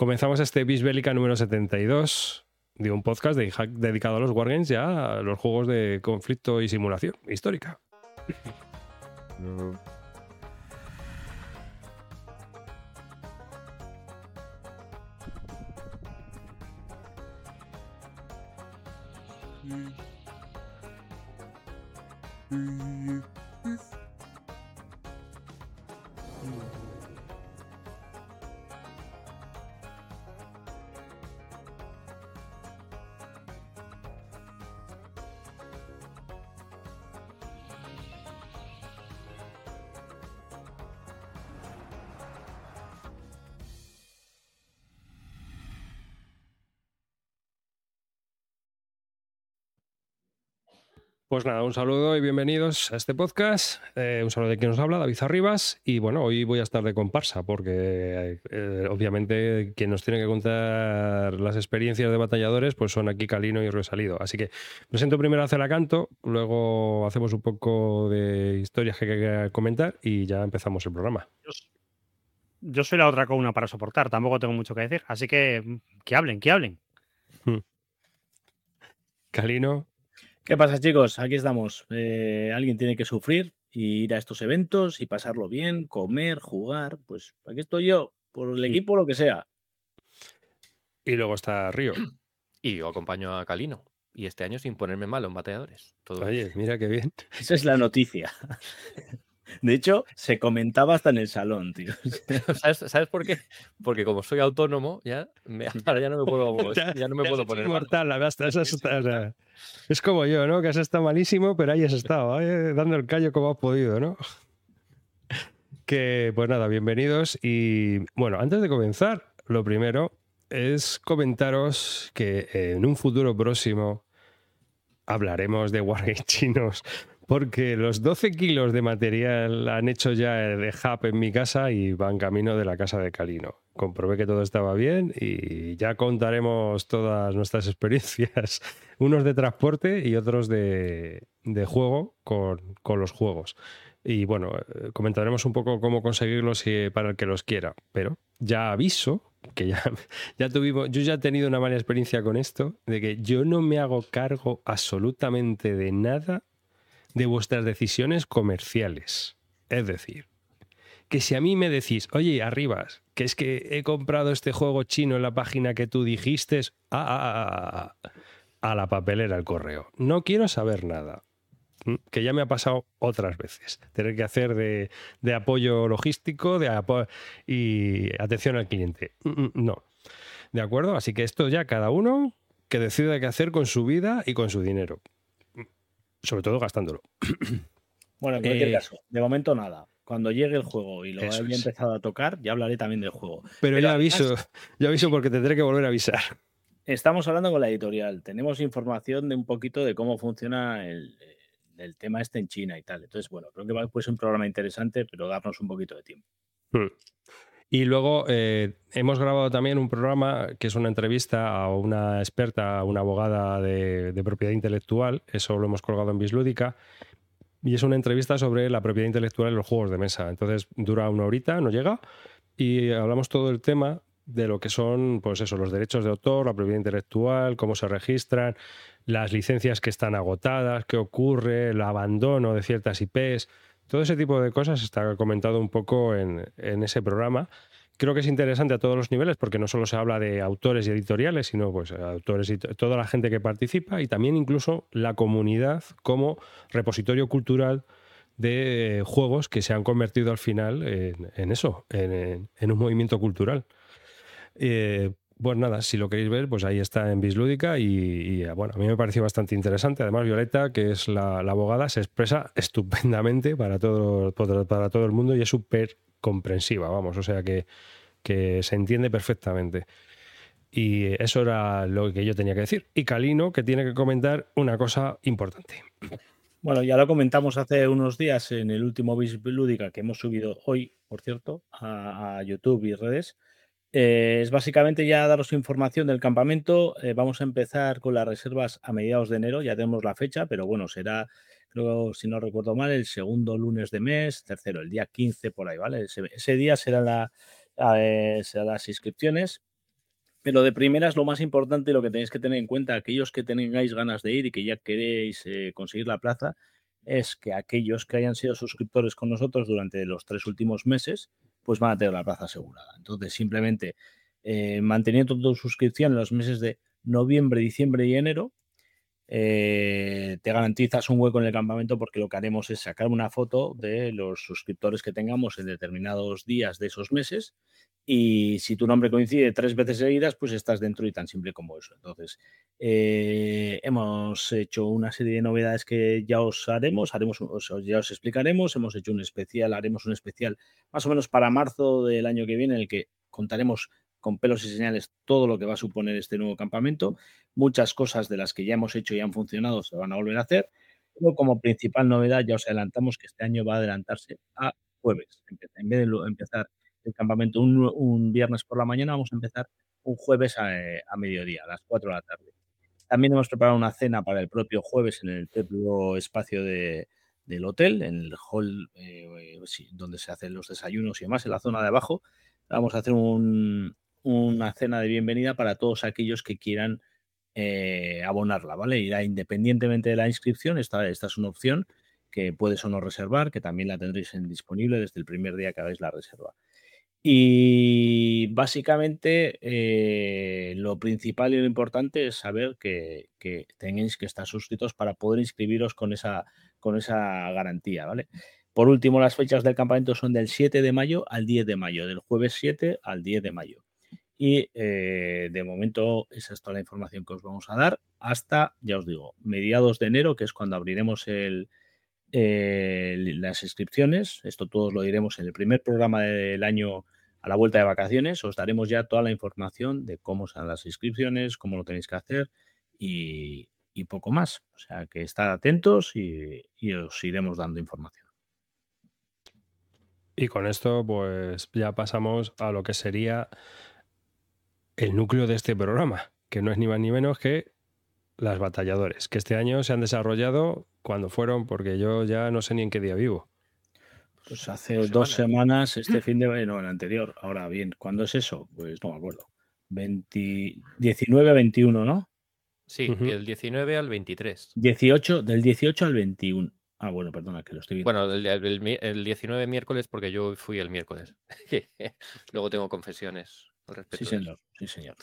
Comenzamos este Bis Bélica número 72 de un podcast dedicado a los Wargames y a los juegos de conflicto y simulación histórica. Pues nada, un saludo y bienvenidos a este podcast. Un saludo de quien nos habla, David Arribas. Y bueno, hoy voy a estar de comparsa porque obviamente quien nos tiene que contar las experiencias de batalladores pues son aquí Calino y Rosalido. Así que presento primero a Celacanto, luego hacemos un poco de historias que hay que comentar y ya empezamos el programa. Yo soy la otra columna para soportar, tampoco tengo mucho que decir. Así que hablen, que hablen. Calino. ¿Qué pasa, chicos? Aquí estamos. Alguien tiene que sufrir y ir a estos eventos y pasarlo bien, comer, jugar. Pues aquí estoy yo, por el equipo, lo que sea. Y luego está Río. Y yo acompaño a Calino. Y este año sin ponerme malo en batalladores. Todo Oye, mira qué bien. Esa es la noticia. De hecho, se comentaba hasta en el salón, tío. ¿Sabes por qué? Porque como soy autónomo, ahora ya no me puedo, ya no me puedo poner inmortal, malo. Es como yo, ¿no? Que has estado malísimo, pero ahí has estado, dando el callo como has podido, ¿no? Que, pues nada, bienvenidos. Y bueno, antes de comenzar, lo primero es comentaros que en un futuro próximo hablaremos de Wargames chinos, porque los 12 kilos de material han hecho ya el hub en mi casa y van camino de la casa de Calino. Comprobé que todo estaba bien y ya contaremos todas nuestras experiencias, unos de transporte y otros de juego con los juegos. Y bueno, comentaremos un poco cómo conseguirlos para el que los quiera, pero ya aviso que yo ya he tenido una mala experiencia con esto, de que yo no me hago cargo absolutamente de nada de vuestras decisiones comerciales. Es decir, que si a mí me decís, oye, Arribas, que es que he comprado este juego chino en la página que tú dijiste, a la papelera, el correo. No quiero saber nada. Que ya me ha pasado otras veces. Tener que hacer de apoyo logístico y atención al cliente. No. ¿De acuerdo? Así que esto ya cada uno que decida qué hacer con su vida y con su dinero. Sobre todo gastándolo. Bueno, en cualquier caso, de momento nada. Cuando llegue el juego y lo haya empezado a tocar, ya hablaré también del juego. Pero ya aviso porque tendré que volver a avisar. Estamos hablando con la editorial. Tenemos información de un poquito de cómo funciona el tema este en China y tal. Entonces, bueno, creo que puede ser un programa interesante, pero darnos un poquito de tiempo. Y luego hemos grabado también un programa que es una entrevista a una experta, a una abogada de propiedad intelectual. Eso lo hemos colgado en Bislúdica. Y es una entrevista sobre la propiedad intelectual en los juegos de mesa. Entonces dura una horita, no llega, y hablamos todo el tema de lo que son, pues eso, los derechos de autor, la propiedad intelectual, cómo se registran, las licencias que están agotadas, qué ocurre, el abandono de ciertas IPs. Todo ese tipo de cosas está comentado un poco en ese programa. Creo que es interesante a todos los niveles porque no solo se habla de autores y editoriales, sino pues autores y toda la gente que participa y también incluso la comunidad como repositorio cultural de juegos que se han convertido al final en eso, en un movimiento cultural. Pues nada, si lo queréis ver, pues ahí está en Bislúdica y bueno, a mí me pareció bastante interesante. Además, Violeta, que es la abogada, se expresa estupendamente para todo el mundo y es súper comprensiva, vamos, o sea que se entiende perfectamente. Y eso era lo que yo tenía que decir. Y Calino, que tiene que comentar una cosa importante. Bueno, ya lo comentamos hace unos días en el último Bislúdica que hemos subido hoy, por cierto, a YouTube y redes. Es básicamente ya daros información del campamento. Vamos a empezar con las reservas a mediados de enero, ya tenemos la fecha, pero bueno, será, creo, si no recuerdo mal, el segundo lunes de mes, tercero, el día 15 por ahí, ¿vale? Ese día serán las inscripciones. Pero de primeras lo más importante y lo que tenéis que tener en cuenta, aquellos que tengáis ganas de ir y que ya queréis conseguir la plaza, es que aquellos que hayan sido suscriptores con nosotros durante los 3 últimos meses, pues van a tener la plaza asegurada. Entonces, simplemente manteniendo tu suscripción en los meses de noviembre, diciembre y enero, te garantizas un hueco en el campamento, porque lo que haremos es sacar una foto de los suscriptores que tengamos en determinados días de esos meses, y si tu nombre coincide 3 veces seguidas, pues estás dentro, y tan simple como eso. Entonces, hemos hecho una serie de novedades que ya ya os explicaremos. Hemos hecho haremos un especial más o menos para marzo del año que viene, en el que contaremos con pelos y señales todo lo que va a suponer este nuevo campamento. Muchas cosas de las que ya hemos hecho y han funcionado se van a volver a hacer. Pero como principal novedad, ya os adelantamos que este año va a adelantarse a jueves. En vez de empezar el campamento un viernes por la mañana, vamos a empezar un jueves a mediodía, a las 4 de la tarde. También hemos preparado una cena para el propio jueves en el propio espacio del hotel, en el hall donde se hacen los desayunos y demás, en la zona de abajo. Vamos a hacer una cena de bienvenida para todos aquellos que quieran abonarla, ¿vale? Irá independientemente de la inscripción. Esta es una opción que puedes o no reservar, que también la tendréis disponible desde el primer día que hagáis la reserva. Y básicamente lo principal y lo importante es saber que tenéis que estar suscritos para poder inscribiros con esa garantía, ¿vale? Por último, las fechas del campamento son del 7 de mayo al 10 de mayo, del jueves 7 al 10 de mayo. Y de momento esa es toda la información que os vamos a dar hasta, ya os digo, mediados de enero, que es cuando abriremos las inscripciones. Esto todos lo diremos en el primer programa del año, a la vuelta de vacaciones. Os daremos ya toda la información de cómo son las inscripciones, cómo lo tenéis que hacer y poco más. O sea, que estad atentos y os iremos dando información. Y con esto, pues ya pasamos a lo que sería el núcleo de este programa, que no es ni más ni menos que las batalladores, que este año se han desarrollado. ¿Cuándo fueron? Porque yo ya no sé ni en qué día vivo. Pues hace 2 semanas, este fin de... No, el anterior. Ahora bien, ¿cuándo es eso? Pues no me acuerdo. 19 a 21, ¿no? Sí, del 19 al 23. Del 18 al 21. Ah, bueno, perdona, que lo estoy viendo. Bueno, el 19 miércoles, porque yo fui el miércoles. Luego tengo confesiones al respecto. Sí, señor.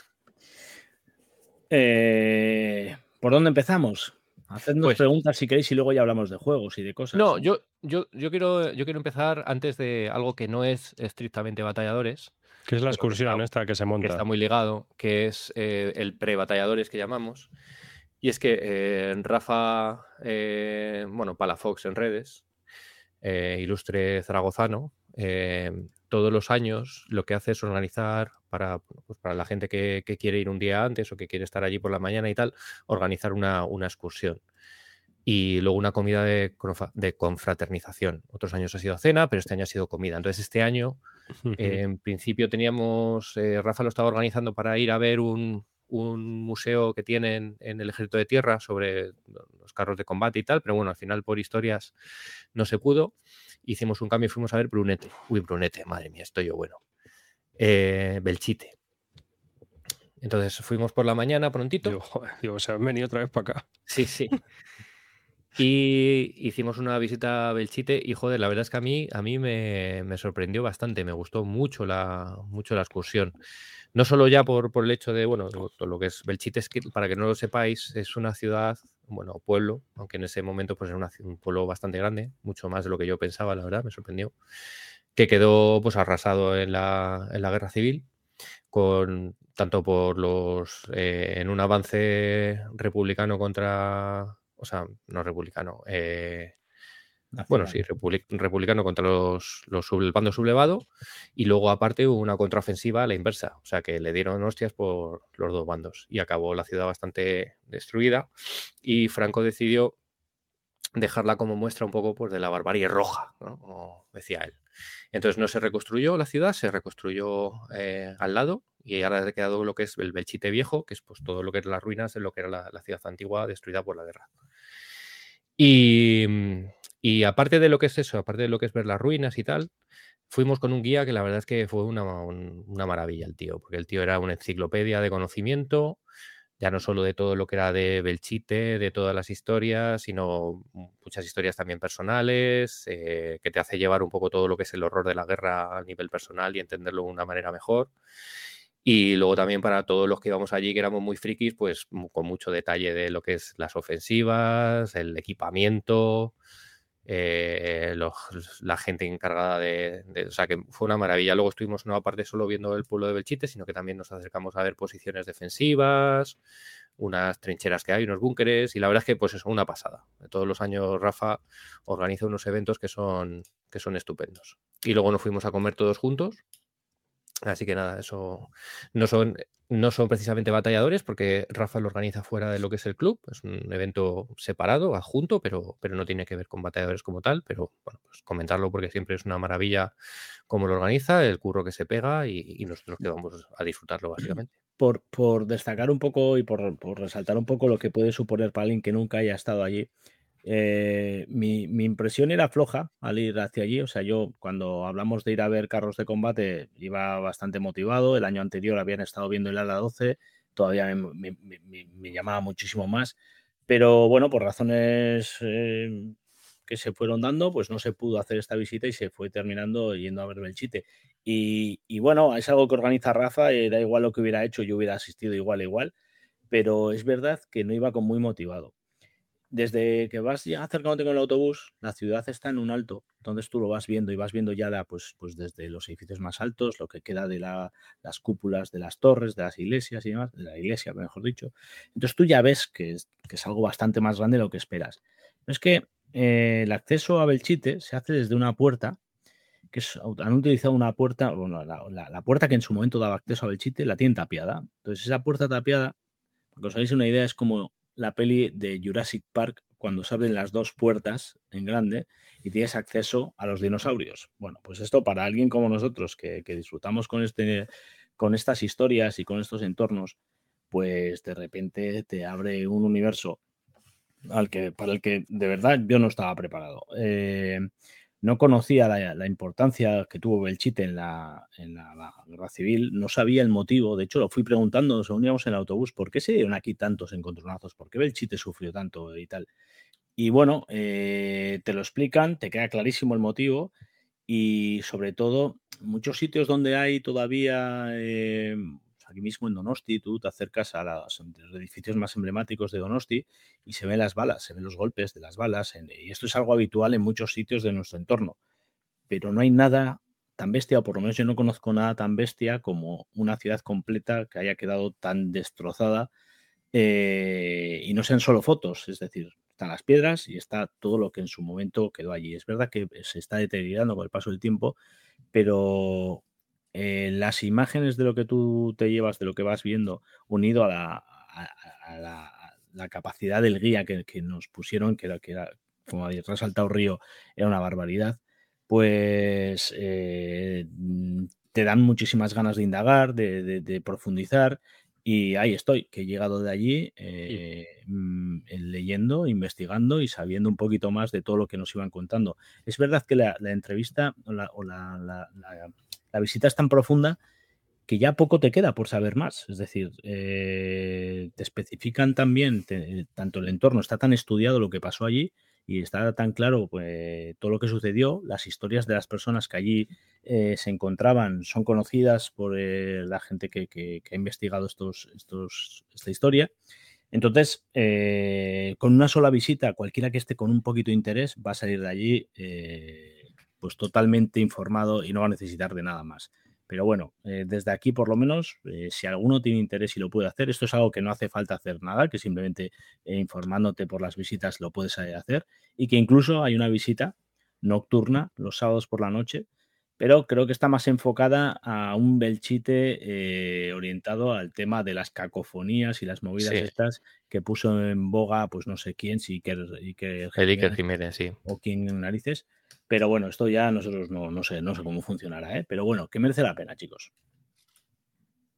¿Por dónde empezamos? Hacednos Pues, preguntas si queréis y luego ya hablamos de juegos y de cosas. No, yo quiero empezar antes de algo que no es estrictamente batalladores. Que es la excursión esta que se monta. Que está muy ligado, que es el pre-batalladores que llamamos. Y es que Rafa, Palafox en redes, ilustre zaragozano, todos los años lo que hace es organizar para la gente que quiere ir un día antes o que quiere estar allí por la mañana y tal, organizar una excursión. Y luego una comida de confraternización. Otros años ha sido cena, pero este año ha sido comida. Entonces este año, en principio teníamos, Rafa lo estaba organizando para ir a ver un museo que tienen en el Ejército de Tierra sobre los carros de combate y tal, pero bueno, al final por historias no se pudo. Hicimos un cambio y fuimos a ver Brunete. Uy, Brunete, madre mía, estoy yo bueno. Belchite. Entonces fuimos por la mañana prontito. Digo, se han venido otra vez para acá. Sí. Y hicimos una visita a Belchite y, joder, la verdad es que a mí me sorprendió bastante. Me gustó mucho la excursión. No solo ya por el hecho de, lo que es Belchite, es que, para que no lo sepáis, es una ciudad, pueblo, aunque en ese momento pues era un pueblo bastante grande, mucho más de lo que yo pensaba, la verdad, me sorprendió, que quedó pues arrasado en la guerra civil, tanto por en un avance republicano contra... O sea, no republicano. Republicano contra el bando sublevado. Y luego, aparte, hubo una contraofensiva a la inversa. O sea, que le dieron hostias por los dos bandos. Y acabó la ciudad bastante destruida. Y Franco decidió dejarla como muestra un poco pues, de la barbarie roja, ¿no? Como decía él. Entonces no se reconstruyó la ciudad, se reconstruyó al lado. Y ahora ha quedado lo que es el Belchite Viejo, que es pues todo lo que es las ruinas de lo que era la ciudad antigua destruida por la guerra. Y aparte de lo que es eso, aparte de lo que es ver las ruinas y tal, fuimos con un guía que la verdad es que fue una maravilla el tío, porque el tío era una enciclopedia de conocimiento, ya no solo de todo lo que era de Belchite, de todas las historias, sino muchas historias también personales, que te hace llevar un poco todo lo que es el horror de la guerra a nivel personal y entenderlo de una manera mejor. Y luego también para todos los que íbamos allí, que éramos muy frikis, pues con mucho detalle de lo que es las ofensivas, el equipamiento, la gente encargada o sea, que fue una maravilla. Luego estuvimos no aparte solo viendo el pueblo de Belchite, sino que también nos acercamos a ver posiciones defensivas, unas trincheras que hay, unos búnkeres, y la verdad es que pues es una pasada. Todos los años Rafa organiza unos eventos que son estupendos. Y luego nos fuimos a comer todos juntos. Así que nada, eso no son precisamente batalladores, porque Rafa lo organiza fuera de lo que es el club. Es un evento separado, adjunto, pero no tiene que ver con batalladores como tal. Pero bueno, pues comentarlo porque siempre es una maravilla cómo lo organiza, el curro que se pega y nosotros que vamos a disfrutarlo básicamente. Por destacar un poco y por resaltar un poco lo que puede suponer para alguien que nunca haya estado allí, mi impresión era floja al ir hacia allí. O sea, yo cuando hablamos de ir a ver carros de combate iba bastante motivado. El año anterior habían estado viendo el ala 12, todavía me llamaba muchísimo más. Pero bueno, por razones que se fueron dando, pues no se pudo hacer esta visita y se fue terminando yendo a ver Belchite. Y bueno, es algo que organiza Rafa, da igual lo que hubiera hecho, yo hubiera asistido igual, pero es verdad que no iba con muy motivado. Desde que vas ya acercándote con el autobús, la ciudad está en un alto, entonces tú lo vas viendo y vas viendo ya pues desde los edificios más altos, lo que queda de las cúpulas de las torres, de las iglesias y demás, de la iglesia, mejor dicho. Entonces tú ya ves que es algo bastante más grande de lo que esperas. Pero es que el acceso a Belchite se hace desde una puerta, han utilizado una puerta, bueno, la puerta que en su momento daba acceso a Belchite, la tienen tapiada. Entonces esa puerta tapiada, para que os hagáis una idea, es como la peli de Jurassic Park cuando se abren las dos puertas en grande y tienes acceso a los dinosaurios. Bueno, pues esto para alguien como nosotros que disfrutamos con estas historias y con estos entornos, pues de repente te abre un universo para el que de verdad yo no estaba preparado. No conocía la importancia que tuvo Belchite en la guerra civil, no sabía el motivo, de hecho lo fui preguntando, nos reuníamos en el autobús, ¿por qué se dieron aquí tantos encontronazos? ¿Por qué Belchite sufrió tanto y tal? Y bueno, te lo explican, te queda clarísimo el motivo y sobre todo muchos sitios donde hay todavía, aquí mismo en Donosti, tú te acercas a los edificios más emblemáticos de Donosti y se ven las balas, se ven los golpes de las balas, y esto es algo habitual en muchos sitios de nuestro entorno, pero no hay nada tan bestia, o por lo menos yo no conozco nada tan bestia como una ciudad completa que haya quedado tan destrozada, y no sean solo fotos, es decir, están las piedras y está todo lo que en su momento quedó allí. Es verdad que se está deteriorando con el paso del tiempo, pero las imágenes de lo que tú te llevas, de lo que vas viendo, unido a la capacidad del guía que nos pusieron, que era, como habéis resaltado Río, era una barbaridad, pues te dan muchísimas ganas de indagar, de profundizar. Y ahí estoy, que he llegado de allí leyendo, investigando y sabiendo un poquito más de todo lo que nos iban contando. Es verdad que la entrevista o la visita es tan profunda que ya poco te queda por saber más. Es decir, te especifican también, tanto el entorno, está tan estudiado lo que pasó allí y está tan claro pues, todo lo que sucedió, las historias de las personas que allí se encontraban son conocidas por la gente que ha investigado esta historia. Entonces, con una sola visita, cualquiera que esté con un poquito de interés va a salir de allí pues totalmente informado y no va a necesitar de nada más. Pero bueno, desde aquí por lo menos, si alguno tiene interés y lo puede hacer, esto es algo que no hace falta hacer nada, que simplemente informándote por las visitas lo puedes hacer, y que incluso hay una visita nocturna los sábados por la noche, pero creo que está más enfocada a un Belchite orientado al tema de las cacofonías y las movidas estas que puso en boga, pues no sé quién, si Iker Jiménez, sí. O quién narices. Pero bueno, esto ya nosotros no sé cómo funcionará, ¿eh? Pero bueno, que merece la pena, chicos.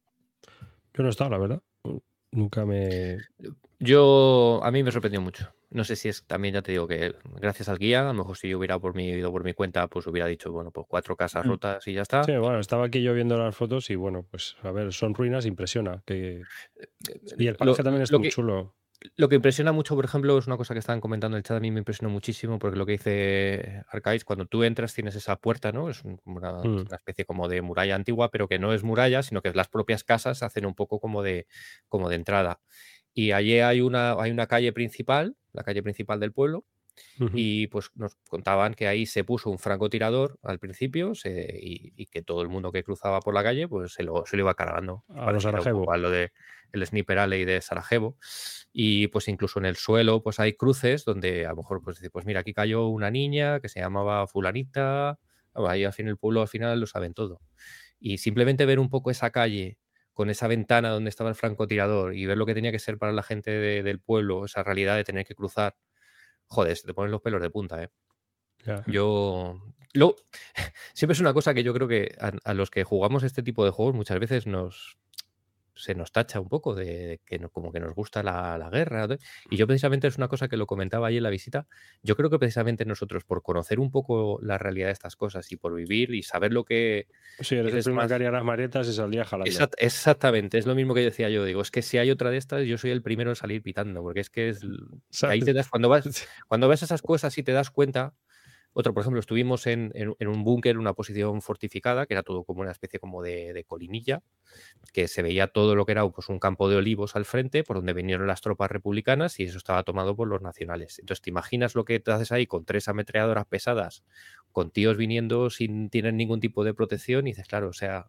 Yo no he estado, la verdad. Nunca me... A mí me sorprendió mucho. No sé si es también, ya te digo, que gracias al guía, a lo mejor si yo hubiera ido por mi cuenta, pues hubiera dicho, bueno, pues 4 casas rotas y ya está. Sí, bueno, estaba aquí yo viendo las fotos y bueno, pues a ver, son ruinas, impresiona. Y el paraje también es muy chulo. Lo que impresiona mucho, por ejemplo, es una cosa que estaban comentando en el chat, a mí me impresionó muchísimo, porque lo que dice Arcais, cuando tú entras tienes esa puerta, ¿no? Es una especie como de muralla antigua, pero que no es muralla, sino que las propias casas hacen un poco como de entrada. Y allí hay una calle principal, la calle principal del pueblo, y pues nos contaban que ahí se puso un francotirador al principio y que todo el mundo que cruzaba por la calle pues se lo iba cargando. A los Sarajevo. A lo de el Sniper Alley de Sarajevo. Y pues incluso en el suelo pues hay cruces donde a lo mejor pues dice, pues mira, aquí cayó una niña que se llamaba fulanita. Ahí al fin el pueblo al final lo saben todo. Y simplemente ver un poco esa calle con esa ventana donde estaba el francotirador y ver lo que tenía que ser para la gente del pueblo, esa realidad de tener que cruzar. Joder, se te ponen los pelos de punta, ¿eh? Ya. Siempre es una cosa que yo creo que a los que jugamos este tipo de juegos muchas veces se nos tacha un poco de que como que nos gusta la guerra. Y yo precisamente es una cosa que lo comentaba ahí en la visita. Yo creo que precisamente nosotros, por conocer un poco la realidad de estas cosas y por vivir y saber lo que... Sí, eres el primero que haría las marietas y saldría jalando. Exactamente, es lo mismo que decía yo. Digo, es que si hay otra de estas, yo soy el primero en salir pitando, porque es que ahí te das, cuando ves esas cosas y te das cuenta. Otro, por ejemplo, estuvimos en un búnker, una posición fortificada, que era todo como una especie como de colinilla, que se veía todo lo que era pues, un campo de olivos al frente, por donde vinieron las tropas republicanas y eso estaba tomado por los nacionales. Entonces, ¿te imaginas lo que te haces ahí con 3 ametralladoras pesadas, con tíos viniendo sin tener ningún tipo de protección? Y dices, claro, o sea...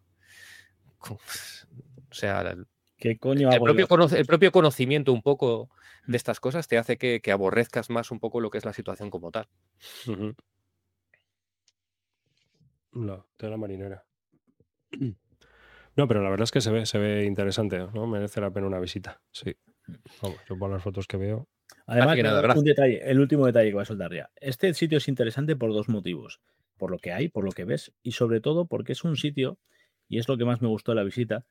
¿Qué coño el propio conocimiento un poco de estas cosas te hace que aborrezcas más un poco lo que es la situación como tal. No, de la marinera. No, pero la verdad es que se ve interesante, ¿no? Merece la pena una visita. Sí. Vamos, yo por las fotos que veo. Además, un detalle, el último detalle que voy a soltar ya. Este sitio es interesante por 2 motivos. Por lo que hay, por lo que ves, y sobre todo porque es un sitio, y es lo que más me gustó de la visita.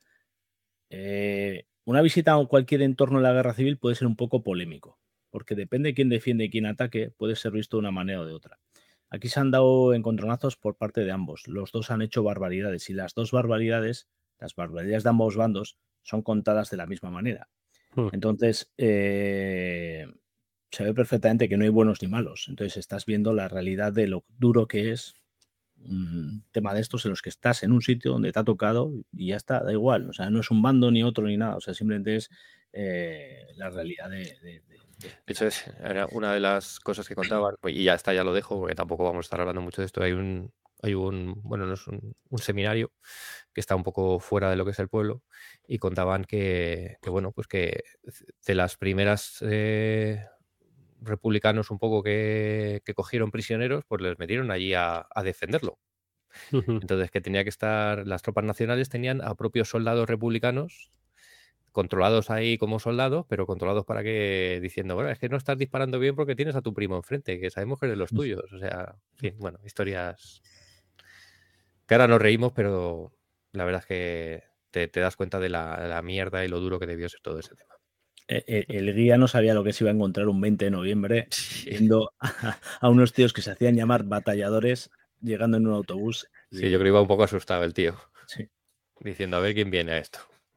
Una visita a cualquier entorno de la guerra civil puede ser un poco polémico, porque depende de quién defiende y quién ataque, puede ser visto de una manera o de otra. Aquí se han dado encontronazos por parte de ambos. Los dos han hecho barbaridades y las barbaridades de ambos bandos, son contadas de la misma manera. Entonces, se ve perfectamente que no hay buenos ni malos. Entonces, estás viendo la realidad de lo duro que es un tema de estos en los que estás en un sitio donde te ha tocado y ya está, da igual. O sea, no es un bando ni otro ni nada. O sea, simplemente es la realidad de hecho, era una de las cosas que contaban, y ya está, ya lo dejo, porque tampoco vamos a estar hablando mucho de esto. Hay un bueno, no es un seminario que está un poco fuera de lo que es el pueblo, y contaban que bueno, pues que de las primeras republicanos un poco que cogieron prisioneros, pues les metieron allí a defenderlo. Entonces, que tenía que estar, las tropas nacionales tenían a propios soldados republicanos controlados ahí como soldados, pero controlados para que, diciendo, bueno, es que no estás disparando bien porque tienes a tu primo enfrente, que sabemos que es de los tuyos. O sea, en fin, bueno, historias que ahora nos reímos, pero la verdad es que te das cuenta de la mierda y lo duro que debió ser todo ese tema. El guía no sabía lo que se iba a encontrar un 20 de noviembre, viendo a unos tíos que se hacían llamar batalladores llegando en un autobús. Sí, yo creo que iba un poco asustado el tío. Sí. Diciendo, a ver quién viene a esto.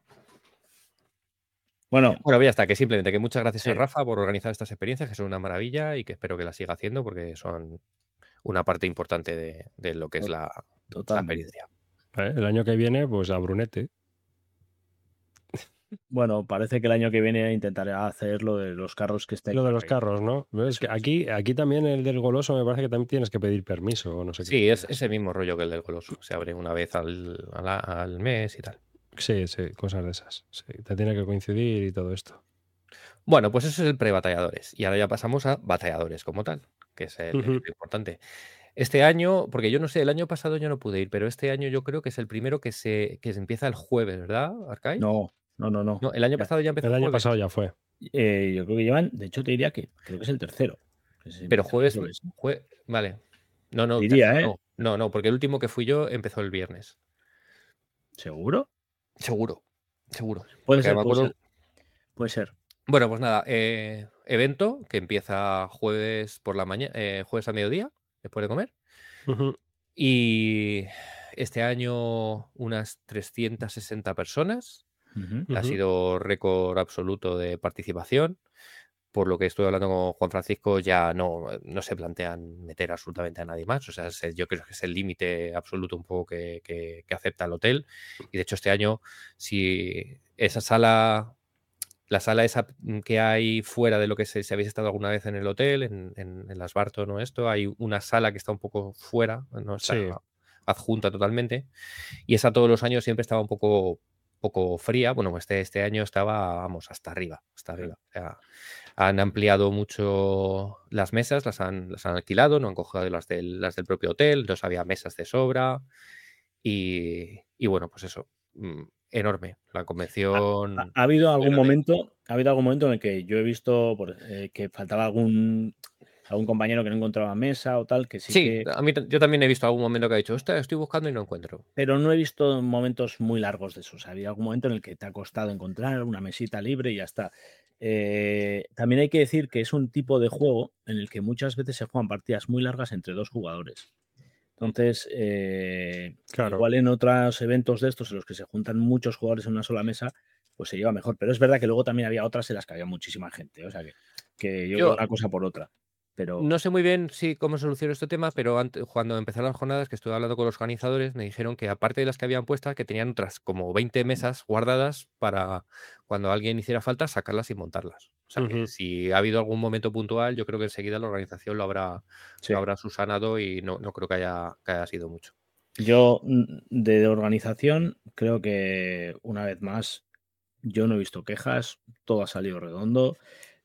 Bueno, ya está, que simplemente que muchas gracias a Rafa por organizar estas experiencias, que son una maravilla y que espero que las siga haciendo porque son una parte importante de lo que es la experiencia. El año que viene, pues a Brunete. Bueno, parece que el año que viene intentaré hacer lo de los carros que estén. Lo de los carros, ¿no? Es que aquí también el del goloso me parece que también tienes que pedir permiso o no sé qué. Sí, es ese mismo rollo que el del goloso. Se abre una vez al mes y tal. Sí, cosas de esas. Sí, te tiene que coincidir y todo esto. Bueno, pues eso es el pre-batalladores. Y ahora ya pasamos a batalladores como tal, que es el importante. Este año, porque yo no sé, el año pasado yo no pude ir, pero este año yo creo que es el primero que se empieza el jueves, ¿verdad, Arcai? No. El año pasado ya empezó. El año pasado ya fue. Yo creo que llevan, de hecho te diría que creo que es el tercero. Pero jueves, vale. No, diría, no, porque el último que fui yo empezó el viernes. ¿Seguro? Seguro. Puede ser. Bueno, pues nada, evento que empieza jueves por la mañana, jueves a mediodía, después de comer. Ujú. Y este año unas 360 personas. Ujú. Ha Ujú. sido récord absoluto de participación. Por lo que estuve hablando con Juan Francisco, ya no se plantean meter absolutamente a nadie más. O sea, yo creo que es el límite absoluto un poco que acepta el hotel. Y de hecho, este año, si esa sala, la sala esa que hay fuera de lo que si habéis estado alguna vez en el hotel, en las Barton o esto, hay una sala que está un poco fuera, no está Sí. adjunta totalmente. Y esa todos los años siempre estaba un poco fría. Bueno, pues este año estaba, vamos, hasta arriba. O sea, han ampliado mucho las mesas, las han alquilado, no han cogido las del propio hotel, entonces había mesas de sobra y bueno, pues eso, enorme. La ¿Ha, convención ha habido algún enorme. momento, en el que yo he visto que faltaba algún compañero que no encontraba mesa o tal, que sí Sí, que... yo también he visto algún momento que ha dicho, "Ostras, estoy buscando y no encuentro". Pero no he visto momentos muy largos de eso. O sea, había algún momento en el que te ha costado encontrar una mesita libre y ya está. También hay que decir que es un tipo de juego en el que muchas veces se juegan partidas muy largas entre 2 jugadores. Entonces, Claro. igual en otros eventos de estos en los que se juntan muchos jugadores en una sola mesa, pues se lleva mejor. Pero es verdad que luego también había otras en las que había muchísima gente. O sea que yo veo Yo una cosa por otra. Pero no sé muy bien cómo soluciono este tema, pero cuando empezaron las jornadas, que estuve hablando con los organizadores, me dijeron que aparte de las que habían puestas, que tenían otras como 20 mesas guardadas para cuando alguien hiciera falta sacarlas y montarlas. O sea que Ujú. si ha habido algún momento puntual, yo creo que enseguida la organización lo sí. habrá subsanado y no creo que haya sido mucho. Yo, de organización, creo que una vez más, yo no he visto quejas, todo ha salido redondo.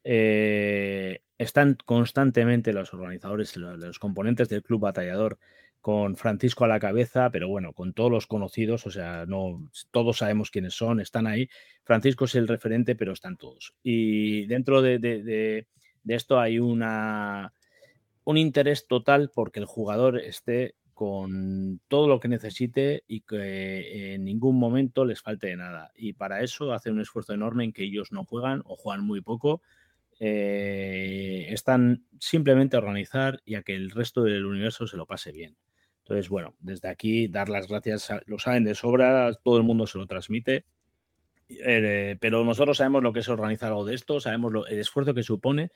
Están constantemente los organizadores, los componentes del Club Batallador, con Francisco a la cabeza, pero bueno, con todos los conocidos, o sea, no todos sabemos quiénes son, están ahí. Francisco es el referente, pero están todos. Y dentro de esto hay un interés total porque el jugador esté con todo lo que necesite y que en ningún momento les falte de nada. Y para eso hace un esfuerzo enorme en que ellos no juegan o juegan muy poco. Están simplemente a organizar y a que el resto del universo se lo pase bien. Entonces, bueno, desde aquí dar las gracias, lo saben de sobra, todo el mundo se lo transmite. Pero nosotros sabemos lo que es organizar algo de esto, sabemos el esfuerzo que supone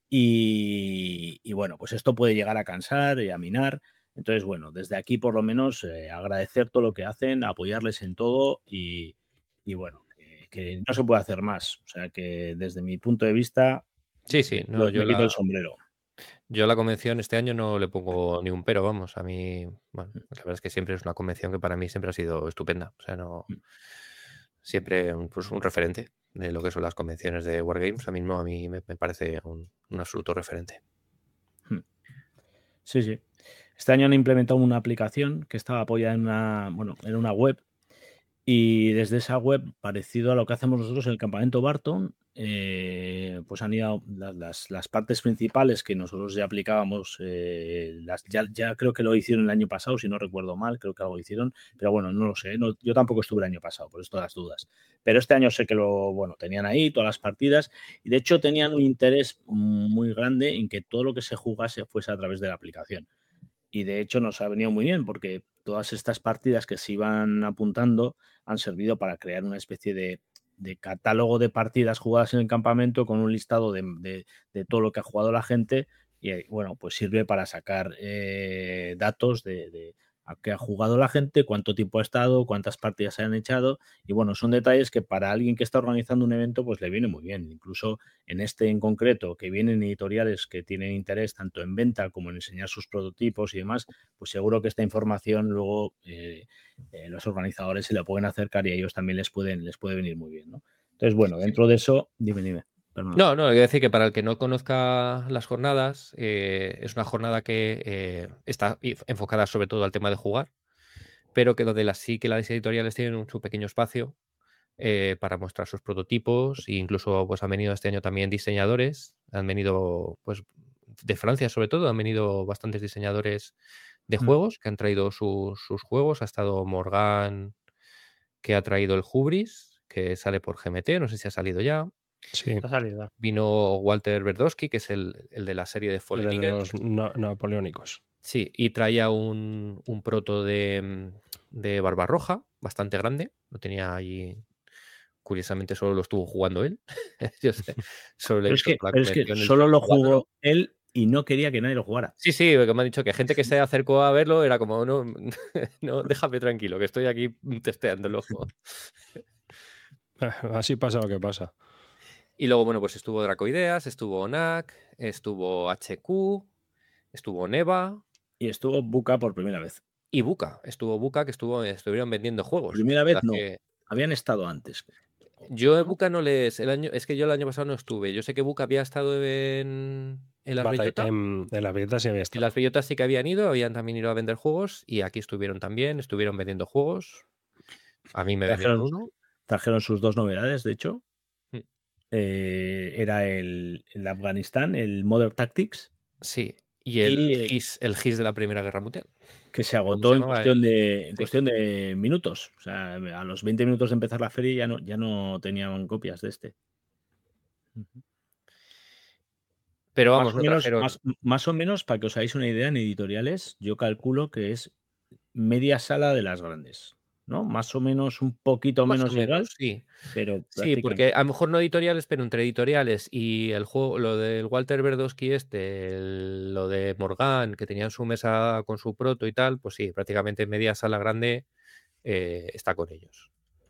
y bueno, pues esto puede llegar a cansar y a minar. Entonces, bueno, desde aquí por lo menos agradecer todo lo que hacen, apoyarles en todo y bueno, que no se puede hacer más. O sea que desde mi punto de vista Sí, no, me quito el sombrero. yo a la convención este año no le pongo ni un pero, vamos. A mí, bueno, la verdad es que siempre es una convención que para mí siempre ha sido estupenda. O sea, no, siempre pues, un referente de lo que son las convenciones de Wargames. Ahora mismo a mí me parece un absoluto referente. Sí, sí. Este año han implementado una aplicación que estaba apoyada en una web. Y desde esa web, parecido a lo que hacemos nosotros en el campamento Barton, pues han ido las partes principales que nosotros ya aplicábamos, ya creo que lo hicieron el año pasado, si no recuerdo mal, creo que algo hicieron, pero bueno, no lo sé, yo tampoco estuve el año pasado, por esto las dudas. Pero este año sé que tenían ahí todas las partidas y de hecho tenían un interés muy grande en que todo lo que se jugase fuese a través de la aplicación. Y de hecho nos ha venido muy bien porque todas estas partidas que se iban apuntando han servido para crear una especie de catálogo de partidas jugadas en el campamento con un listado de todo lo que ha jugado la gente y bueno, pues sirve para sacar datos de a qué ha jugado la gente, cuánto tiempo ha estado, cuántas partidas se han echado y bueno, son detalles que para alguien que está organizando un evento pues le viene muy bien. Incluso en este en concreto, que vienen editoriales que tienen interés tanto en venta como en enseñar sus prototipos y demás, pues seguro que esta información luego los organizadores se la pueden acercar y a ellos también les puede venir muy bien, ¿no? Entonces, bueno, dentro de eso, dime. Perdón. No, quiero decir que para el que no conozca las jornadas, es una jornada que está enfocada sobre todo al tema de jugar, pero que donde sí que las editoriales tienen su pequeño espacio para mostrar sus prototipos e incluso pues han venido este año también diseñadores, han venido pues de Francia sobre todo, han venido bastantes diseñadores de juegos que han traído sus juegos, ha estado Morgan que ha traído el Hubris, que sale por GMT, no sé si ha salido ya. Sí, Esta salida. Vino Walter Berdowski, que es el de la serie de Fallen de Eagle. los napoleónicos. Sí, y traía un proto de Barbarroja, bastante grande. Lo tenía ahí, curiosamente solo lo estuvo jugando él. Yo sé, solo le he visto la Pero es que colección el solo lo cuadro. jugó él y no quería que nadie lo jugara. Sí, sí, porque me han dicho que gente que se acercó a verlo era como, no, no, déjame tranquilo, que estoy aquí testeándolo. Así pasa lo que pasa. Y luego, bueno, pues estuvo Dracoideas, estuvo ONAC, estuvo HQ, estuvo Neva Y estuvo Buca por primera vez. y Buca. Estuvo Buca, que estuvieron vendiendo juegos. Primera La vez verdad no. que Habían estado antes. yo en Buca no les... es que yo el año pasado no estuve. Yo sé que Buca había estado en las bellotas. En las bellotas sí había En estado. las bellotas sí que habían ido, habían también ido a vender juegos y aquí estuvieron también, estuvieron vendiendo juegos. A mí me vendieron uno. Trajeron sus 2 novedades, de hecho. Mm. Era el Afganistán, el Modern Tactics. Sí, y el GIS de la Primera Guerra Mundial. Que se ¿Cómo agotó se en llamaba? cuestión de minutos. O sea, a los 20 minutos de empezar la feria ya no tenían copias de este. Pero vamos, no trajeron... Más o menos, para que os hagáis una idea, en editoriales, yo calculo que es media sala de las grandes, ¿no? Más o menos, un poquito Más menos o menos, igual, sí. pero Sí, prácticamente. porque a lo mejor no editoriales, pero entre editoriales y el juego, lo del Walter Berdowski lo de Morgan, que tenían su mesa con su proto y tal, pues sí, prácticamente media sala grande está con ellos.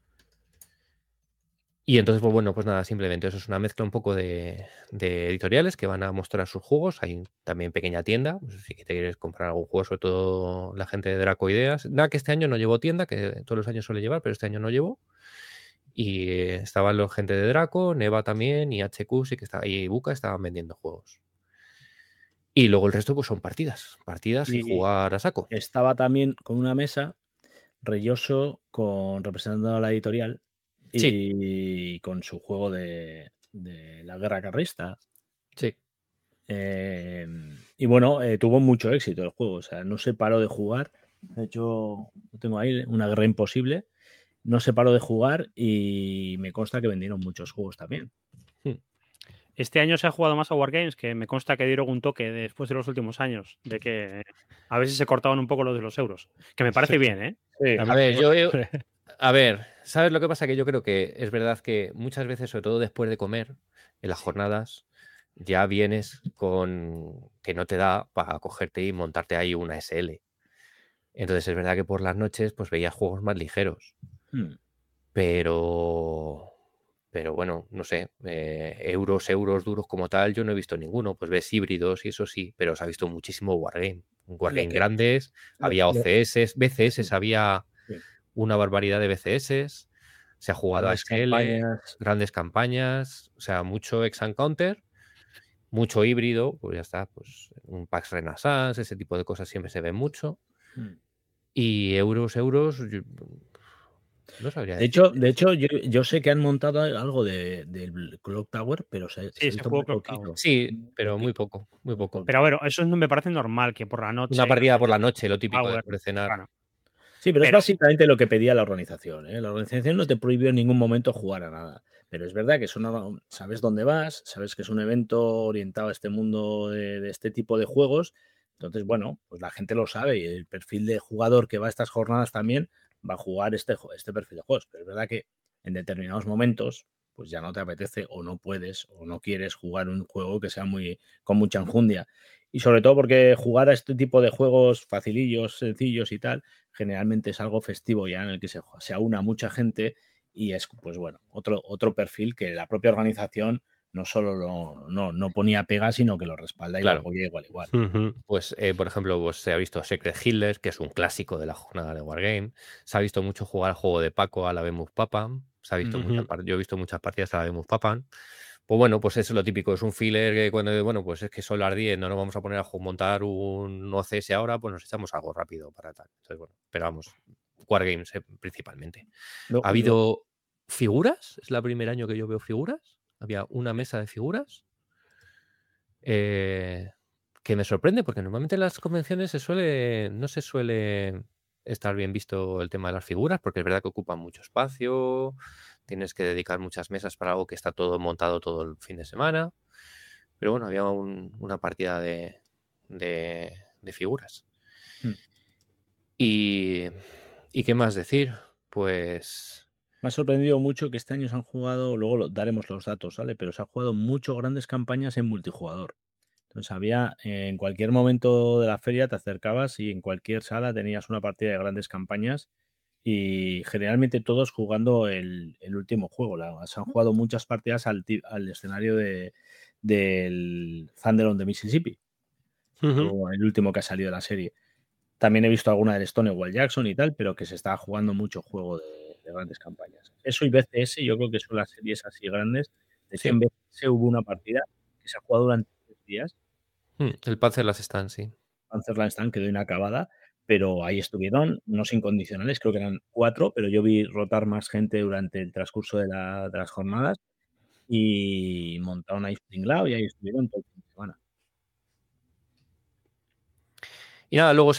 Y entonces, pues bueno, pues nada, simplemente eso es una mezcla un poco de editoriales que van a mostrar sus juegos. Hay también pequeña tienda, pues si te quieres comprar algún juego, sobre todo la gente de Dracoideas. Nada, que este año no llevó tienda, que todos los años suele llevar, pero este año no llevó. Y estaban los gente de Draco, Neva también, y HQ sí que estaba, y Buca estaban vendiendo juegos. Y luego el resto pues son partidas y jugar a saco. Estaba también con una mesa, Reyoso representando a la editorial y con su juego de la guerra carlista. Sí. Y bueno, tuvo mucho éxito el juego, o sea, no se paró de jugar. De hecho, tengo ahí una guerra imposible. No se paró de jugar y me consta que vendieron muchos juegos también. Este año se ha jugado más a Wargames, que me consta que dieron un toque después de los últimos años, de que a ver si se cortaban un poco lo de los euros. Que me parece bien, ¿eh? Sí. A ver, ¿sabes lo que pasa? Que yo creo que es verdad que muchas veces, sobre todo después de comer, en las jornadas, ya vienes con que no te da para cogerte y montarte ahí una SL. Entonces es verdad que por las noches pues veías juegos más ligeros. Pero bueno, no sé, euros duros como tal, yo no he visto ninguno. Pues ves híbridos y eso sí, pero se ha visto muchísimo Wargame. Wargame grandes, había OCS, BCS, había una barbaridad de BCS, se ha jugado a SL, grandes campañas, o sea, mucho ex and counter, mucho híbrido, pues ya está, pues un PAX Renaissance, ese tipo de cosas siempre se ven mucho. Y euros, no sabría decir. De hecho, yo sé que han montado algo del Clock Tower, pero se jugó Clock poquito. Tower. Sí, pero muy poco. Pero a ver, eso no me parece normal, que por la noche... Una partida por la noche, lo típico de cenar. Claro. Sí, pero es básicamente lo que pedía la organización, ¿eh? La organización no te prohibió en ningún momento jugar a nada. Pero es verdad que sabes dónde vas, sabes que es un evento orientado a este mundo de este tipo de juegos. Entonces, bueno, pues la gente lo sabe y el perfil de jugador que va a estas jornadas también va a jugar este perfil de juegos. Pero es verdad que en determinados momentos pues ya no te apetece o no puedes o no quieres jugar un juego que sea con mucha enjundia. Y sobre todo porque jugar a este tipo de juegos facilillos, sencillos y tal, generalmente es algo festivo ya en el que se aúna mucha gente y es, pues bueno, otro perfil que la propia organización no solo no ponía pega, sino que lo respalda y lo apoya igual. Pues, por ejemplo, pues, se ha visto Secret Hitler, que es un clásico de la jornada de Wargame. Se ha visto mucho jugar al juego de Paco, a la Bemus Papan. Se ha visto yo he visto muchas partidas a la Bemus Papan. Pues bueno, pues eso es lo típico, es un filler que cuando, bueno, pues es que son las 10, no nos vamos a poner a montar un OCS ahora, pues nos echamos algo rápido para tal. Entonces, bueno, pero vamos, Wargames principalmente. ¿Ha habido figuras? Es el primer año que yo veo figuras. Había una mesa de figuras. Que me sorprende, porque normalmente en las convenciones no se suele estar bien visto el tema de las figuras, porque es verdad que ocupan mucho espacio, tienes que dedicar muchas mesas para algo que está todo montado todo el fin de semana. Pero bueno, había una partida de figuras. ¿Y qué más decir? Pues Me ha sorprendido mucho que este año se han jugado, luego daremos los datos, ¿vale? Pero se han jugado mucho grandes campañas en multijugador. Entonces había, en cualquier momento de la feria te acercabas y en cualquier sala tenías una partida de grandes campañas y generalmente todos jugando el último juego. Se han jugado muchas partidas al escenario del Thunder on the Mississippi, o el último que ha salido de la serie. También he visto alguna del Stonewall Jackson y tal, pero que se estaba jugando mucho juego de grandes campañas. Eso y BCS, yo creo que son las series así grandes. De hecho, en BCS hubo una partida que se ha jugado durante 3 días. El Panzerland Stand, sí. Panzerland Stand quedó inacabada, pero ahí estuvieron, unos incondicionales, creo que eran 4, pero yo vi rotar más gente durante el transcurso de las jornadas y montaron ahí su tinglao y ahí estuvieron todo el fin de semana. Y nada, luego se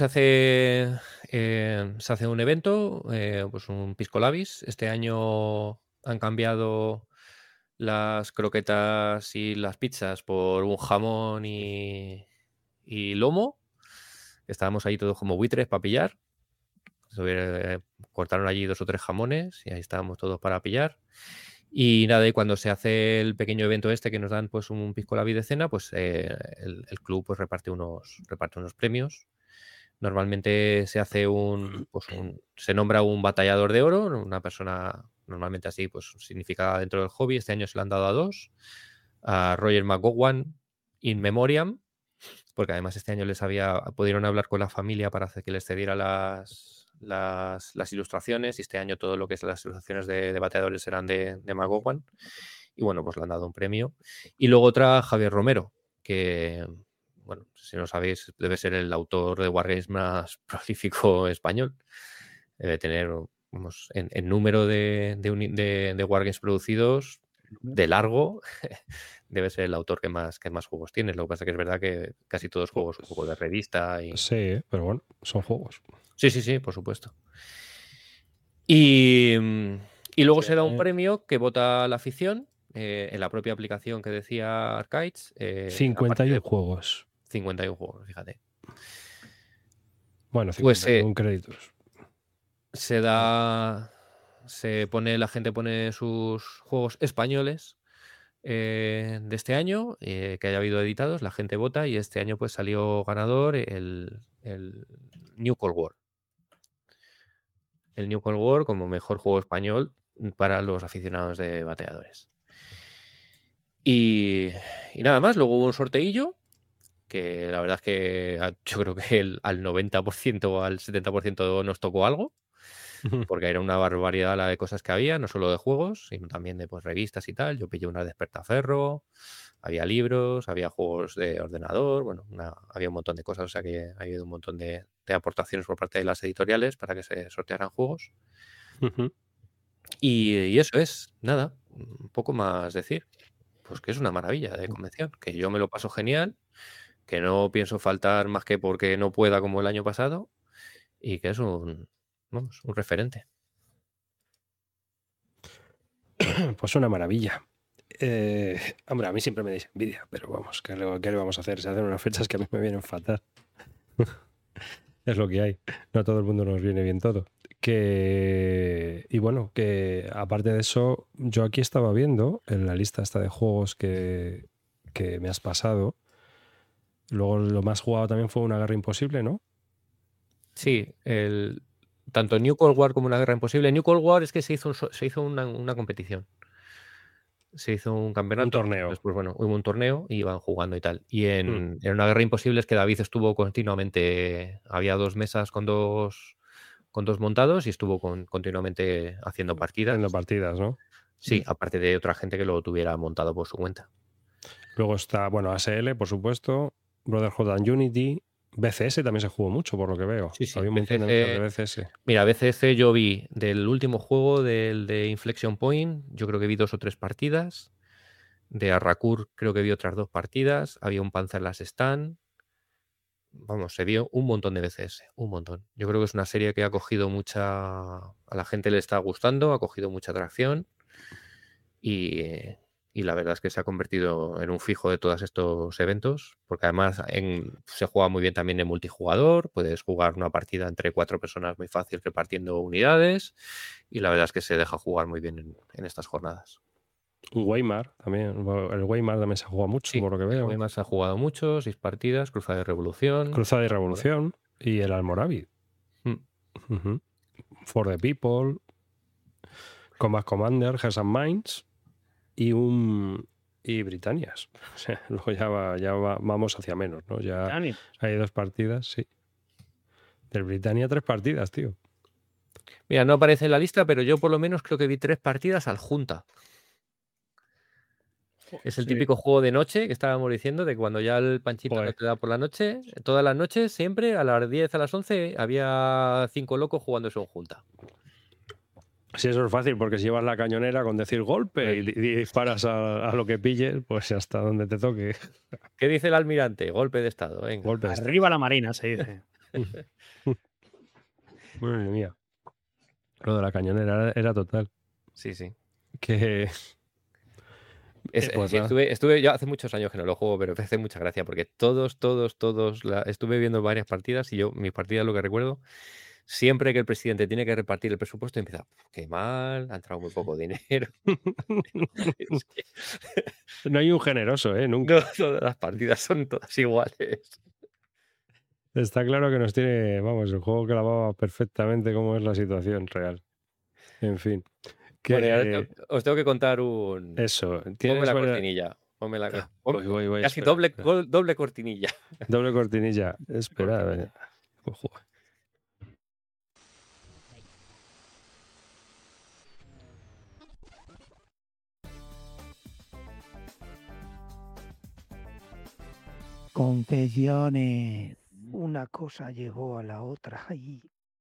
hace un evento, pues un Pisco Labis. Este año han cambiado las croquetas y las pizzas por un jamón y lomo. Estábamos ahí todos como buitres para pillar. Cortaron allí 2 o 3 jamones y ahí estábamos todos para pillar. Y nada, y cuando se hace el pequeño evento este que nos dan pues un Pisco Labis de cena, pues el club pues reparte unos premios. Normalmente se hace se nombra un batallador de oro, una persona normalmente así pues significada dentro del hobby. Este año se le han dado a 2, a Roger McGowan in memoriam, porque además este año pudieron hablar con la familia para hacer que les cediera las ilustraciones, y este año todo lo que es las ilustraciones de bateadores eran de McGowan, y bueno, pues le han dado un premio. Y luego otra, Javier Romero, que, bueno, si no sabéis, debe ser el autor de Wargames más prolífico español. Debe tener, vamos, en número de Wargames producidos, de largo, debe ser el autor que más juegos tiene. Lo que pasa es que es verdad que casi todos juegos, un poco de revista. Sí, pero bueno, son juegos. Sí, por supuesto. Y luego se da un premio que vota la afición en la propia aplicación que decía Arcades. 51 juegos. 51 juegos, fíjate. Bueno, 51 créditos. La gente pone sus juegos españoles de este año que haya habido editados, la gente vota, y este año pues salió ganador el New Cold War. El New Cold War como mejor juego español para los aficionados de bateadores. Y nada más, luego hubo un sorteillo que la verdad es que yo creo que al 90% o al 70% nos tocó algo, porque era una barbaridad la de cosas que había, no solo de juegos, sino también de pues, revistas y tal. Yo pillé una de Despertaferro, había libros, había juegos de ordenador, bueno, había un montón de cosas, o sea que ha habido un montón de aportaciones por parte de las editoriales para que se sortearan juegos. Y eso es, nada, un poco más decir, pues que es una maravilla de convención, que yo me lo paso genial, que no pienso faltar más que porque no pueda como el año pasado, y que es un referente. Pues una maravilla. Hombre, a mí siempre me dais envidia, pero vamos, ¿qué le vamos a hacer? Se hacen unas fechas que a mí me vienen fatal. Es lo que hay. No a todo el mundo nos viene bien todo. Y bueno, que aparte de eso, yo aquí estaba viendo en la lista esta de juegos que me has pasado. Luego lo más jugado también fue Una Guerra Imposible, ¿no? Sí, tanto New Cold War como Una Guerra Imposible. New Cold War es que se hizo una competición. Se hizo un campeonato. Un torneo. Después, bueno, hubo un torneo y iban jugando y tal. Y en Una Guerra Imposible es que David estuvo continuamente. Había 2 mesas con dos montados y estuvo continuamente haciendo partidas. Haciendo partidas, ¿no? Sí, aparte de otra gente que lo tuviera montado por su cuenta. Luego está, bueno, ASL, por supuesto, Brotherhood and Unity. BCS también se jugó mucho, por lo que veo. Sí, había un montón de BCS. Mira, BCS yo vi del último juego, del de Inflection Point, yo creo que vi 2 o 3 partidas. De Arrakur creo que vi otras 2 partidas. Había un Panzerland Stand. Vamos, se vio un montón de BCS, un montón. Yo creo que es una serie que ha cogido a la gente le está gustando, ha cogido mucha atracción. Y la verdad es que se ha convertido en un fijo de todos estos eventos, porque además se juega muy bien también en multijugador, puedes jugar una partida entre 4 personas muy fácil repartiendo unidades, y la verdad es que se deja jugar muy bien en estas jornadas. Weimar también, el Weimar también se juega mucho, Sí, por lo que veo. Weimar se ha jugado mucho, 6 partidas, Cruzada y Revolución. Cruzada y Revolución y el Almorávid. For the People, Combat Commander, Hearts and Minds y Britannias. O sea, luego vamos hacia menos, ¿no? Ya Britannia. hay 2 partidas, sí. Del Britannia 3 partidas, tío. Mira, no aparece en la lista, pero yo por lo menos creo que vi 3 partidas al Junta. Es el típico juego de noche que estábamos diciendo, de cuando ya el panchito no te da por la noche. Todas las noches, siempre, a las 10, a las 11, había 5 locos jugando eso en Junta. Sí, eso es fácil, porque si llevas la cañonera con decir golpe y disparas a lo que pilles, pues hasta donde te toque. ¿Qué dice el almirante? Golpe de estado, venga. Golpe de Arriba la marina, se dice. Madre mía. Lo de la cañonera era total. Sí, sí. Que... estuve yo hace muchos años que no lo juego, pero me hace mucha gracia porque todos estuve viendo varias partidas y yo, mis partidas, lo que recuerdo, siempre que el presidente tiene que repartir el presupuesto, empieza, qué mal, ha entrado muy poco dinero. No hay un generoso, nunca. No, todas las partidas son todas iguales. Está claro que nos tiene, vamos, el juego clavaba perfectamente cómo es la situación real. En fin. Bueno, os tengo que contar un... Eso. Ponme la cortinilla. Voy, casi espera. doble cortinilla. Doble cortinilla. Espera, cortinilla. Ojo. Confesiones. Una cosa llegó a la otra. Ay.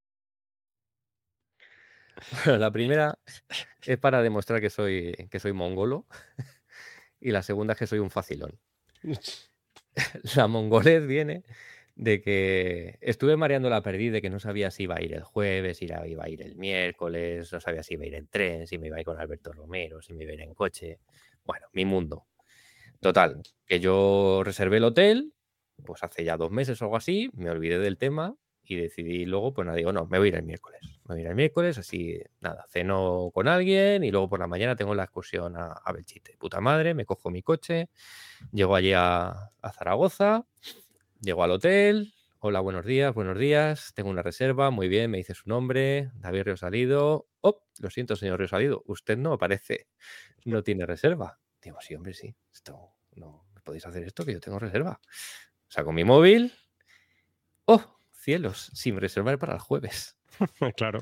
Bueno, la primera es para demostrar que soy mongolo y la segunda es que soy un facilón. La mongolez viene de que estuve mareando la perdiz, de que no sabía si iba a ir el jueves, iba a ir el miércoles, no sabía si iba a ir en tren, si me iba a ir con Alberto Romero, si me iba a ir en coche. Bueno, mi mundo. Total, que yo reservé el hotel, pues hace ya 2 meses o algo así, me olvidé del tema y decidí luego, pues nada, digo, no, me voy a ir el miércoles. Me voy a ir el miércoles, así, nada, ceno con alguien y luego por la mañana tengo la excursión a Belchite. Puta madre, me cojo mi coche, llego allí a Zaragoza, llego al hotel, hola, buenos días, tengo una reserva, muy bien, me dice su nombre, David Riosalido. Oh, lo siento, señor Riosalido, usted no aparece, no tiene reserva. Digo, sí, hombre, sí, esto, no, ¿me podéis hacer esto? Que yo tengo reserva. Saco mi móvil. ¡Oh, cielos! Sin reservar para el jueves. Claro.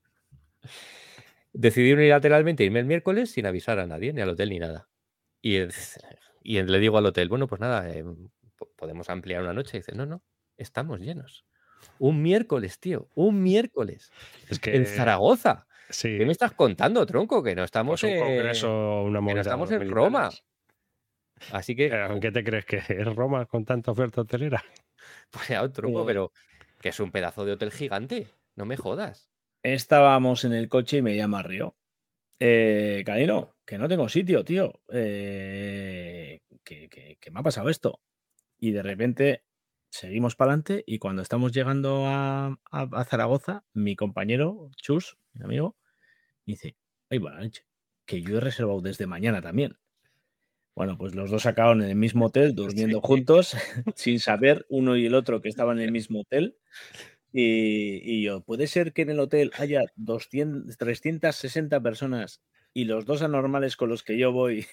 Decidí unilateralmente irme el miércoles sin avisar a nadie, ni al hotel ni nada. Y le digo al hotel, bueno, pues nada, podemos ampliar una noche. Y dice, no, estamos llenos. Un miércoles, tío, un miércoles. Es que... En Zaragoza. Sí. ¿Qué me estás contando, tronco? Que no estamos pues un congreso, una que no estamos en Roma. Así que... ¿Qué te crees? ¿Que es Roma con tanta oferta hotelera? Pues ya, tronco, pero que es un pedazo de hotel gigante. No me jodas. Estábamos en el coche y me llama Río. Canino, que no tengo sitio, tío. Que me ha pasado esto. Y de repente seguimos para adelante y cuando estamos llegando a Zaragoza, mi compañero, Chus, mi amigo, dice, ay, buena noche, que yo he reservado desde mañana también. Bueno, pues los dos acabaron en el mismo hotel, durmiendo juntos, sin saber uno y el otro que estaban en el mismo hotel. Y yo, ¿puede ser que en el hotel haya 360 personas y los dos anormales con los que yo voy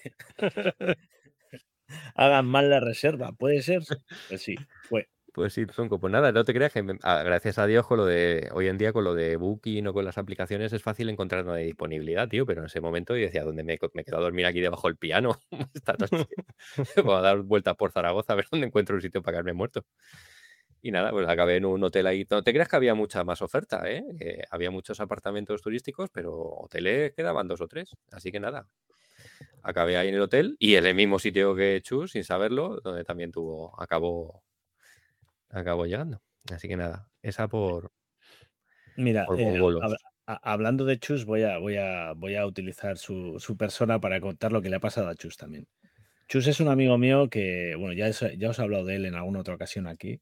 hagan mal la reserva? ¿Puede ser? Pues sí, fue. Pues sí, tronco. Pues nada, no te creas que gracias a Dios con lo de hoy en día, con lo de Booking o con las aplicaciones es fácil encontrar una disponibilidad, tío, pero en ese momento yo decía, ¿dónde me quedo a dormir aquí debajo del piano esta noche? Voy a dar vueltas por Zaragoza a ver dónde encuentro un sitio para quedarme muerto. Y nada, pues acabé en un hotel ahí. No te creas que había mucha más oferta, ¿eh? Que había muchos apartamentos turísticos, pero hoteles quedaban 2 o 3. Así que nada, acabé ahí en el hotel y en el mismo sitio que Chus, sin saberlo, donde también acabó llegando. Así que nada, esa por... Mira, por mongolos. Hablando de Chus, voy a utilizar su persona para contar lo que le ha pasado a Chus también. Chus es un amigo mío que, bueno, ya os he hablado de él en alguna otra ocasión aquí.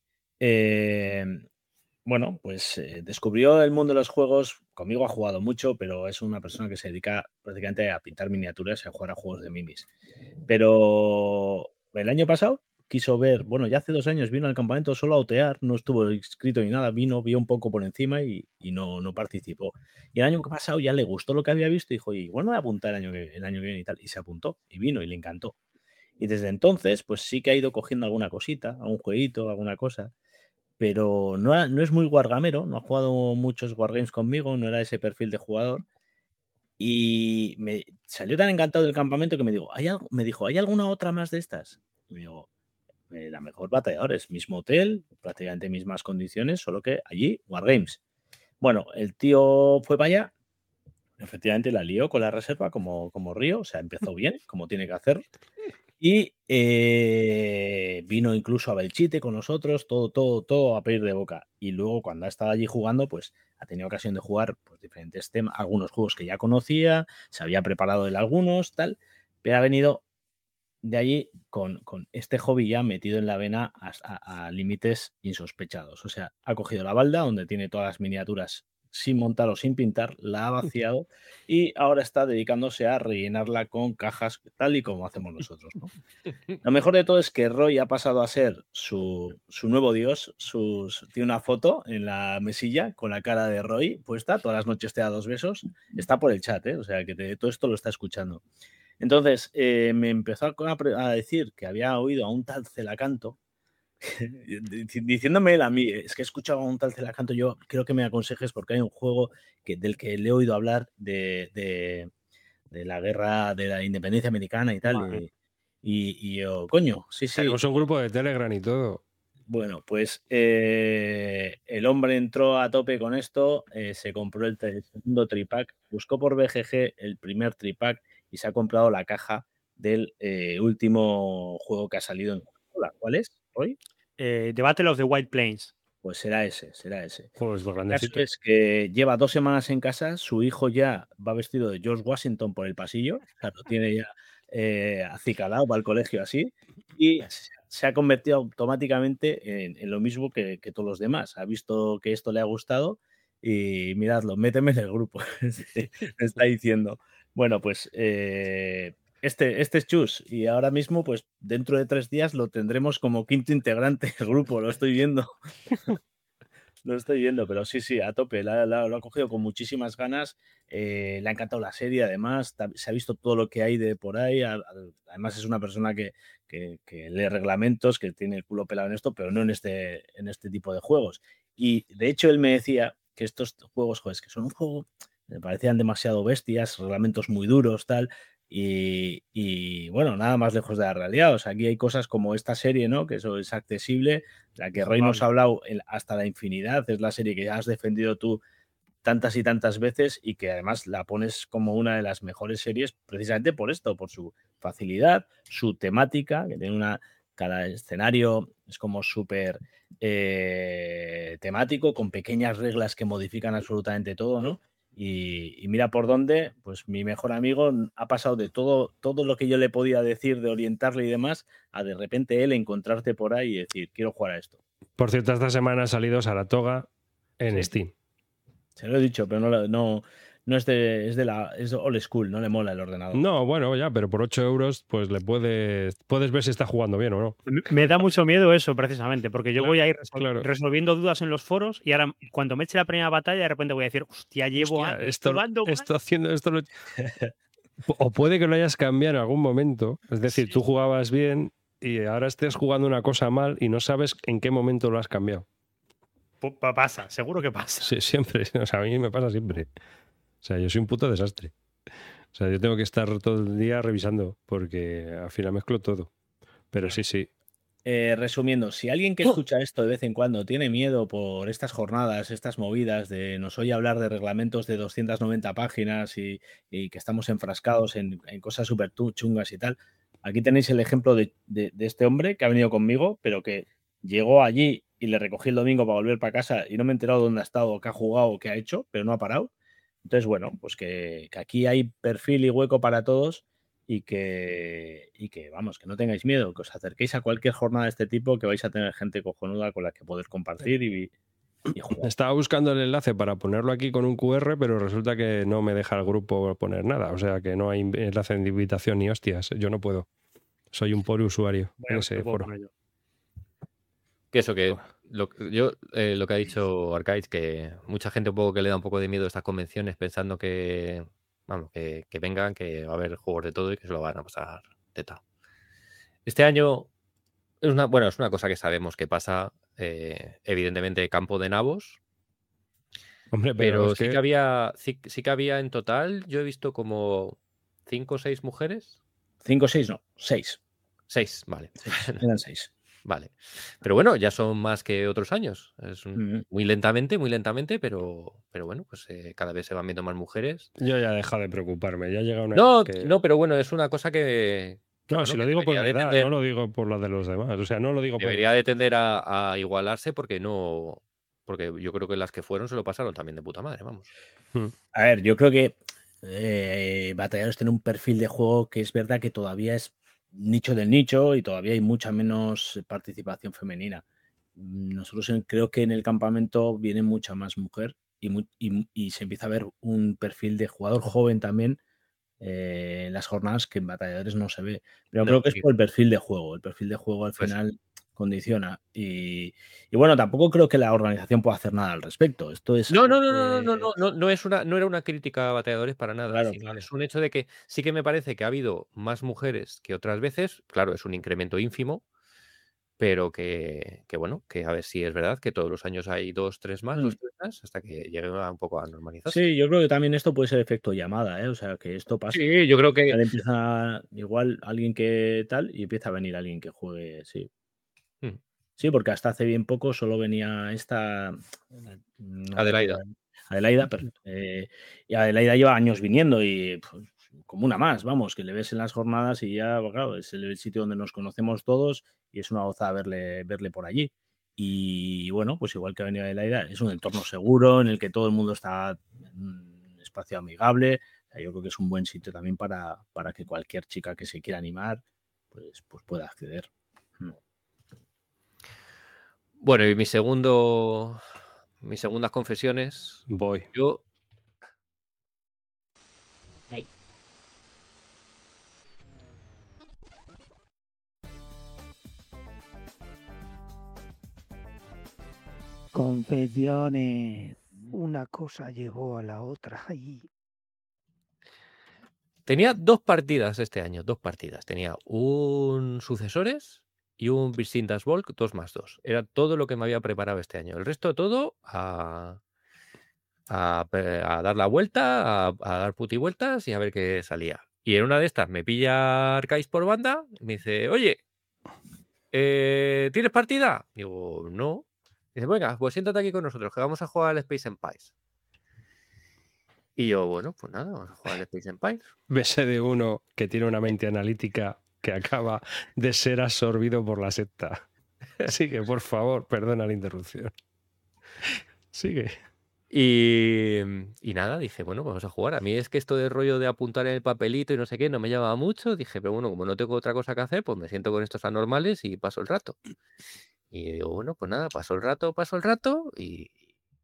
Bueno, pues descubrió el mundo de los juegos. Conmigo ha jugado mucho, pero es una persona que se dedica prácticamente a pintar miniaturas y a jugar a juegos de minis. Pero el año pasado quiso ver, bueno, ya hace 2 años vino al campamento solo a otear, no estuvo inscrito ni nada, vino, vio un poco por encima y no participó. Y el año pasado ya le gustó lo que había visto y dijo, y bueno, voy a apuntar el año que viene y tal. Y se apuntó y vino y le encantó. Y desde entonces, pues sí que ha ido cogiendo alguna cosita, algún jueguito, alguna cosa, pero no es muy wargamero, no ha jugado muchos wargames conmigo, no era ese perfil de jugador. Y me salió tan encantado del campamento que me dijo, ¿hay alguna otra más de estas? Y me digo, la mejor batalladores, mismo hotel, prácticamente mismas condiciones, solo que allí, Wargames. Bueno, el tío fue para allá, efectivamente la lió con la reserva como Río, o sea, empezó bien, como tiene que hacer. Y vino incluso a Belchite con nosotros, todo a pedir de boca. Y luego, cuando ha estado allí jugando, pues ha tenido ocasión de jugar pues, diferentes temas, algunos juegos que ya conocía, se había preparado él algunos, tal, pero ha venido de allí con este hobby ya metido en la vena a límites insospechados. O sea, ha cogido la balda donde tiene todas las miniaturas sin montar o sin pintar, la ha vaciado y ahora está dedicándose a rellenarla con cajas tal y como hacemos nosotros, ¿no? Lo mejor de todo es que Roy ha pasado a ser su nuevo dios. Tiene una foto en la mesilla con la cara de Roy puesta, todas las noches te da 2 besos, está por el chat, o sea que todo esto lo está escuchando. Entonces me empezó a decir que había oído a un tal Celacanto diciéndome él a mí, es que he escuchado a un tal Celacanto, yo quiero que me aconsejes porque hay un juego del que le he oído hablar de la guerra de la independencia americana y tal. Vale. Y yo, coño, sí. Tenemos un grupo de Telegram y todo. Bueno, pues el hombre entró a tope con esto, se compró el segundo tripack, buscó por BGG el primer tripack y se ha comprado la caja del último juego que ha salido en consola. ¿Cuál es hoy? The Battle of the White Plains. Pues será ese. Pues El grandecito. caso es que lleva 2 semanas en casa, su hijo ya va vestido de George Washington por el pasillo, o sea, lo tiene ya acicalado, va al colegio así, y se ha convertido automáticamente en lo mismo que todos los demás. Ha visto que esto le ha gustado y miradlo, méteme en el grupo, me está diciendo. Bueno, pues este es Chus y ahora mismo, pues dentro de 3 días lo tendremos como quinto integrante del grupo, lo estoy viendo. Lo estoy viendo, pero sí, a tope. Lo ha cogido con muchísimas ganas. Le ha encantado la serie, además. Se ha visto todo lo que hay de por ahí. Además, es una persona que lee reglamentos, que tiene el culo pelado en esto, pero no en este tipo de juegos. Y de hecho, él me decía que estos juegos, joder, que son un juego, me parecían demasiado bestias, reglamentos muy duros, tal. Y bueno, nada más lejos de la realidad. O sea, aquí hay cosas como esta serie, ¿no? Que eso es accesible, la que Roy nos ha hablado hasta la infinidad, es la serie que ya has defendido tú tantas y tantas veces y que además la pones como una de las mejores series precisamente por esto, por su facilidad, su temática, que tiene cada escenario es como súper temático, con pequeñas reglas que modifican absolutamente todo, ¿no? Y mira por dónde, pues mi mejor amigo ha pasado de todo lo que yo le podía decir, de orientarle y demás, a de repente él encontrarte por ahí y decir, quiero jugar a esto. Por cierto, esta semana ha salido Saratoga en Steam. Se lo he dicho, pero no es old school, no le mola el ordenador. No, bueno, ya, pero por 8 euros, pues le puedes ver si está jugando bien o no. Me da mucho miedo eso, precisamente, porque yo voy a ir resolviendo dudas en los foros y ahora, cuando me eche la primera batalla, de repente voy a decir, hostia, llevo esto haciendo esto. O puede que lo hayas cambiado en algún momento. Es decir, tú jugabas bien y ahora estés jugando una cosa mal y no sabes en qué momento lo has cambiado. Pasa, seguro que pasa. Sí, siempre. O sea, a mí me pasa siempre. O sea, yo soy un puto desastre. O sea, yo tengo que estar todo el día revisando porque al final mezclo todo. Pero sí. Resumiendo, si alguien que escucha esto de vez en cuando tiene miedo por estas jornadas, estas movidas de nos oye hablar de reglamentos de 290 páginas y que estamos enfrascados en cosas súper chungas y tal, aquí tenéis el ejemplo de este hombre que ha venido conmigo, pero que llegó allí y le recogí el domingo para volver para casa y no me he enterado dónde ha estado, qué ha jugado, qué ha hecho, pero no ha parado. Entonces, bueno, pues que aquí hay perfil y hueco para todos y que, vamos, que no tengáis miedo, que os acerquéis a cualquier jornada de este tipo, que vais a tener gente cojonuda con la que poder compartir y jugar. Estaba buscando el enlace para ponerlo aquí con un QR, pero resulta que no me deja el grupo poner nada. O sea que no hay enlace de invitación ni hostias. Yo no puedo. Soy un pobre usuario en ese foro. Que eso, que lo que ha dicho Arcade, que mucha gente un poco que le da un poco de miedo a estas convenciones pensando que, vamos, que vengan, que va a haber juegos de todo y que se lo van a pasar teta. Este año es una cosa que sabemos que pasa, evidentemente, campo de nabos. Hombre, Pero es sí que había en total, yo he visto como 5 o 6 mujeres. 5 o 6, no, 6. 6, vale. Eran 6. Vale. Pero bueno, ya son más que otros años. Es muy lentamente, pero bueno, pues cada vez se van viendo más mujeres. Yo ya he dejado de preocuparme. Ya ha llegado una No, pero bueno, es una cosa que... No, si lo digo por verdad, no lo digo por lo de los demás. O sea, no lo digo por... Debería de tender a igualarse porque no... Porque yo creo que las que fueron se lo pasaron también de puta madre, vamos. A ver, yo creo que Batalladores tiene un perfil de juego que es verdad que todavía es nicho del nicho y todavía hay mucha menos participación femenina. Nosotros creo que en el campamento viene mucha más mujer y se empieza a ver un perfil de jugador joven también en las jornadas que en Batalladores no se ve. Pero creo que es por el perfil de juego. El perfil de juego al final condiciona. Y bueno, tampoco creo que la organización pueda hacer nada al respecto. Esto es... No era una crítica a Batalladores para nada. Claro. Es un hecho de que sí que me parece que ha habido más mujeres que otras veces. Claro, es un incremento ínfimo, pero que bueno, que a ver si es verdad que todos los años hay 2, 3 más, hasta que llegue un poco a normalizarse. Sí, yo creo que también esto puede ser efecto llamada, ¿eh? O sea, que esto pasa. Sí, yo creo que... Empieza igual alguien que tal y empieza a venir alguien que juegue, sí. Sí, porque hasta hace bien poco solo venía esta... Adelaida. Y Adelaida lleva años viniendo y pues, como una más, vamos, que le ves en las jornadas y ya, pues, claro, es el sitio donde nos conocemos todos y es una gozada verle por allí. Y bueno, pues igual que ha venido Adelaida, es un entorno seguro en el que todo el mundo está en un espacio amigable. O sea, yo creo que es un buen sitio también para que cualquier chica que se quiera animar pues pueda acceder. Bueno, y mis segundas confesiones. Voy. Yo... Confesiones. Una cosa llevó a la otra. Tenía 2 partidas este año, 2 partidas. Tenía un Sucesores y un Distintas Volk 2+2. Era todo lo que me había preparado este año. El resto de todo a dar la vuelta, a dar putivueltas y a ver qué salía. Y en una de estas me pilla Arcais por banda y me dice, oye, ¿tienes partida? Digo, no. Dice, venga, pues siéntate aquí con nosotros, que vamos a jugar al Space Empires. Y yo, bueno, pues nada, vamos a jugar al Space Empires. Vese de uno que tiene una mente analítica que acaba de ser absorbido por la secta. Sigue, por favor, perdona la interrupción. Sigue. Y nada, dije, bueno, pues vamos a jugar. A mí es que esto de rollo de apuntar en el papelito y no sé qué no me llamaba mucho. Dije, pero bueno, como no tengo otra cosa que hacer, pues me siento con estos anormales y paso el rato. Y digo, bueno, pues nada, paso el rato y...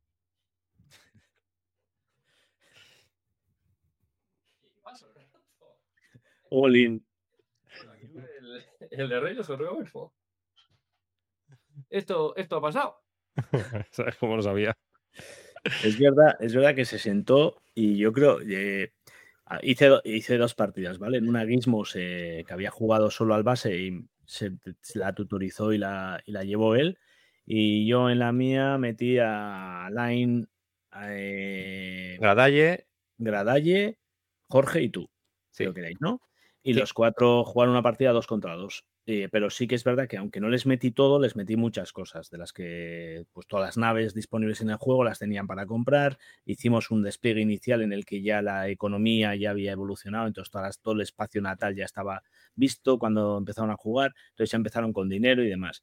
Olin. El de Reyes o Rodolfo. Esto ha pasado. ¿Sabes cómo lo sabía? Es verdad que se sentó y yo creo hice 2 partidas, ¿vale? En una Gizmos que había jugado solo al base y se la tutorizó y la llevó él. Y yo en la mía metí a Line, Gradalle, Jorge y tú, si lo queréis, ¿no? Y Sí. los 4 jugaron una partida 2 contra 2. Pero sí que es verdad que aunque no les metí todo, les metí muchas cosas, de las que pues todas las naves disponibles en el juego las tenían para comprar. Hicimos un despliegue inicial en el que ya la economía ya había evolucionado, entonces todo el espacio natal ya estaba visto cuando empezaron a jugar, entonces ya empezaron con dinero y demás.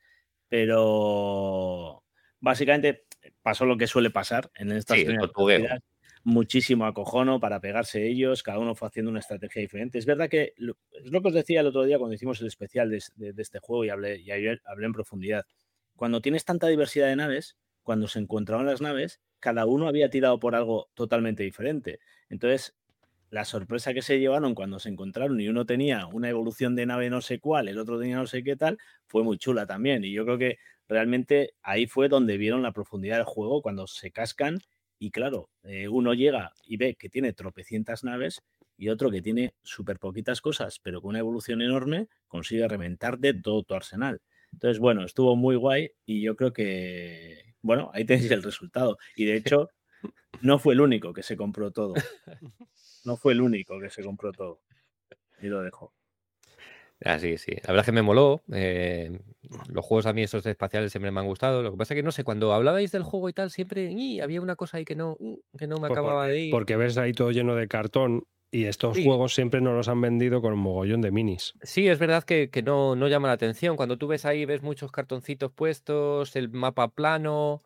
Pero básicamente pasó lo que suele pasar en estas primeras partidas. muchísimo acojono para pegarse ellos, cada uno fue haciendo una estrategia diferente. Es verdad que es lo que os decía el otro día cuando hicimos el especial de este juego y ayer hablé en profundidad. Cuando tienes tanta diversidad de naves, cuando se encontraban las naves, cada uno había tirado por algo totalmente diferente. Entonces, la sorpresa que se llevaron cuando se encontraron y uno tenía una evolución de nave no sé cuál, el otro tenía no sé qué tal, fue muy chula también. Y yo creo que realmente ahí fue donde vieron la profundidad del juego, cuando se cascan y claro, uno llega y ve que tiene tropecientas naves y otro que tiene súper poquitas cosas, pero con una evolución enorme, consigue reventarte todo tu arsenal. Entonces, bueno, estuvo muy guay y yo creo que, bueno, ahí tenéis el resultado. Y de hecho, no fue el único que se compró todo. No fue el único que se compró todo. Y lo dejo. Así, sí. La verdad es que me moló. Los juegos a mí esos espaciales siempre me han gustado. Lo que pasa es que no sé, cuando hablabais del juego y tal, siempre había una cosa ahí que no me acababa de ir. Porque ves ahí todo lleno de cartón y estos Sí. juegos siempre nos los han vendido con un mogollón de minis. Sí, es verdad que no llama la atención. Cuando tú ves ahí, ves muchos cartoncitos puestos, el mapa plano.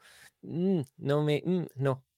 No.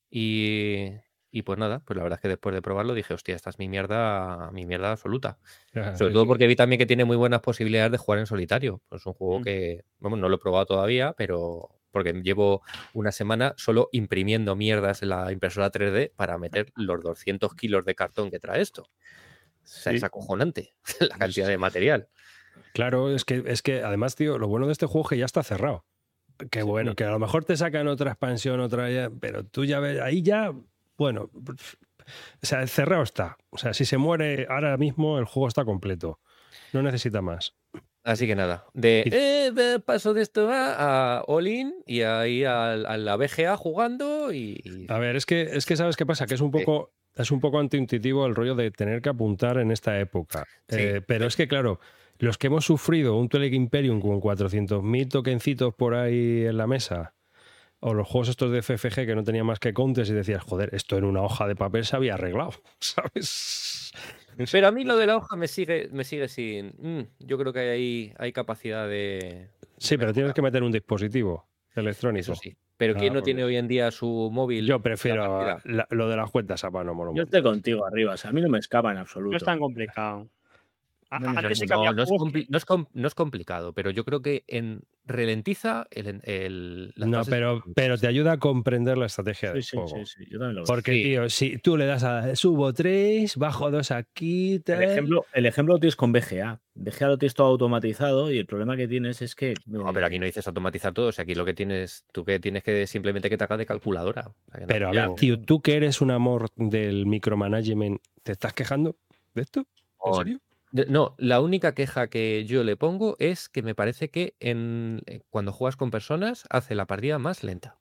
Y pues nada, pues la verdad es que después de probarlo dije, hostia, esta es mi mierda absoluta. Sobre todo porque vi también que tiene muy buenas posibilidades de jugar en solitario. Pues es un juego que, vamos, no lo he probado todavía, pero porque llevo una semana solo imprimiendo mierdas en la impresora 3D para meter los 200 kilos de cartón que trae esto. O sea, es acojonante la cantidad de material. Claro, es que además, tío, lo bueno de este juego es que ya está cerrado. Que bueno, que a lo mejor te sacan otra expansión, otra ya, pero tú ya ves, ahí ya, bueno, o sea, cerrado está. O sea, si se muere ahora mismo, el juego está completo. No necesita más. Así que nada, paso de esto a All-in y ahí a la BGA jugando y... A ver, es que ¿sabes qué pasa? Que es un poco antiintuitivo el rollo de tener que apuntar en esta época. Sí. Pero es que, claro, los que hemos sufrido un Twilight Imperium con 400.000 tokencitos por ahí en la mesa, o los juegos estos de FFG que no tenían más que counters y decías, joder, esto en una hoja de papel se había arreglado, ¿sabes? Pero a mí lo de la hoja me sigue sin... yo creo que hay capacidad de... Sí, pero tienes que meter un dispositivo electrónico. Eso sí. Pero ¿quién no tiene hoy en día su móvil? Yo prefiero lo de las cuentas a mano. Yo estoy contigo arriba, o sea, a mí no me escapa en absoluto. No es tan complicado. Antes sí que No, había no juegos no es complicado, pero yo creo que ralentiza las No, fases. pero te ayuda a comprender la estrategia del juego. Sí, yo también lo veo. Porque, Sí. tío, si tú le das a subo 3, bajo 2 aquí... El ejemplo lo tienes con BGA. BGA lo tienes todo automatizado y el problema que tienes es que... No, pero aquí no dices automatizar todo. O sea, aquí lo que tienes, tú que tienes que simplemente que te hagas de calculadora. O sea, que no. Pero a ver, tío, tú que eres un amor del micromanagement, ¿te estás quejando de esto? ¿En serio? No, la única queja que yo le pongo es que me parece que cuando juegas con personas hace la partida más lenta.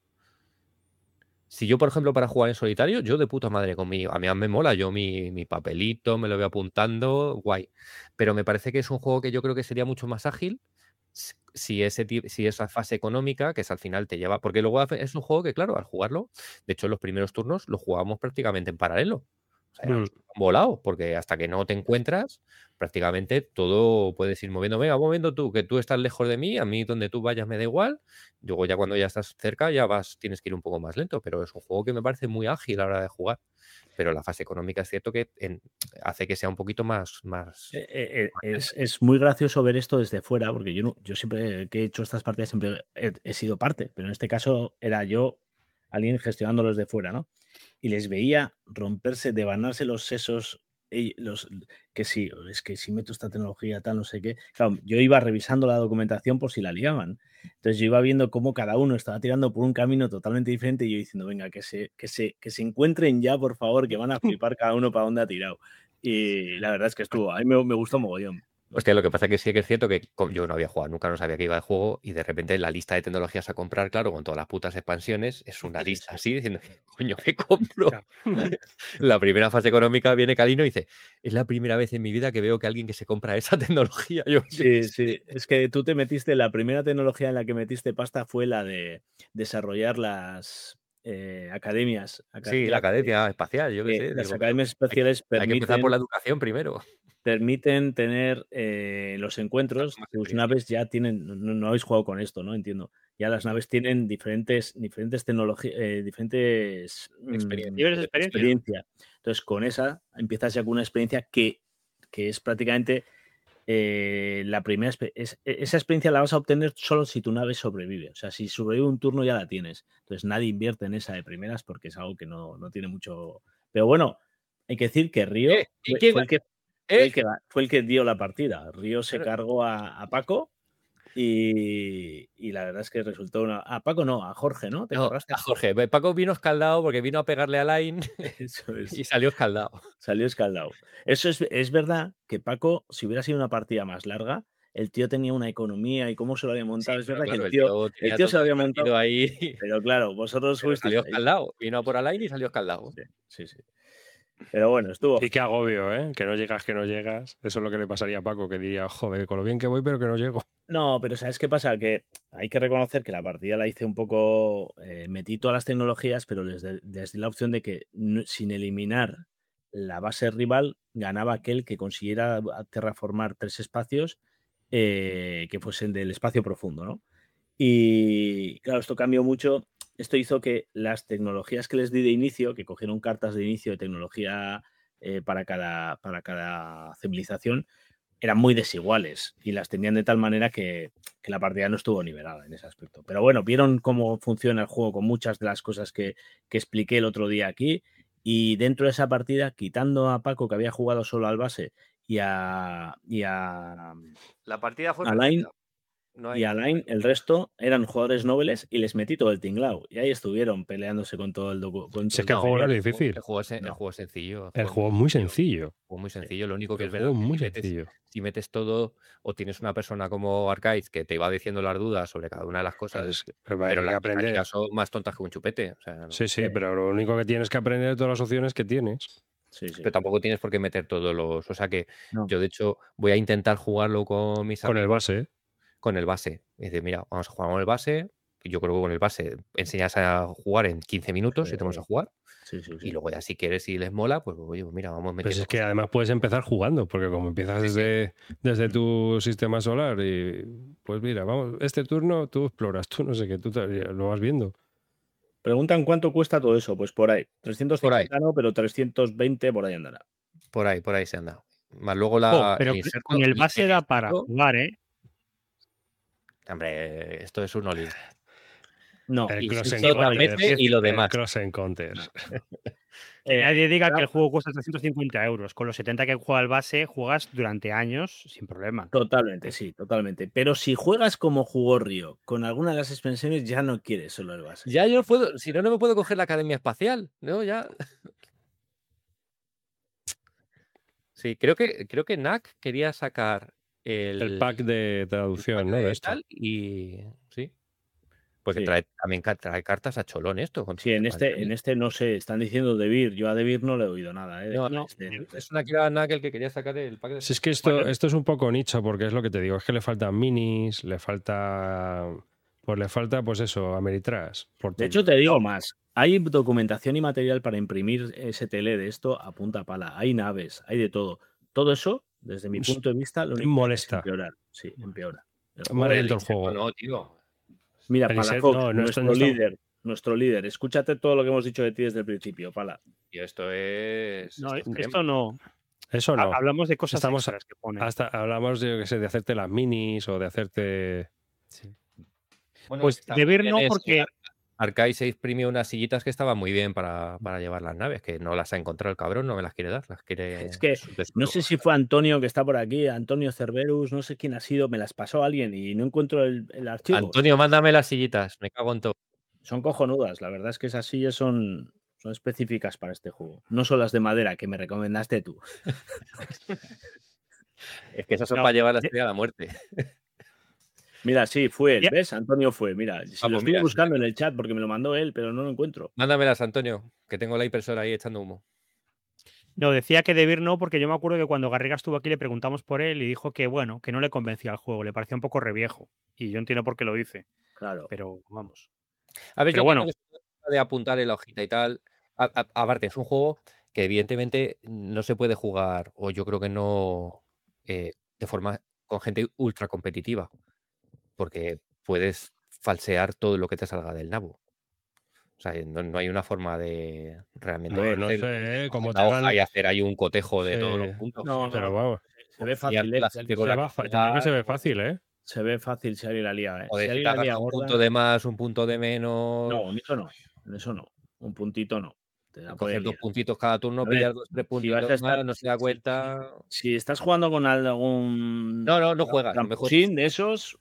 Si yo, por ejemplo, para jugar en solitario, yo de puta madre conmigo. A mí me mola, yo mi papelito, me lo voy apuntando, guay. Pero me parece que es un juego que yo creo que sería mucho más ágil si esa fase económica, que es al final te lleva... Porque luego es un juego que, claro, al jugarlo, de hecho, en los primeros turnos lo jugábamos prácticamente en paralelo. O sea, nos han volado, porque hasta que no te encuentras, prácticamente todo puedes ir moviendo. Venga, moviendo tú, que tú estás lejos de mí, a mí donde tú vayas me da igual. Luego ya cuando ya estás cerca ya tienes que ir un poco más lento, pero es un juego que me parece muy ágil a la hora de jugar. Pero la fase económica es cierto que hace que sea un poquito más... Es muy gracioso ver esto desde fuera, porque yo siempre que he hecho estas partidas siempre he sido parte, pero en este caso era yo alguien gestionándolo desde fuera, ¿no? Y les veía romperse, devanarse los sesos, que sí, es que si meto esta tecnología tal, no sé qué. Claro, yo iba revisando la documentación por si la liaban. Entonces yo iba viendo cómo cada uno estaba tirando por un camino totalmente diferente y yo diciendo, venga, que se encuentren ya, por favor, que van a flipar cada uno para dónde ha tirado. Y la verdad es que a mí me gustó mogollón. Hostia, lo que pasa es que sí que es cierto que yo no había jugado, nunca no sabía que iba el juego y de repente la lista de tecnologías a comprar, claro, con todas las putas expansiones, es una lista así diciendo, coño, ¿qué compro? La primera fase económica viene Calino y dice, es la primera vez en mi vida que veo que alguien que se compra esa tecnología. Sí, es que tú te metiste, la primera tecnología en la que metiste pasta fue la de desarrollar las academias. Sí, la academia espacial, yo qué sé. Las academias espaciales permiten... Hay que empezar por la educación primero. permiten tener los encuentros, Más tus experiencia. naves ya tienen, no habéis jugado con esto, ¿no? Entiendo. Ya las naves tienen diferentes tecnologías, diferentes Experiencia. Niveles de experiencia. experiencia. Entonces, con esa empiezas ya con una experiencia que es prácticamente la primera. Esa experiencia la vas a obtener solo si tu nave sobrevive. O sea, si sobrevive un turno ya la tienes. Entonces, nadie invierte en esa de primeras porque es algo que no tiene mucho. Pero bueno, hay que decir que Río ¿Y quién fue el que dio la partida. Río se Pero- cargó a Paco. Y la verdad es que resultó a Paco no, a Jorge, ¿no? ¿Te No, cargaste? a Jorge. Paco vino escaldado porque vino a pegarle a Line Eso es. y salió escaldado. Salió escaldado. Eso es verdad que Paco, si hubiera sido una partida más larga, el tío tenía una economía y cómo se lo había montado. Sí, es verdad claro, que el tío tenía se todo lo había repartido montado. ahí. Pero claro, vosotros Pero fuisteis salió ahí. escaldado. Vino a por a Line y salió escaldado. Sí. Pero bueno, estuvo. Y qué agobio, ¿eh? Que no llegas. Eso es lo que le pasaría a Paco, que diría, joder, con lo bien que voy, pero que no llego. No, pero ¿sabes qué pasa? Que hay que reconocer que la partida la hice un poco. Metí todas las tecnologías, pero desde la opción de que sin eliminar la base rival, ganaba aquel que consiguiera terraformar 3 espacios que fuesen del espacio profundo, ¿no? Y claro, esto cambió mucho. Esto hizo que las tecnologías que les di de inicio, que cogieron cartas de inicio de tecnología para cada civilización, eran muy desiguales y las tenían de tal manera que la partida no estuvo nivelada en ese aspecto. Pero bueno, vieron cómo funciona el juego con muchas de las cosas que expliqué el otro día aquí. Y dentro de esa partida, quitando a Paco, que había jugado solo al base, y a La partida fue Alain, perfecta. No y hay- Alain, el resto eran jugadores nobles y les metí todo el tinglao. Y ahí estuvieron peleándose con todo el documento. Si es que el juego no es El difícil. juego es No. sencillo. El juego es muy sencillo. Muy sencillo. Lo único que El es juego verdad es que muy sencillo. si metes todo o tienes una persona como Arcade que te va diciendo las dudas sobre cada una de las cosas, Pero pero hay que las aprender. mecánicas son más tontas que un chupete. O sea, no. Sí, pero lo único que tienes que aprender de todas las opciones que tienes. Sí. Pero tampoco tienes por qué meter todos los. O sea que No. yo, de hecho, voy a intentar jugarlo con mis Con el amigos, base. con el base. Es decir, mira, vamos a jugar con el base. Y yo creo que con el base enseñas a jugar en 15 minutos y te vamos a jugar. Sí. Y luego ya si quieres y les mola, pues oye, mira, vamos metiendo. Pues es que además puedes empezar jugando, porque como empiezas desde tu sistema solar y pues mira, vamos, este turno tú exploras, tú no sé qué, tú lo vas viendo. Preguntan cuánto cuesta todo eso. Pues por ahí. 350 no, pero 320 por ahí andará. Por ahí se anda. Más luego la. Pero con el base da para jugar, ¿eh? Hombre, esto es un all-in. No, El Y cross esto también y lo demás. El cross encounters. Que nadie diga que el juego cuesta 350 euros. Con los 70 que juega el base, juegas durante años sin problema. Totalmente, sí, totalmente. Pero si juegas como jugó Río, con alguna de las expansiones ya no quieres solo el base. Ya yo puedo, si no, no me puedo coger la Academia Espacial, ¿no? Ya. Sí, creo que NAC quería sacar El pack de traducción, ¿no? De esto. Tal, y sí. Porque Sí. también trae cartas a cholón esto. Sí, en este no sé, están diciendo Debir. Yo a Debir no le he oído nada. No. Es una que era NAC el que quería sacar el pack de. Si es que esto es un poco nicho, porque es lo que te digo, es que le faltan minis, le falta pues eso, Ameritrash. De hecho, te digo más. Hay documentación y material para imprimir STL de esto a punta pala. Hay naves, hay de todo. Todo eso, desde mi punto de vista, lo único molesta. que es empeorar. Sí, empeora. Más lento el juego. No, tío. Mira, El insert, Palafox, no, nuestro líder. Escúchate todo lo que hemos dicho de ti desde el principio, Pala. Y esto es. No, esto no. Eso no. Hablamos de cosas Estamos extras que pone. Hasta hablamos de, yo qué sé, de hacerte las minis o de hacerte. Sí. Bueno, Pues Debir no, porque Arcade se imprimió unas sillitas que estaban muy bien para llevar las naves, que no las ha encontrado el cabrón, no me las quiere dar, las quiere. Es que no sé si fue Antonio que está por aquí, Antonio Cerberus, no sé quién ha sido, me las pasó alguien y no encuentro el archivo. Antonio, mándame las sillitas, me cago en todo. Son cojonudas, la verdad es que esas sillas son específicas para este juego. No son las de madera que me recomendaste tú. Es que esas son para llevar la estrella a la muerte. Mira, sí, fue él, ¿ves? Antonio fue, mira. Si lo estoy mira, buscando en el chat porque me lo mandó él, pero no lo encuentro. Mándamelas, Antonio, que tengo la impresora ahí echando humo. No, decía que Debir no, porque yo me acuerdo que cuando Garriga estuvo aquí le preguntamos por él y dijo que, bueno, que no le convencía el juego, le parecía un poco reviejo. Y yo entiendo por qué lo dice. Claro. Pero vamos. A ver, Pero yo bueno. creo que de apuntar en la hojita y tal. Aparte, es un juego que evidentemente no se puede jugar, o yo creo que no, de forma con gente ultra competitiva, porque puedes falsear todo lo que te salga del nabo. O sea, no hay una forma de realmente Bueno, no hacer sé, como te la hoja hagan. y hacer ahí un cotejo de Sí, todos los puntos. No, pero no, vamos, se ve fácil, La gente con se la va que yo creo que se ve juegas, fácil, ¿eh? se ve fácil si alguien la lía, ¿eh? o Si de si alguien te la hagas lía un gorda, punto de más, un punto de menos, no, en eso no, un puntito no, te la puede coger 2 liar. puntitos cada turno, A ver, pillar 2, 3 si vas puntitos a estar, más, no se da cuenta. si estás jugando con algún No juegas, a lo mejor tramposín de esos,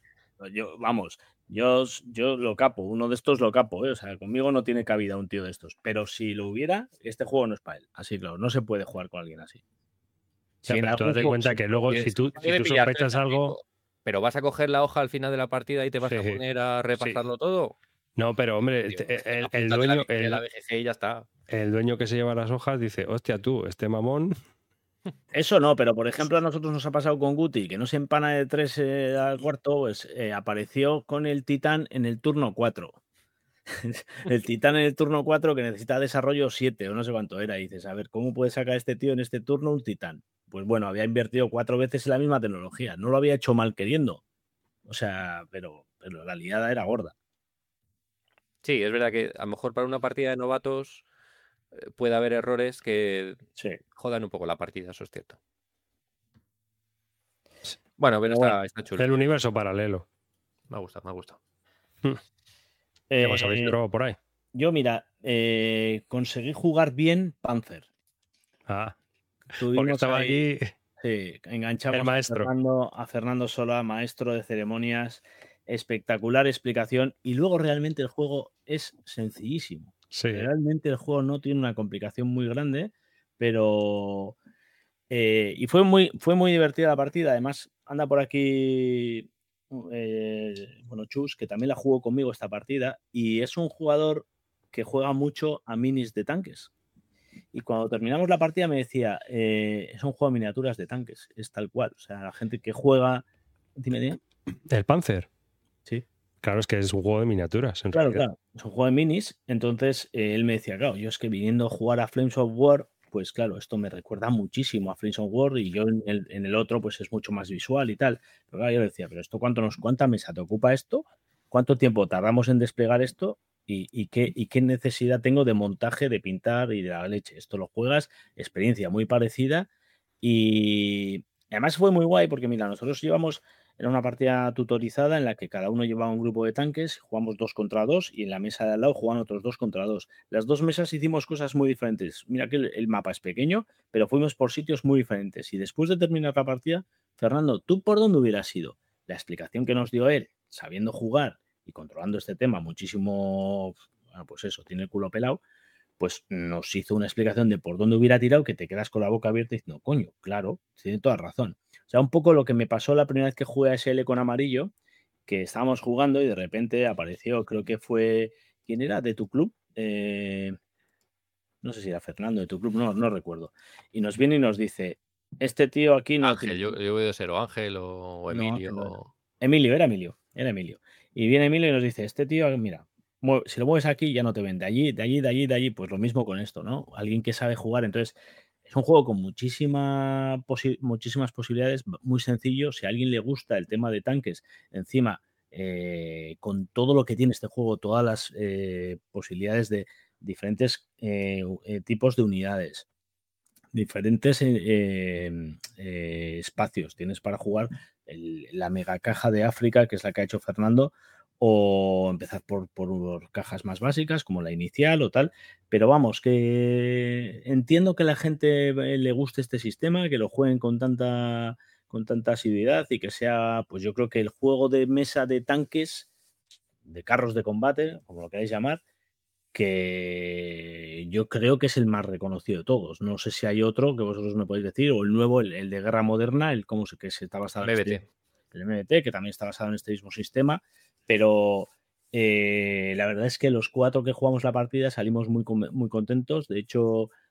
yo lo capo, uno de estos lo capo, ¿eh? O sea, conmigo no tiene cabida un tío de estos, pero si lo hubiera, este juego no es para él, así claro, no se puede jugar con alguien así. Ya, Si en pero tú algún date juego cuenta que luego, si tú debe pillar 3 sospechas algo. amigos, pero vas a coger la hoja al final de la partida y te vas a Sí, poner a repasarlo todo. No, pero hombre, Tío, el apúntate dueño, la victoria de la BGG y ya está. el dueño que se lleva las hojas dice, hostia tú, este mamón. Eso no, pero por ejemplo a nosotros nos ha pasado con Guti, que no se empana de 3 al cuarto, pues apareció con el titán en el turno 4. El titán en el turno 4 que necesita desarrollo 7 o no sé cuánto era. Y dices, a ver, ¿cómo puede sacar este tío en este turno un titán? Pues bueno, había invertido 4 veces en la misma tecnología. No lo había hecho mal queriendo. O sea, pero la liada era gorda. Sí, es verdad que a lo mejor para una partida de novatos puede haber errores que Sí. jodan un poco la partida, eso es cierto. Bueno, pero Pero está chulo. El universo paralelo. Me ha gustado. ¿Qué más habéis probado por ahí? Yo, mira, conseguí jugar bien Panzer. Ah, porque Tuvimos estaba ahí, allí sí, enganchamos el maestro. a Fernando Solá, maestro de ceremonias, espectacular explicación y luego realmente el juego es sencillísimo. Sí. Realmente el juego no tiene una complicación muy grande, pero y fue muy divertida la partida. Además, anda por aquí bueno, Chus, que también la jugó conmigo esta partida, y es un jugador que juega mucho a minis de tanques. Y cuando terminamos la partida me decía, es un juego de miniaturas de tanques, es tal cual. O sea, la gente que juega... Dime. El Panzer. Sí. Claro, es que es un juego de miniaturas. En Claro, realidad. claro. Es un juego de minis. Entonces, él me decía, claro, yo es que viniendo a jugar a Flames of War, pues claro, esto me recuerda muchísimo a Flames of War y yo en el otro pues es mucho más visual y tal. Pero claro, yo le decía, pero esto ¿cuánta mesa te ocupa esto? ¿Cuánto tiempo tardamos en desplegar esto? ¿Y qué necesidad tengo de montaje, de pintar y de la leche? Esto lo juegas, experiencia muy parecida y además fue muy guay porque mira, nosotros llevamos... Era una partida tutorizada en la que cada uno llevaba un grupo de tanques, jugamos 2 contra 2 y en la mesa de al lado jugaban otros 2 contra 2. Las dos mesas hicimos cosas muy diferentes. Mira que el mapa es pequeño, pero fuimos por sitios muy diferentes. Y después de terminar la partida, Fernando, ¿tú por dónde hubieras ido? La explicación que nos dio él, sabiendo jugar y controlando este tema muchísimo, bueno, pues eso, tiene el culo pelado, pues nos hizo una explicación de por dónde hubiera tirado que te quedas con la boca abierta diciendo, coño, claro, tiene toda razón. O sea, un poco lo que me pasó la primera vez que jugué a SL con amarillo, que estábamos jugando y de repente apareció, creo que fue, ¿quién era? ¿De tu club? No sé si era Fernando, de tu club, no recuerdo. Y nos viene y nos dice, este tío aquí no... Ángel, yo he oído ser o Ángel o No, Emilio. no era Emilio. Y viene Emilio y nos dice, este tío, mira, si lo mueves aquí ya no te ven, de allí, pues lo mismo con esto, ¿no? Alguien que sabe jugar, entonces es un juego con muchísimas posibilidades, muy sencillo, si a alguien le gusta el tema de tanques, encima, con todo lo que tiene este juego, todas las posibilidades de diferentes tipos de unidades, diferentes espacios tienes para jugar, la mega caja de África, que es la que ha hecho Fernando, o empezar por cajas más básicas como la inicial o tal, pero vamos, que entiendo que a la gente le guste este sistema, que lo jueguen con tanta asiduidad y que sea, pues yo creo que el juego de mesa de tanques, de carros de combate, como lo queráis llamar, que yo creo que es el más reconocido de todos. No sé si hay otro que vosotros me podéis decir, o el nuevo, el de Guerra Moderna, que se está basado en el MBT, que también está basado en este mismo sistema, pero la verdad es que los 4 que jugamos la partida salimos muy contentos. De hecho,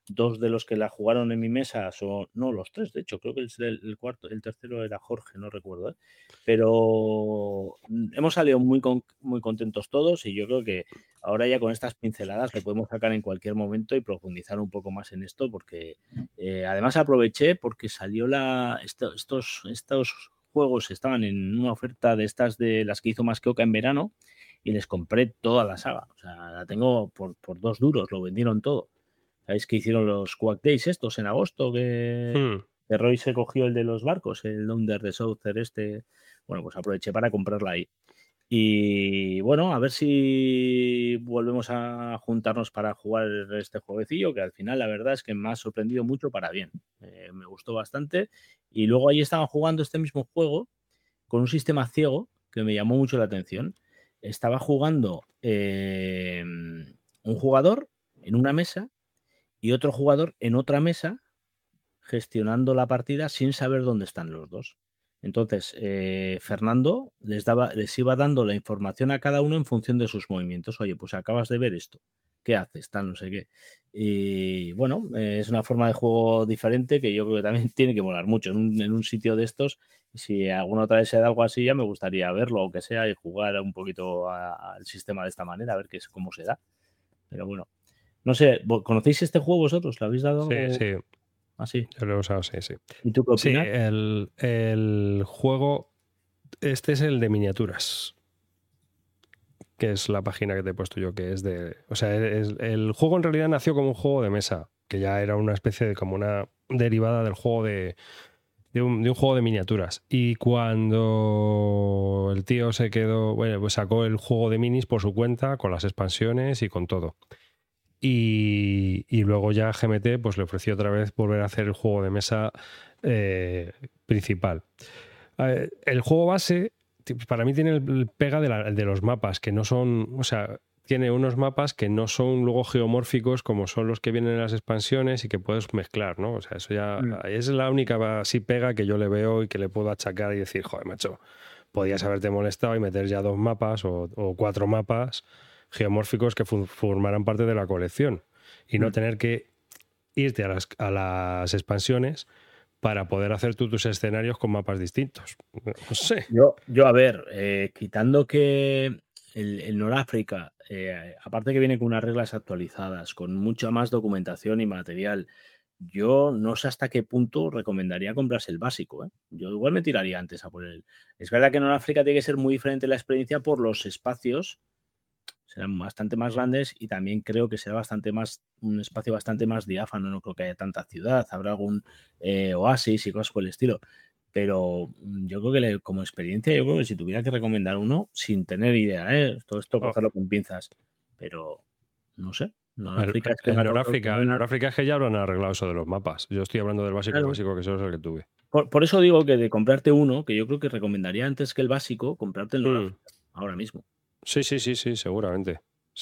2 de los que la jugaron en mi mesa son, no, los 3, de hecho, creo que el cuarto, el tercero era Jorge, no recuerdo, ¿eh? Pero hemos salido muy contentos todos y yo creo que ahora ya con estas pinceladas lo podemos sacar en cualquier momento y profundizar un poco más en esto, porque además aproveché porque salió estos juegos estaban en una oferta de estas de las que hizo Masqueoka en verano y les compré toda la saga. O sea, la tengo por 2 duros, lo vendieron todo. ¿Sabéis que hicieron los Quack Days estos en agosto? Que Roy se cogió el de los barcos, el Under the Southern este. Bueno, pues aproveché para comprarla ahí. Y bueno, a ver si volvemos a juntarnos para jugar este jueguecillo, que al final la verdad es que me ha sorprendido mucho para bien. Me gustó bastante. Y luego ahí estaban jugando este mismo juego con un sistema ciego que me llamó mucho la atención. Estaba jugando un jugador en una mesa y otro jugador en otra mesa gestionando la partida sin saber dónde están los dos. Entonces, Fernando les iba dando la información a cada uno en función de sus movimientos. Oye, pues acabas de ver esto. ¿Qué haces? Tal, no sé qué. Y bueno, es una forma de juego diferente que yo creo que también tiene que molar mucho. En un sitio de estos, si alguna otra vez se da algo así, ya me gustaría verlo, aunque sea, y jugar un poquito al sistema de esta manera, a ver cómo se da. Pero bueno, no sé, ¿conocéis este juego vosotros? ¿Lo habéis dado? Sí. ¿Ah, sí? Yo lo he usado, sí. ¿Y tú qué opinas? Sí, el juego, este es el de miniaturas, que es la página que te he puesto yo, que es de... O sea, el juego en realidad nació como un juego de mesa, que ya era una especie de como una derivada del juego de un juego de miniaturas. Y cuando el tío se quedó, bueno, pues sacó el juego de minis por su cuenta, con las expansiones y con todo. Y luego ya GMT pues le ofreció otra vez volver a hacer el juego de mesa principal. El juego base para mí tiene el pega de los mapas, que no son, o sea, tiene unos mapas que no son luego geomórficos como son los que vienen en las expansiones y que puedes mezclar, ¿no? O sea, eso ya es la única así pega que yo le veo y que le puedo achacar y decir, joder, macho, podías haberte molestado y meter ya 2 mapas o 4 mapas geomórficos que formaran parte de la colección y no tener que irte a las expansiones para poder hacer tus escenarios con mapas distintos. No sé. Yo a ver, quitando que el Noráfrica, aparte que viene con unas reglas actualizadas, con mucha más documentación y material, yo no sé hasta qué punto recomendaría comprarse el básico, ¿eh? Yo igual me tiraría antes a por él. Es verdad que en Noráfrica tiene que ser muy diferente la experiencia por los espacios. Serán bastante más grandes y también creo que será un espacio bastante más diáfano. No creo que haya tanta ciudad, habrá algún oasis y cosas por el estilo. Pero yo creo que como experiencia, yo creo que si tuviera que recomendar uno, sin tener idea, todo esto cogerlo con pinzas. Pero no sé. En Noráfrica es que ya habrán arreglado eso de los mapas. Yo estoy hablando del básico, claro. El básico que eso es el que tuve. Por eso digo que de comprarte uno, que yo creo que recomendaría antes que el básico, comprarte el Noráfrica ahora mismo. Sí, seguramente.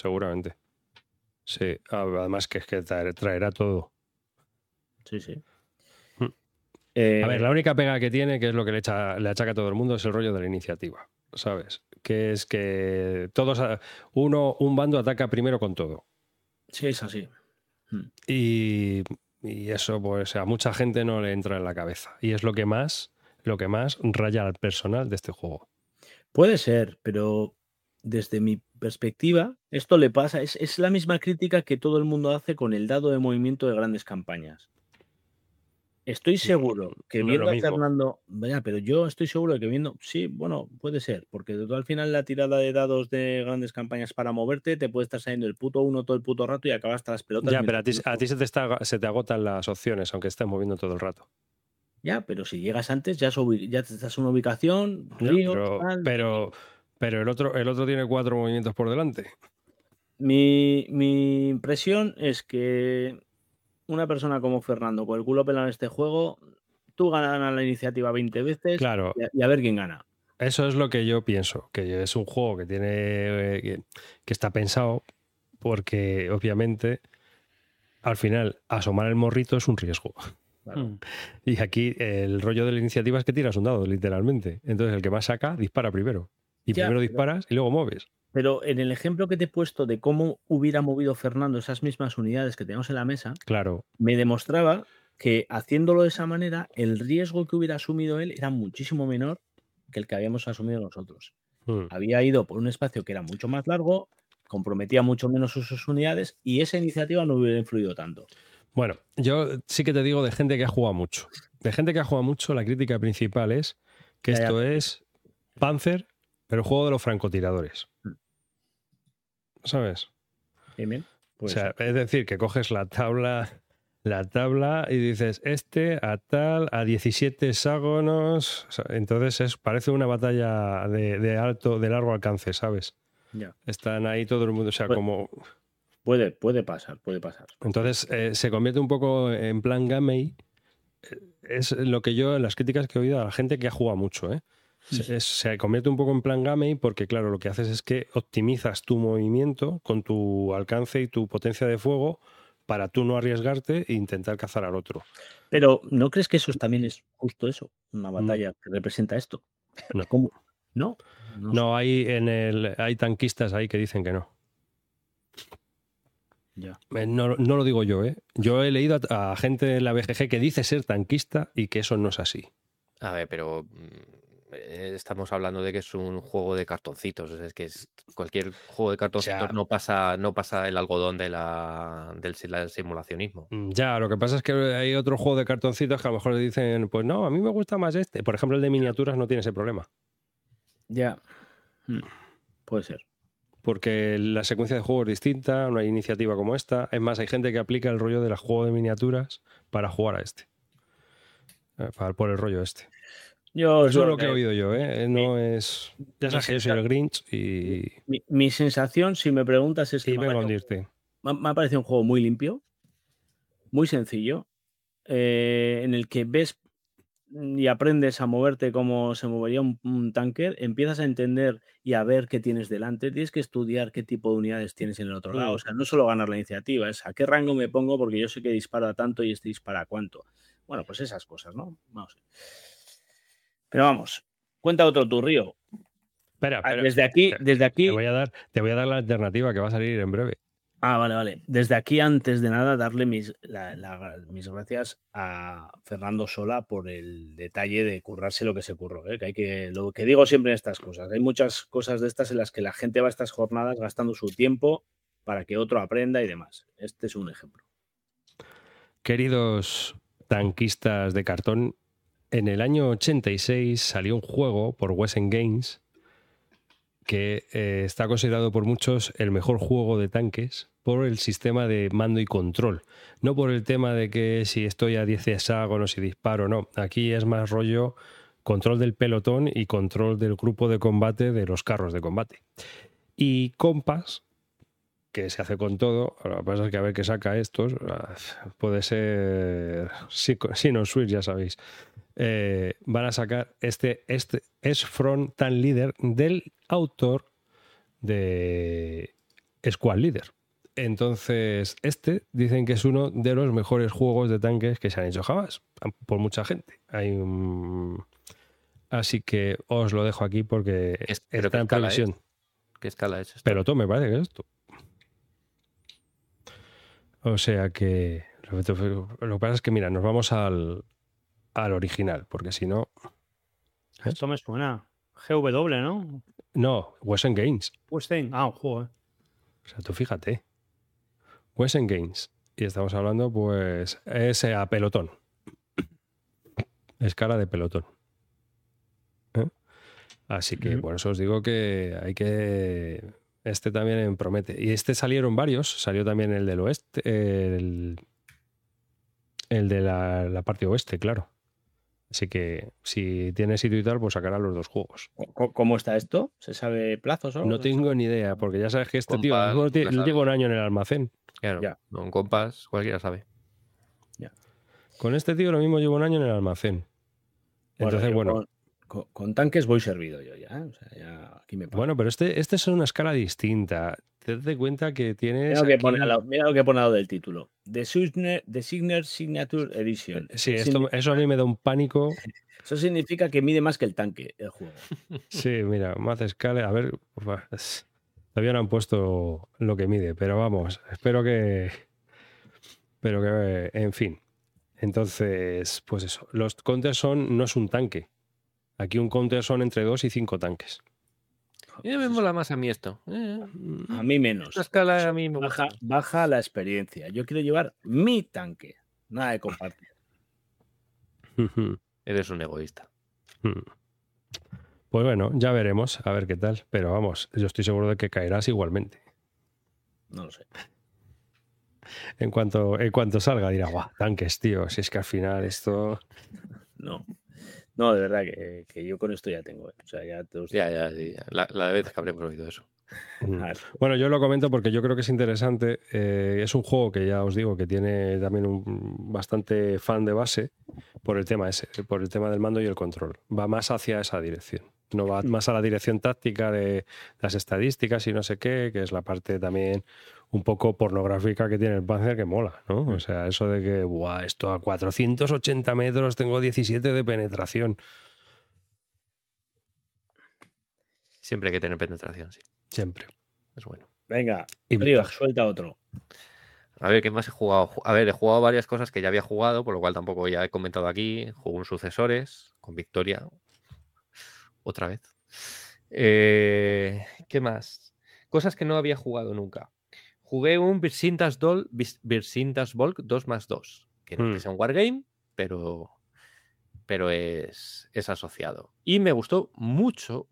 Sí, además que es que traerá todo. Sí. A ver, la única pega que tiene, que es lo que le achaca a todo el mundo, es el rollo de la iniciativa, ¿sabes? Que es que un bando ataca primero con todo. Sí, es así. Y eso, pues a mucha gente no le entra en la cabeza. Y es lo que más raya al personal de este juego. Puede ser, pero desde mi perspectiva, esto le pasa, es la misma crítica que todo el mundo hace con el dado de movimiento de grandes campañas. Estoy seguro que viendo a Fernando, vaya, pero yo estoy seguro de que viendo, sí, bueno, puede ser, porque al final la tirada de dados de grandes campañas para moverte te puede estar saliendo el puto uno todo el puto rato y acabas hasta las pelotas. Ya, pero a ti se te agotan las opciones, aunque estés moviendo todo el rato. Ya, pero si llegas antes ya te estás en una ubicación, ríos, pero el otro tiene 4 movimientos por delante. Mi impresión es que una persona como Fernando, con el culo pelado en este juego, tú ganas la iniciativa 20 veces, claro, y a ver quién gana. Eso es lo que yo pienso, que es un juego que tiene que está pensado porque obviamente al final asomar el morrito es un riesgo. Claro. Y aquí el rollo de la iniciativa es que tiras un dado, literalmente. Entonces el que más saca dispara primero. Y primero disparas y luego mueves. Pero en el ejemplo que te he puesto de cómo hubiera movido Fernando esas mismas unidades que tenemos en la mesa, Claro. me demostraba que haciéndolo de esa manera, el riesgo que hubiera asumido él era muchísimo menor que el que habíamos asumido nosotros. Había ido por un espacio que era mucho más largo, comprometía mucho menos sus unidades y esa iniciativa no hubiera influido tanto. Bueno, yo sí que te digo de gente que ha jugado mucho. De gente que ha jugado mucho, la crítica principal es que esto es Panzer, pero el juego de los francotiradores. ¿Sabes? Bien. Pues o sea, es decir, que coges la tabla y dices, a 17 hexágonos. O sea, entonces parece una batalla de largo alcance, ¿sabes? Ya. Están ahí todo el mundo, o sea, como... Puede pasar. Entonces se convierte un poco en plan gamey. Es lo que yo, en las críticas que he oído a la gente que ha jugado mucho, ¿eh? Se convierte un poco en plan gamey porque, claro, lo que haces es que optimizas tu movimiento con tu alcance y tu potencia de fuego para tú no arriesgarte e intentar cazar al otro. Pero ¿no crees que eso también es justo eso? Una batalla que representa esto. No. ¿Cómo? No. No, hay tanquistas ahí que dicen que no. Ya. No lo digo yo, ¿eh? Yo he leído a gente de la BGG que dice ser tanquista y que eso no es así. A ver, pero estamos hablando de que es un juego de cartoncitos. Es que cualquier juego de cartoncitos no pasa el algodón del simulacionismo. Ya, lo que pasa es que hay otro juego de cartoncitos que a lo mejor le dicen, pues no, a mí me gusta más este. Por ejemplo, el de miniaturas no tiene ese problema. Ya. Puede ser. Porque la secuencia de juego es distinta, no hay iniciativa como esta. Es más, hay gente que aplica el rollo del juego de miniaturas para jugar a este. Por el rollo este. Eso es lo que he oído yo, ¿eh? No es... Ya sabes que yo soy el Grinch y... Mi sensación, si me preguntas, es que me ha parecido un juego muy limpio, muy sencillo, en el que ves y aprendes a moverte como se movería un tanker, empiezas a entender y a ver qué tienes delante, tienes que estudiar qué tipo de unidades tienes en el otro lado, o sea, no solo ganar la iniciativa, es a qué rango me pongo porque yo sé que dispara tanto y este dispara cuánto. Bueno, pues esas cosas, ¿no? Vamos. Pero vamos, cuenta otro tu Río. Espera, desde aquí te voy a dar la alternativa que va a salir en breve. Vale. Desde aquí, antes de nada, darle mis gracias a Fernando Sola por el detalle de currarse lo que se curró, ¿eh? Lo que digo siempre en estas cosas. Hay muchas cosas de estas en las que la gente va a estas jornadas gastando su tiempo para que otro aprenda y demás. Este es un ejemplo. Queridos tanquistas de cartón, en el año 86 salió un juego por Wesen Games que está considerado por muchos el mejor juego de tanques por el sistema de mando y control. No por el tema de que si estoy a 10 hexágonos y disparo, no. Aquí es más rollo control del pelotón y control del grupo de combate de los carros de combate. Y Compass, que se hace con todo, lo que pasa es que a ver qué saca estos, puede ser Synoswitch, ya sabéis. Van a sacar este es Frontal Leader del autor de Squad Leader. Entonces, dicen que es uno de los mejores juegos de tanques que se han hecho jamás, por mucha gente. Así que os lo dejo aquí porque está en previsión. ¿Qué escala es esto? Pelotón, me parece que es esto. O sea que lo que pasa es que, mira, nos vamos al original, porque si no... Esto me suena. GW, ¿no? No, Wesen Games. Wesen, un juego, ¿eh? O sea, tú fíjate. Wesen Games. Y estamos hablando, pues, es a pelotón. Escala de pelotón. Así que, por eso os digo que hay que... Este también promete. Y salieron varios. Salió también el del oeste, el de la parte oeste, claro. Así que si tiene sitio y tal, pues sacará los dos juegos. ¿Cómo está esto? ¿Se sabe plazos o algo? No tengo ni idea, porque ya sabes que este tío lleva un año en el almacén. Claro, ya. Con Compass cualquiera sabe. Ya. Con este tío lo mismo llevo un año en el almacén. Entonces, Con tanques voy servido yo ya. O sea, ya aquí me pago. Bueno, pero este es una escala distinta. Te das cuenta que tienes. Mira lo que pone al lado del título. The Signer Signature Edition. Sí, eso a mí me da un pánico. Eso significa que mide más que el tanque, el juego. Sí, mira, más escala. A ver, Todavía no han puesto lo que mide, pero vamos, espero que... Pero que, en fin. Entonces, pues eso. Los counters no es un tanque. Aquí un counter son entre 2 y 5 tanques. Me mola más a mí esto. A mí menos. Esta escala a mí me gusta. Baja la experiencia. Yo quiero llevar mi tanque. Nada de compartir. Eres un egoísta. Pues bueno, ya veremos, a ver qué tal. Pero vamos, yo estoy seguro de que caerás igualmente. No lo sé. En cuanto salga, dirá, guau, tanques, tío. Si es que al final esto... No, de verdad que yo con esto ya tengo. O sea, ya Sí. La vez que habremos oído eso. Bueno, yo lo comento porque yo creo que es interesante. Es un juego que ya os digo que tiene también bastante fan de base por el tema ese, por el tema del mando y el control. Va más hacia esa dirección. No va más a la dirección táctica de las estadísticas y no sé qué, que es la parte también un poco pornográfica que tiene el Panzer, que mola, ¿no? O sea, eso de que, buah, esto a 480 metros tengo 17 de penetración. Siempre hay que tener penetración, sí. Siempre. Es bueno. Venga, Y Río, suelta otro. A ver, ¿qué más he jugado? A ver, he jugado varias cosas que ya había jugado, por lo cual tampoco ya he comentado aquí. Jugué un Sucesores con victoria. Otra vez. ¿Qué más? Cosas que no había jugado nunca. Jugué un Virsintas Volk 2+2, que no es que sea un wargame, pero es asociado. Y me gustó mucho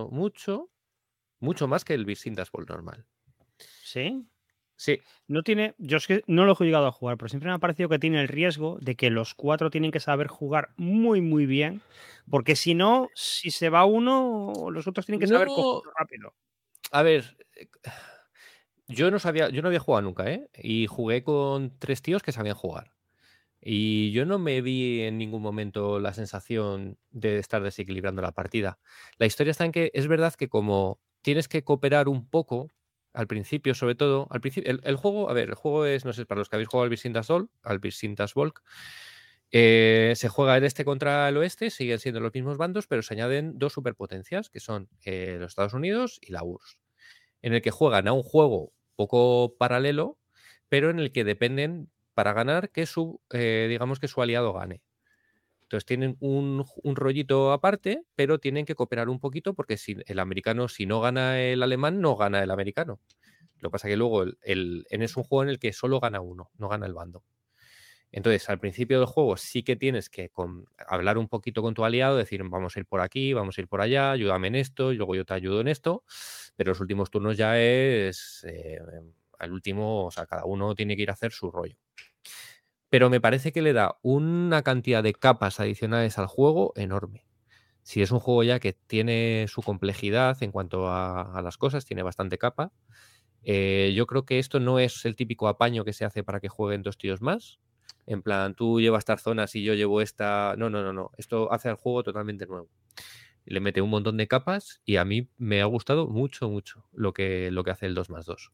más que el Virsintas Volk normal. ¿Sí? Sí. No tiene, yo es que no lo he llegado a jugar, pero siempre me ha parecido que tiene el riesgo de que los 4 tienen que saber jugar muy, muy bien, porque si no, si se va uno, los otros tienen que saber cogerlo rápido. A ver, yo no había jugado nunca, ¿eh? Y jugué con 3 tíos que sabían jugar. Y yo no me vi en ningún momento la sensación de estar desequilibrando la partida. La historia está en que es verdad que como tienes que cooperar un poco, al principio sobre todo, el juego, a ver, el juego es, no sé, para los que habéis jugado al Virsintas Volk, se juega el este contra el oeste, siguen siendo los mismos bandos, pero se añaden 2 superpotencias, que son los Estados Unidos y la URSS, en el que juegan a un juego poco paralelo, pero en el que dependen para ganar que digamos que su aliado gane. Entonces tienen un rollito aparte, pero tienen que cooperar un poquito porque si el americano, si no gana el alemán, no gana el americano. Lo que pasa que luego es un juego en el que solo gana uno, no gana el bando. Entonces, al principio del juego sí que tienes que hablar un poquito con tu aliado, decir, vamos a ir por aquí, vamos a ir por allá, ayúdame en esto, y luego yo te ayudo en esto, pero los últimos turnos ya es... al último, o sea, cada uno tiene que ir a hacer su rollo. Pero me parece que le da una cantidad de capas adicionales al juego enorme. Si es un juego ya que tiene su complejidad en cuanto a las cosas, tiene bastante capa. Yo creo que esto no es el típico apaño que se hace para que jueguen 2 tíos más. En plan, tú llevas estas zonas y yo llevo esta... No. Esto hace al juego totalmente nuevo. Le mete un montón de capas y a mí me ha gustado mucho lo que hace el 2+2.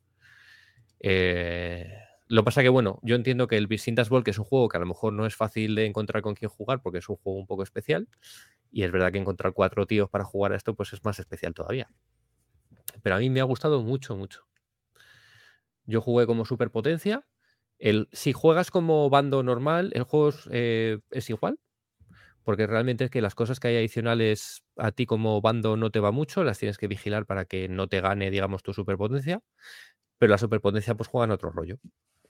Lo que pasa que, bueno, yo entiendo que el Virsintas Volk es un juego que a lo mejor no es fácil de encontrar con quién jugar porque es un juego un poco especial y es verdad que encontrar 4 tíos para jugar a esto pues es más especial todavía. Pero a mí me ha gustado mucho. Yo jugué como superpotencia. Si juegas como bando normal, el juego es igual, porque realmente es que las cosas que hay adicionales a ti como bando no te va mucho, las tienes que vigilar para que no te gane, digamos, tu superpotencia, pero la superpotencia pues juega en otro rollo.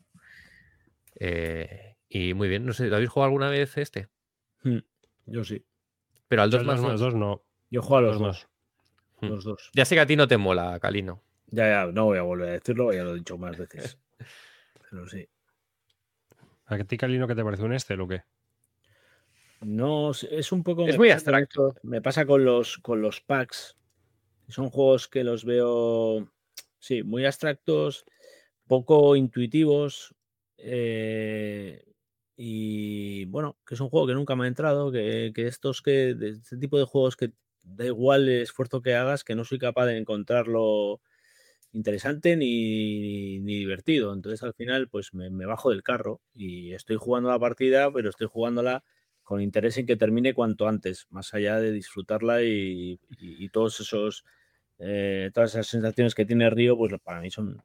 Y muy bien, no sé, ¿habéis jugado alguna vez este? Yo sí. Pero al 2+2 no. Yo juego a los dos. Los dos. Ya sé que a ti no te mola, Calino. Ya, no voy a volver a decirlo, ya lo he dicho más veces. Pero sí. ¿A ti, Calino, qué te parece un o qué? No, es un poco... Es muy abstracto. Me pasa con los packs. Son juegos que los veo, sí, muy abstractos, poco intuitivos. Y bueno, que es un juego que nunca me ha entrado, de este tipo de juegos que da igual el esfuerzo que hagas, que no soy capaz de encontrarlo interesante ni divertido. Entonces al final pues me bajo del carro y estoy jugando la partida, pero estoy jugándola con interés en que termine cuanto antes, más allá de disfrutarla y todos esos todas esas sensaciones que tiene Río, pues para mí son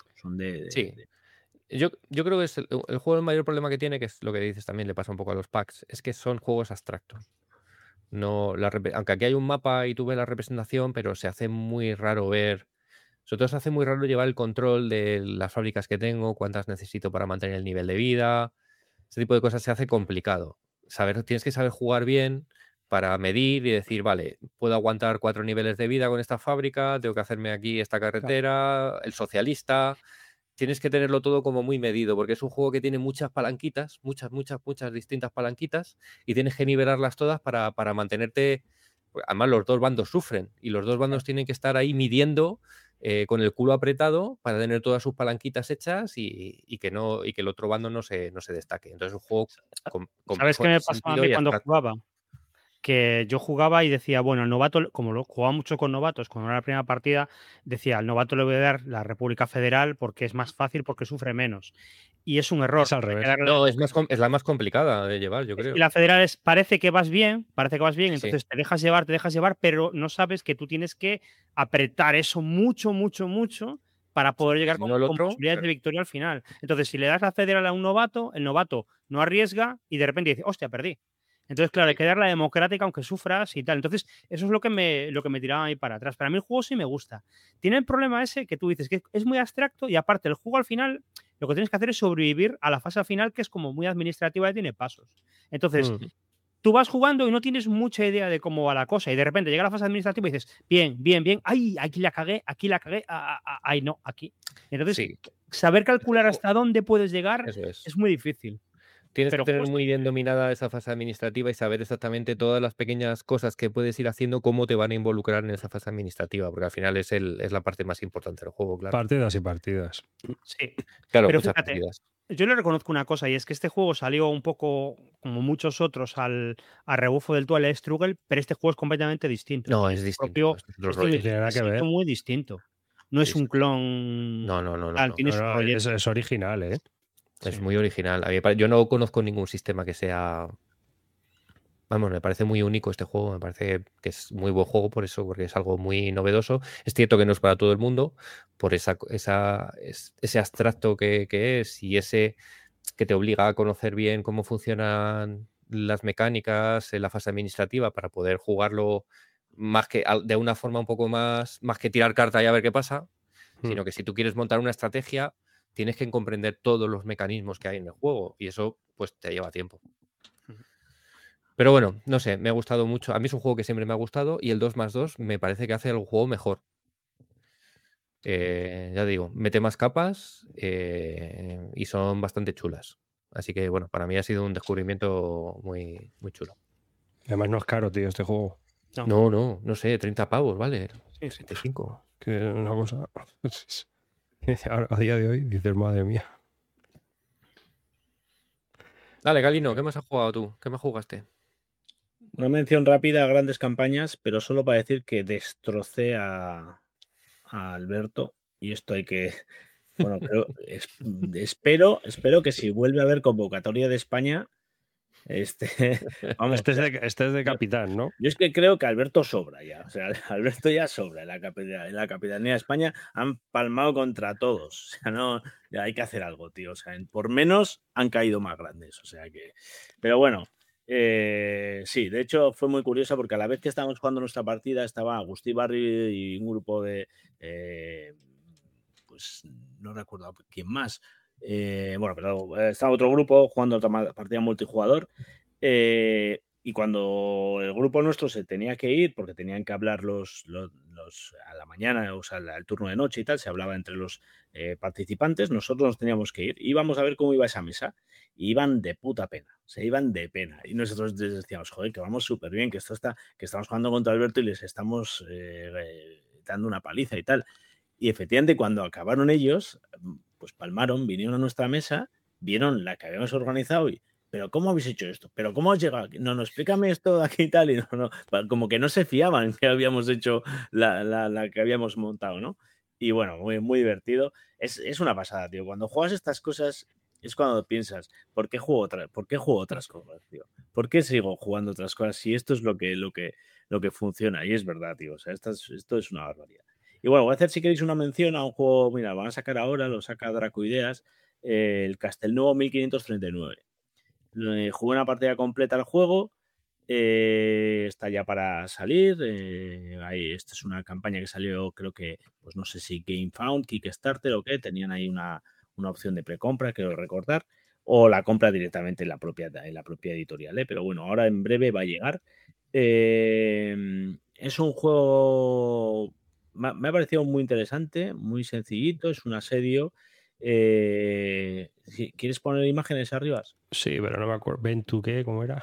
Sí. Yo creo que es el juego, el mayor problema que tiene, que es lo que dices también, le pasa un poco a los packs, es que son juegos abstractos. No, aunque aquí hay un mapa y tú ves la representación, pero se hace muy raro ver. Sobre todo se hace muy raro llevar el control de las fábricas que tengo, cuántas necesito para mantener el nivel de vida. Ese tipo de cosas se hace complicado. Tienes que saber jugar bien para medir y decir, vale, puedo aguantar 4 niveles de vida con esta fábrica, tengo que hacerme aquí esta carretera, el socialista. Tienes que tenerlo todo como muy medido, porque es un juego que tiene muchas palanquitas, muchas distintas palanquitas, y tienes que nivelarlas todas para mantenerte. Además, los dos bandos sufren y los dos bandos tienen que estar ahí midiendo con el culo apretado para tener todas sus palanquitas hechas y que el otro bando no se destaque. Entonces, es un juego ¿Sabes qué me pasaba a mí cuando jugaba? Que yo jugaba y decía, bueno, al novato, como lo jugaba mucho con novatos, cuando era la primera partida, decía, al novato le voy a dar la República Federal porque es más fácil, porque sufre menos. Y es un error. Es al revés. No, es la más complicada de llevar, yo creo. Y la Federal parece que vas bien, entonces Sí. te dejas llevar, pero no sabes que tú tienes que apretar eso mucho para poder llegar Si no, el con otro, posibilidades claro. de victoria al final. Entonces, si le das la Federal a un novato, el novato no arriesga y de repente dice, hostia, perdí. Entonces, claro, hay que darla democrática aunque sufras y tal. Entonces, eso es lo que me tiraba ahí para atrás. Pero a mí el juego sí me gusta. Tiene el problema ese que tú dices, que es muy abstracto y aparte el juego al final lo que tienes que hacer es sobrevivir a la fase final, que es como muy administrativa y tiene pasos. Entonces, tú vas jugando y no tienes mucha idea de cómo va la cosa y de repente llega la fase administrativa y dices, bien, ay, aquí la cagué, ay, no, aquí. Entonces, sí. saber calcular hasta dónde puedes llegar es muy difícil. Tienes que tener muy bien dominada esa fase administrativa y saber exactamente todas las pequeñas cosas que puedes ir haciendo, cómo te van a involucrar en esa fase administrativa, porque al final es la parte más importante del juego, claro. Partidas y partidas. Sí. Claro, pero muchas fíjate, partidas. Yo le reconozco una cosa y es que este juego salió un poco, como muchos otros, al rebufo del Twilight Struggle, pero este juego es completamente distinto. No, es distinto. Es muy distinto. No es un clon. No. Es original, ¿eh? Es Sí. muy original. Yo no conozco ningún sistema que sea... Vamos, me parece muy único este juego, me parece que es muy buen juego por eso, porque es algo muy novedoso. Es cierto que no es para todo el mundo, por ese abstracto que es y ese que te obliga a conocer bien cómo funcionan las mecánicas en la fase administrativa para poder jugarlo más que de una forma un poco más que tirar carta y a ver qué pasa, sino que si tú quieres montar una estrategia, tienes que comprender todos los mecanismos que hay en el juego y eso pues te lleva tiempo. Pero bueno, no sé, me ha gustado mucho. A mí es un juego que siempre me ha gustado y el 2+2 me parece que hace el juego mejor. Ya digo, mete más capas y son bastante chulas. Así que bueno, para mí ha sido un descubrimiento muy, muy chulo. Además no es caro, tío, este juego. No sé, 30 pavos, ¿vale? 35. Que es una cosa... A día de hoy dices, madre mía. Dale, Galino, ¿qué más has jugado tú? ¿Qué más jugaste? Una mención rápida a grandes campañas, pero solo para decir que destrocé a Alberto y esto hay que... Bueno, pero espero que si vuelve a haber convocatoria de España, vamos, este es de capitán, ¿no? Yo es que creo que Alberto sobra ya. O sea, Alberto ya sobra. En la capitanía de España han palmado contra todos. O sea, no, ya hay que hacer algo, tío. O sea, por menos han caído más grandes. O sea que. Pero bueno. Sí, de hecho fue muy curiosa porque a la vez que estábamos jugando nuestra partida estaba Agustí Barri y un grupo de pues no recuerdo quién más, bueno, pero estaba otro grupo jugando otra partida multijugador y cuando el grupo nuestro se tenía que ir porque tenían que hablar los a la mañana, o sea, el turno de noche y tal, se hablaba entre los participantes, nosotros nos teníamos que ir, íbamos a ver cómo iba esa mesa. Y iban de puta pena, se iban de pena. Y nosotros decíamos, joder, que vamos súper bien, que estamos jugando contra Alberto y les estamos dando una paliza y tal. Y efectivamente, cuando acabaron ellos, pues palmaron, vinieron a nuestra mesa, vieron la que habíamos organizado y, ¿pero cómo habéis hecho esto? ¿Pero cómo has llegado aquí? No, explícame esto de aquí y tal. Y no, como que no se fiaban que habíamos hecho la que habíamos montado, ¿no? Y bueno, muy, muy divertido. Es una pasada, tío. Cuando juegas estas cosas es cuando piensas, ¿por qué juego otras cosas, tío? ¿Por qué sigo jugando otras cosas si esto es lo que lo que funciona. Y es verdad, tío. O sea, esto es una barbaridad. Y bueno, voy a hacer, si queréis, una mención a un juego. Mira, van a sacar ahora, lo saca Dracoideas, el Castelnuovo 1539. Jugué una partida completa al juego. Está ya para salir. Esta es una campaña que salió, creo que, pues no sé si GameFound, Kickstarter o qué. Tenían ahí una opción de precompra, quiero recordar, o la compra directamente en la propia editorial, pero bueno, ahora en breve va a llegar. Es un juego, me ha parecido muy interesante, muy sencillito, es un asedio. ¿Quieres poner imágenes arriba? Sí, pero no me acuerdo. ¿Ven tú qué? ¿Cómo era?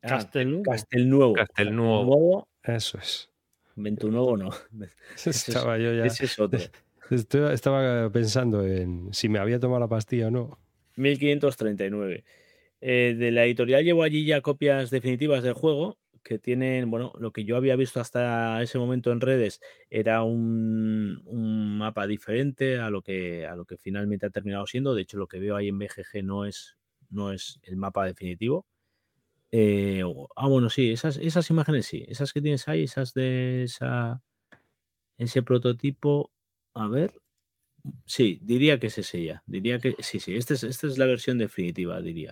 Castelnuovo. Eso es. Ventunuovo no. Estaba yo ya. Ese es otro. Estaba pensando en si me había tomado la pastilla o no. 1539. De la editorial llevo allí ya copias definitivas del juego que tienen, bueno, lo que yo había visto hasta ese momento en redes era un mapa diferente a lo que finalmente ha terminado siendo. De hecho, lo que veo ahí en BGG no es el mapa definitivo. Bueno, sí, esas imágenes sí, esas que tienes ahí, esas de ese prototipo, a ver. Sí, diría que es ese ya. Diría que sí, esta es la versión definitiva, diría.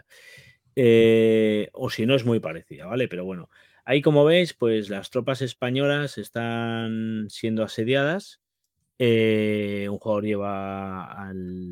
O si no, es muy parecida, ¿vale? Pero bueno, ahí como veis, pues las tropas españolas están siendo asediadas. Un jugador lleva a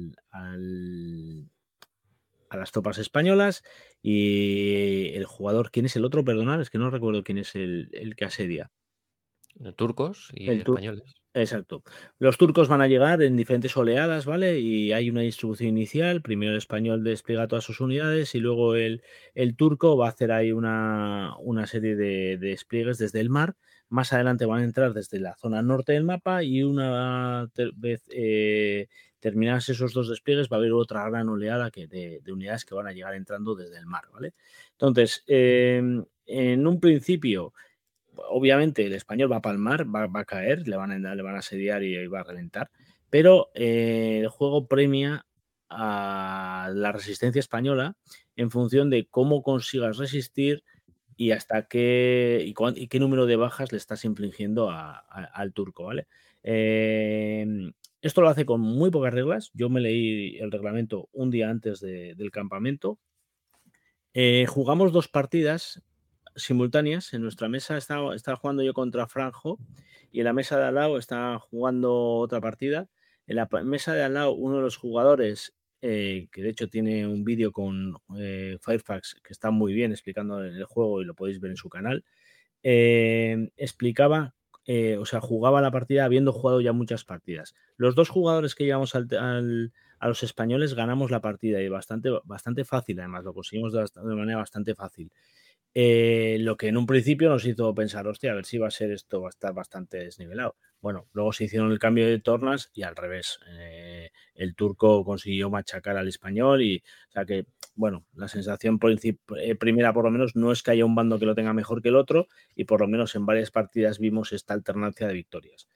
las tropas españolas y el jugador, ¿quién es el otro? Perdonad, es que no recuerdo quién es el que asedia. Turcos y españoles. Exacto. Los turcos van a llegar en diferentes oleadas, ¿vale? Y hay una distribución inicial. Primero el español despliega todas sus unidades y luego el turco va a hacer ahí una serie de despliegues desde el mar. Más adelante van a entrar desde la zona norte del mapa y una vez terminados esos dos despliegues va a haber otra gran oleada de unidades que van a llegar entrando desde el mar, ¿vale? Entonces, en un principio, obviamente el español va a palmar, va a caer, le van a asediar y va a reventar, pero el juego premia a la resistencia española en función de cómo consigas resistir y hasta qué número de bajas le estás infligiendo al turco, ¿vale? Esto lo hace con muy pocas reglas. Yo me leí el reglamento un día antes del campamento. Jugamos 2 partidas simultáneas. En nuestra mesa estaba jugando yo contra Franjo y en la mesa de al lado estaba jugando otra partida. En la mesa de al lado, uno de los jugadores, que de hecho tiene un vídeo con Firefox que está muy bien explicando el juego y lo podéis ver en su canal, explicaba, o sea, jugaba la partida habiendo jugado ya muchas partidas. Los 2 jugadores que llevamos a los españoles ganamos la partida y bastante fácil, además lo conseguimos de manera bastante fácil. Lo que en un principio nos hizo pensar, hostia, a ver si va a ser esto, va a estar bastante desnivelado. Bueno, luego se hicieron el cambio de tornas y al revés. El turco consiguió machacar al español y, o sea que, bueno, la sensación primera por lo menos no es que haya un bando que lo tenga mejor que el otro y por lo menos en varias partidas vimos esta alternancia de victorias.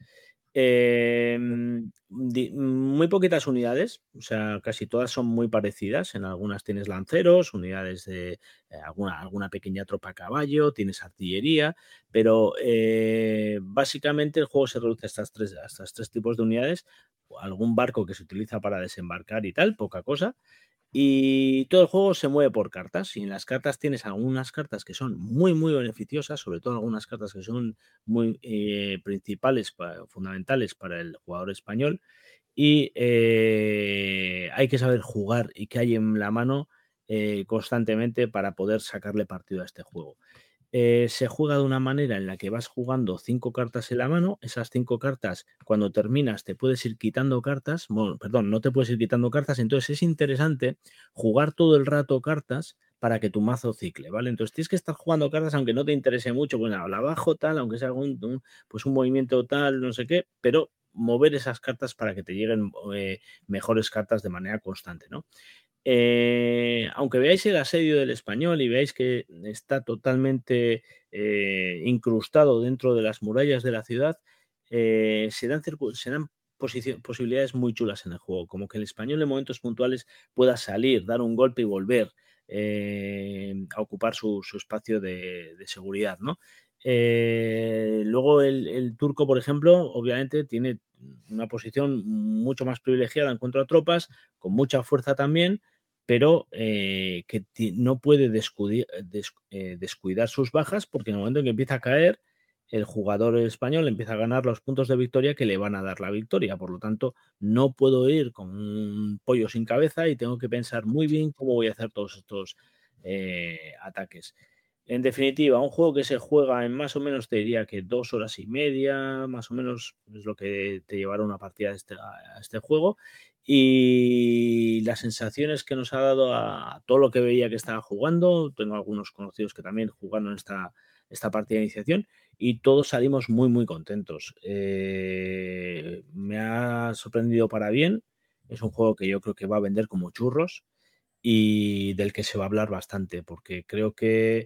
Muy poquitas unidades, o sea, casi todas son muy parecidas. En algunas tienes lanceros, unidades de alguna pequeña tropa a caballo, tienes artillería, pero básicamente el juego se reduce a estos tres tipos de unidades. Algún barco que se utiliza para desembarcar y tal, poca cosa. Y todo el juego se mueve por cartas. Y en las cartas tienes algunas cartas que son muy, muy beneficiosas, sobre todo algunas cartas que son muy principales, fundamentales para el jugador español. Y hay que saber jugar y que hay en la mano constantemente para poder sacarle partido a este juego. Se juega de una manera en la que vas jugando 5 cartas en la mano. Esas 5 cartas, cuando terminas, te puedes ir quitando cartas. Bueno, perdón, no te puedes ir quitando cartas. Entonces es interesante jugar todo el rato cartas para que tu mazo cicle, ¿vale? Entonces tienes que estar jugando cartas aunque no te interese mucho. Bueno, la bajo tal, aunque sea un movimiento tal, no sé qué, pero mover esas cartas para que te lleguen mejores cartas de manera constante, ¿no? Aunque veáis el asedio del español y veáis que está totalmente incrustado dentro de las murallas de la ciudad, se dan posibilidades muy chulas en el juego, como que el español en momentos puntuales pueda salir, dar un golpe y volver a ocupar su espacio de seguridad, ¿no? Luego el turco, por ejemplo, obviamente tiene una posición mucho más privilegiada en cuanto a tropas, con mucha fuerza también, pero que no puede descuidar sus bajas, porque en el momento en que empieza a caer, el jugador español empieza a ganar los puntos de victoria que le van a dar la victoria. Por lo tanto, no puedo ir con un pollo sin cabeza y tengo que pensar muy bien cómo voy a hacer todos estos ataques. En definitiva, un juego que se juega en más o menos, te diría que 2 horas y media, más o menos es lo que te llevará una partida a este juego. Y las sensaciones que nos ha dado a todo lo que veía que estaba jugando, tengo algunos conocidos que también jugaron esta partida de iniciación y todos salimos muy, muy contentos. Me ha sorprendido para bien. Es un juego que yo creo que va a vender como churros y del que se va a hablar bastante, porque creo que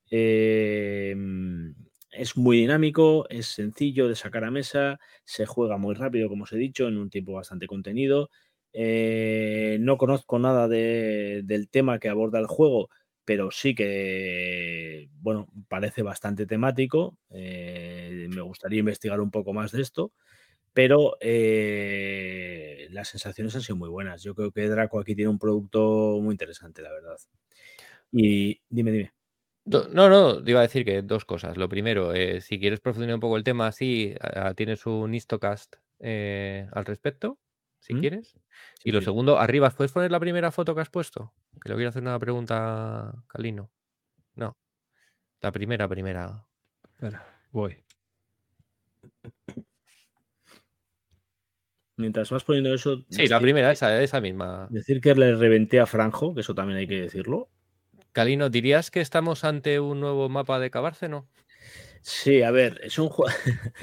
es muy dinámico, es sencillo de sacar a mesa, se juega muy rápido, como os he dicho, en un tiempo bastante contenido. No conozco nada del tema que aborda el juego, pero sí que, bueno, parece bastante temático. Me gustaría investigar un poco más de esto, pero las sensaciones han sido muy buenas. Yo creo que Draco aquí tiene un producto muy interesante, la verdad. Y dime. No, te iba a decir que 2 cosas. Lo primero, si quieres profundizar un poco el tema, sí, tienes un Histocast al respecto, si quieres. Sí, y lo sí. segundo, arriba, ¿puedes poner la primera foto que has puesto? Que le quiero hacer una pregunta, Calino. No, la primera. Espera, voy. Mientras vas poniendo eso... Sí, la primera, esa misma. Decir que le reventé a Franjo, que eso también hay que decirlo. Calino, ¿dirías que estamos ante un nuevo mapa de Cabárceno? Sí, a ver, es un juego...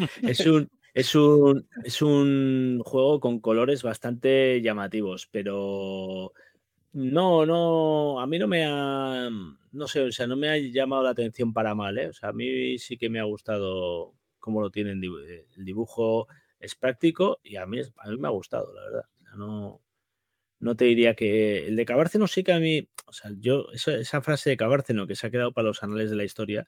es un juego con colores bastante llamativos, pero... No, a mí no me ha... No sé, o sea, no me ha llamado la atención para mal, ¿eh? O sea, a mí sí que me ha gustado cómo lo tienen. El dibujo es práctico y a mí me ha gustado, la verdad. O sea, no te diría que... El de Cabárceno sí que a mí... O sea, yo... Esa frase de Cabárceno que se ha quedado para los anales de la historia,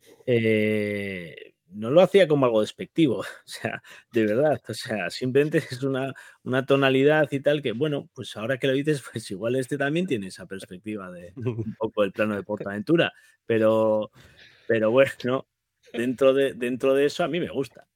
no lo hacía como algo despectivo, o sea, de verdad, o sea, simplemente es una tonalidad y tal que, bueno, pues ahora que lo dices, pues igual este también tiene esa perspectiva de un poco el plano de PortAventura, pero bueno, dentro de eso a mí me gusta.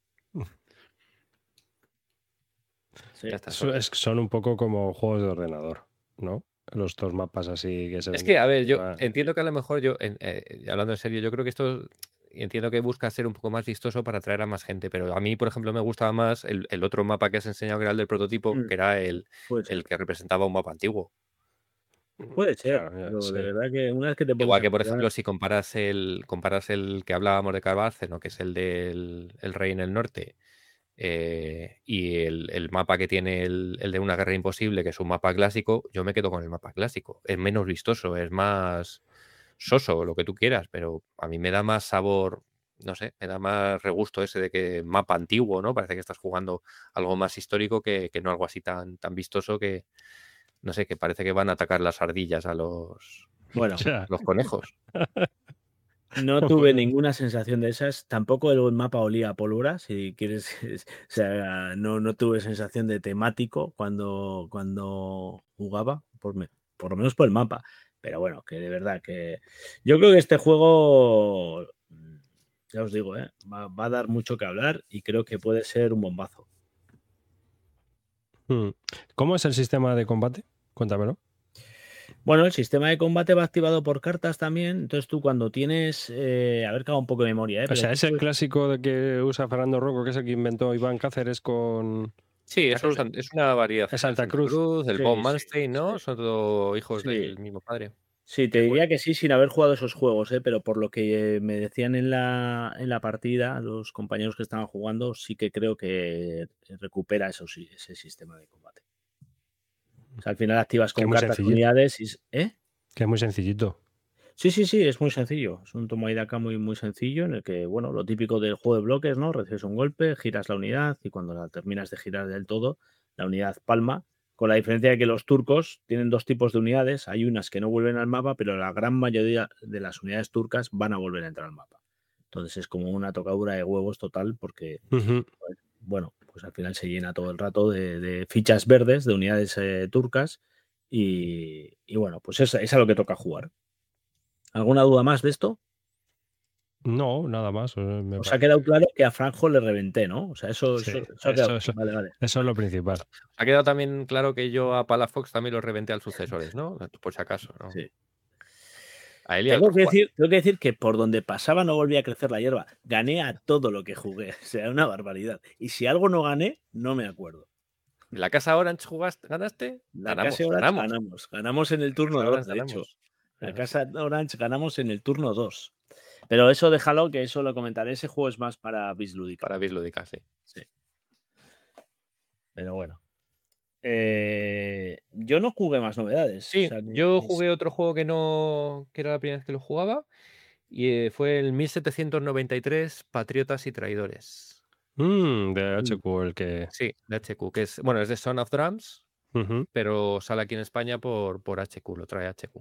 Sí. Ya está. Son un poco como juegos de ordenador, ¿no? Los 2 mapas así que se ven. Es que, a ver, yo entiendo que a lo mejor hablando en serio, yo creo que esto entiendo que busca ser un poco más vistoso para atraer a más gente, pero a mí, por ejemplo, me gustaba más el otro mapa que has enseñado, que era el del prototipo, que era el que representaba un mapa antiguo. Puede ser, pero sí. de verdad que una vez que te pones Igual que, por ejemplo, si comparas el que hablábamos de Cabárceno, que es el del Rey en el Norte, y el mapa que tiene el de Una Guerra Imposible, que es un mapa clásico, yo me quedo con el mapa clásico. Es menos vistoso, es más soso, lo que tú quieras, pero a mí me da más sabor, no sé, me da más regusto ese de que mapa antiguo, ¿no? Parece que estás jugando algo más histórico que no algo así tan vistoso que, no sé, que parece que van a atacar las ardillas a los conejos. No tuve ninguna sensación de esas. Tampoco el mapa olía a pólvora, si quieres. O sea, no tuve sensación de temático cuando jugaba, por lo menos por el mapa. Pero bueno, que de verdad que yo creo que este juego, ya os digo, va a dar mucho que hablar y creo que puede ser un bombazo. ¿Cómo es el sistema de combate? Cuéntamelo. Bueno, el sistema de combate va activado por cartas también. Entonces tú cuando tienes... a ver, que hago un poco de memoria. O sea, es el clásico de que usa Fernando Rocco, que es el que inventó Iván Cáceres con... Sí, es una variedad. Es Santa Cruz. El Bob Manstein, ¿no? Sí. Son todos hijos del mismo padre. Sí, te diría que sí, sin haber jugado esos juegos, pero por lo que me decían en la partida, los compañeros que estaban jugando, sí que creo que recupera ese sistema de combate. O sea, al final activas con cartas unidades y... Que es muy sencillito. Sí, es muy sencillo. Es un toma y daca muy, muy sencillo en el que, bueno, lo típico del juego de bloques, ¿no? Recibes un golpe, giras la unidad y cuando la terminas de girar del todo, la unidad palma, con la diferencia de que los turcos tienen 2 tipos de unidades. Hay unas que no vuelven al mapa, pero la gran mayoría de las unidades turcas van a volver a entrar al mapa. Entonces es como una tocadura de huevos total porque, Ujú. bueno, pues al final se llena todo el rato de fichas verdes, de unidades turcas y bueno, pues es a lo que toca jugar. ¿Alguna duda más de esto? No, nada más. Os ha quedado claro que a Franjo le reventé, ¿no? O sea, eso Sí, ha quedado. eso Vale. es lo principal. Ha quedado también claro que yo a Palafox también los reventé al sucesores, ¿no? Por si acaso, ¿no? Sí. A él y a Tengo otros que decir que por donde pasaba no volvía a crecer la hierba. Gané a todo lo que jugué. O sea, una barbaridad. Y si algo no gané, no me acuerdo. ¿En la casa Orange ganaste? La casa Orange ganamos en el turno 2, de hecho. La casa Orange ganamos en el turno 2. Pero eso déjalo, que eso lo comentaré. Ese juego es más para Bislúdica. Para Bislúdica, sí. Pero bueno. Yo no jugué más novedades. Sí, o sea, yo jugué otro juego que era la primera vez que lo jugaba y fue el 1793 Patriotas y Traidores. De HQ, el que... Sí, de HQ, que es, bueno, es de Son of Drums, pero sale aquí en España por HQ, lo trae HQ.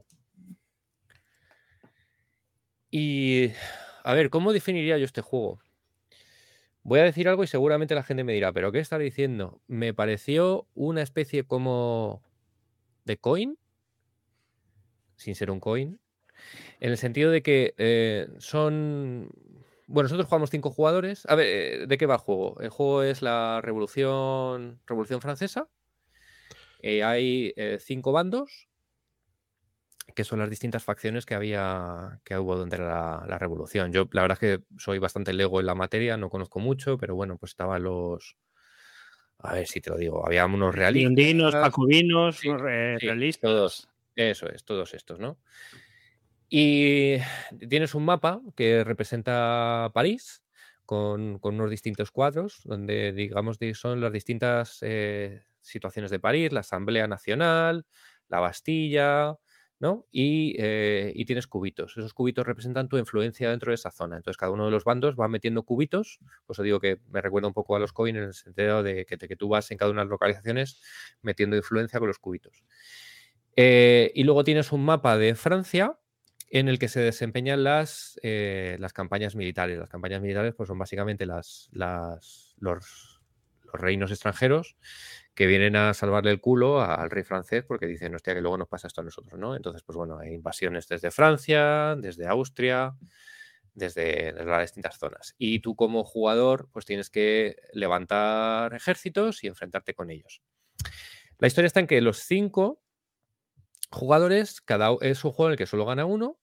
Y, a ver, ¿cómo definiría yo este juego? Voy a decir algo y seguramente la gente me dirá, ¿pero qué está diciendo? Me pareció una especie como de coin, sin ser un coin, en el sentido de que son... Bueno, nosotros jugamos 5 jugadores. A ver, ¿de qué va el juego? El juego es la Revolución Francesa. Hay 5 bandos, que son las distintas facciones que hubo durante la Revolución. Yo, la verdad es que soy bastante lego en la materia, no conozco mucho, pero bueno, pues estaban los... A ver si te lo digo. Había unos realistas. Liondinos, jacobinos, sí, realistas. Todos. Eso es, todos estos, ¿no? Y tienes un mapa que representa París con unos distintos cuadros, donde digamos son las distintas situaciones de París, la Asamblea Nacional, la Bastilla, ¿no? Y tienes cubitos. Esos cubitos representan tu influencia dentro de esa zona. Entonces cada uno de los bandos va metiendo cubitos. Pues os digo que me recuerda un poco a los coins en el sentido de que tú vas en cada una de las localizaciones metiendo influencia con los cubitos. Y luego tienes un mapa de Francia en el que se desempeñan las campañas militares. Las campañas militares pues, son básicamente los reinos extranjeros que vienen a salvarle el culo al rey francés porque dicen, hostia, que luego nos pasa esto a nosotros, ¿no? Entonces, pues bueno, hay invasiones desde Francia, desde Austria, desde las distintas zonas. Y tú como jugador, pues tienes que levantar ejércitos y enfrentarte con ellos. La historia está en que los 5 jugadores, es un juego en el que solo gana uno,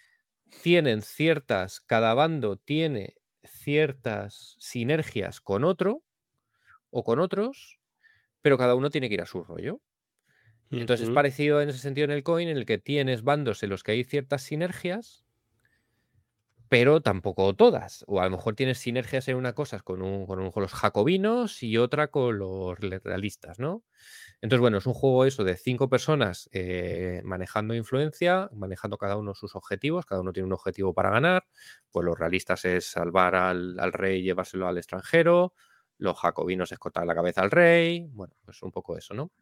cada bando tiene ciertas sinergias con otro o con otros, pero cada uno tiene que ir a su rollo. Entonces es parecido en ese sentido en el coin, en el que tienes bandos en los que hay ciertas sinergias, pero tampoco todas. O a lo mejor tienes sinergias en una cosa con los jacobinos y otra con los realistas, ¿no? Entonces, bueno, es un juego eso de 5 personas manejando influencia, manejando cada uno sus objetivos, cada uno tiene un objetivo para ganar, pues los realistas es salvar al rey y llevárselo al extranjero, los jacobinos es cortar la cabeza al rey, bueno, pues un poco eso, ¿no?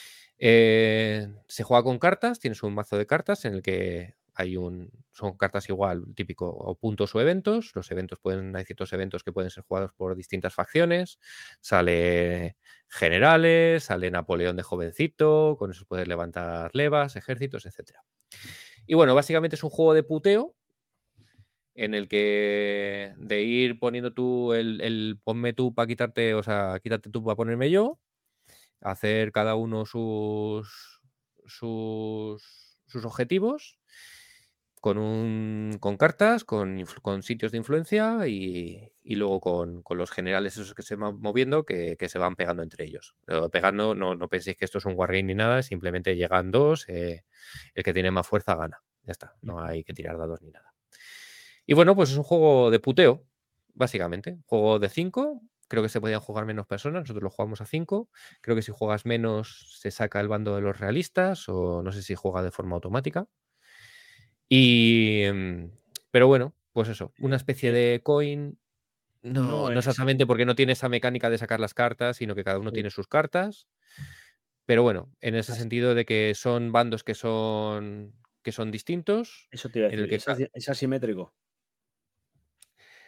Se juega con cartas, tienes un mazo de cartas en el que son cartas igual, típico, o puntos o eventos. Los eventos hay ciertos eventos que pueden ser jugados por distintas facciones. Sale generales, sale Napoleón de jovencito, con eso puedes levantar levas, ejércitos, etc. Y bueno, básicamente es un juego de puteo en el que de ir poniendo tú el ponme tú para quitarte, o sea, quítate tú para ponerme yo, hacer cada uno sus objetivos con cartas, con sitios de influencia y luego con los generales esos que se van moviendo que se van pegando entre ellos. Pero pegando, no penséis que esto es un wargame ni nada, simplemente llegan 2, el que tiene más fuerza gana. Ya está, no hay que tirar dados ni nada. Y bueno, pues es un juego de puteo, básicamente. Juego de 5. Creo que se podían jugar menos personas, nosotros lo jugamos a 5. Creo que si juegas menos se saca el bando de los realistas o no sé si juega de forma automática. Pero bueno, pues eso, una especie de coin, no exactamente porque no tiene esa mecánica de sacar las cartas, sino que cada uno tiene sus cartas. Pero bueno, en ese sentido de que son bandos que son distintos. Eso te iba a decir, es asimétrico.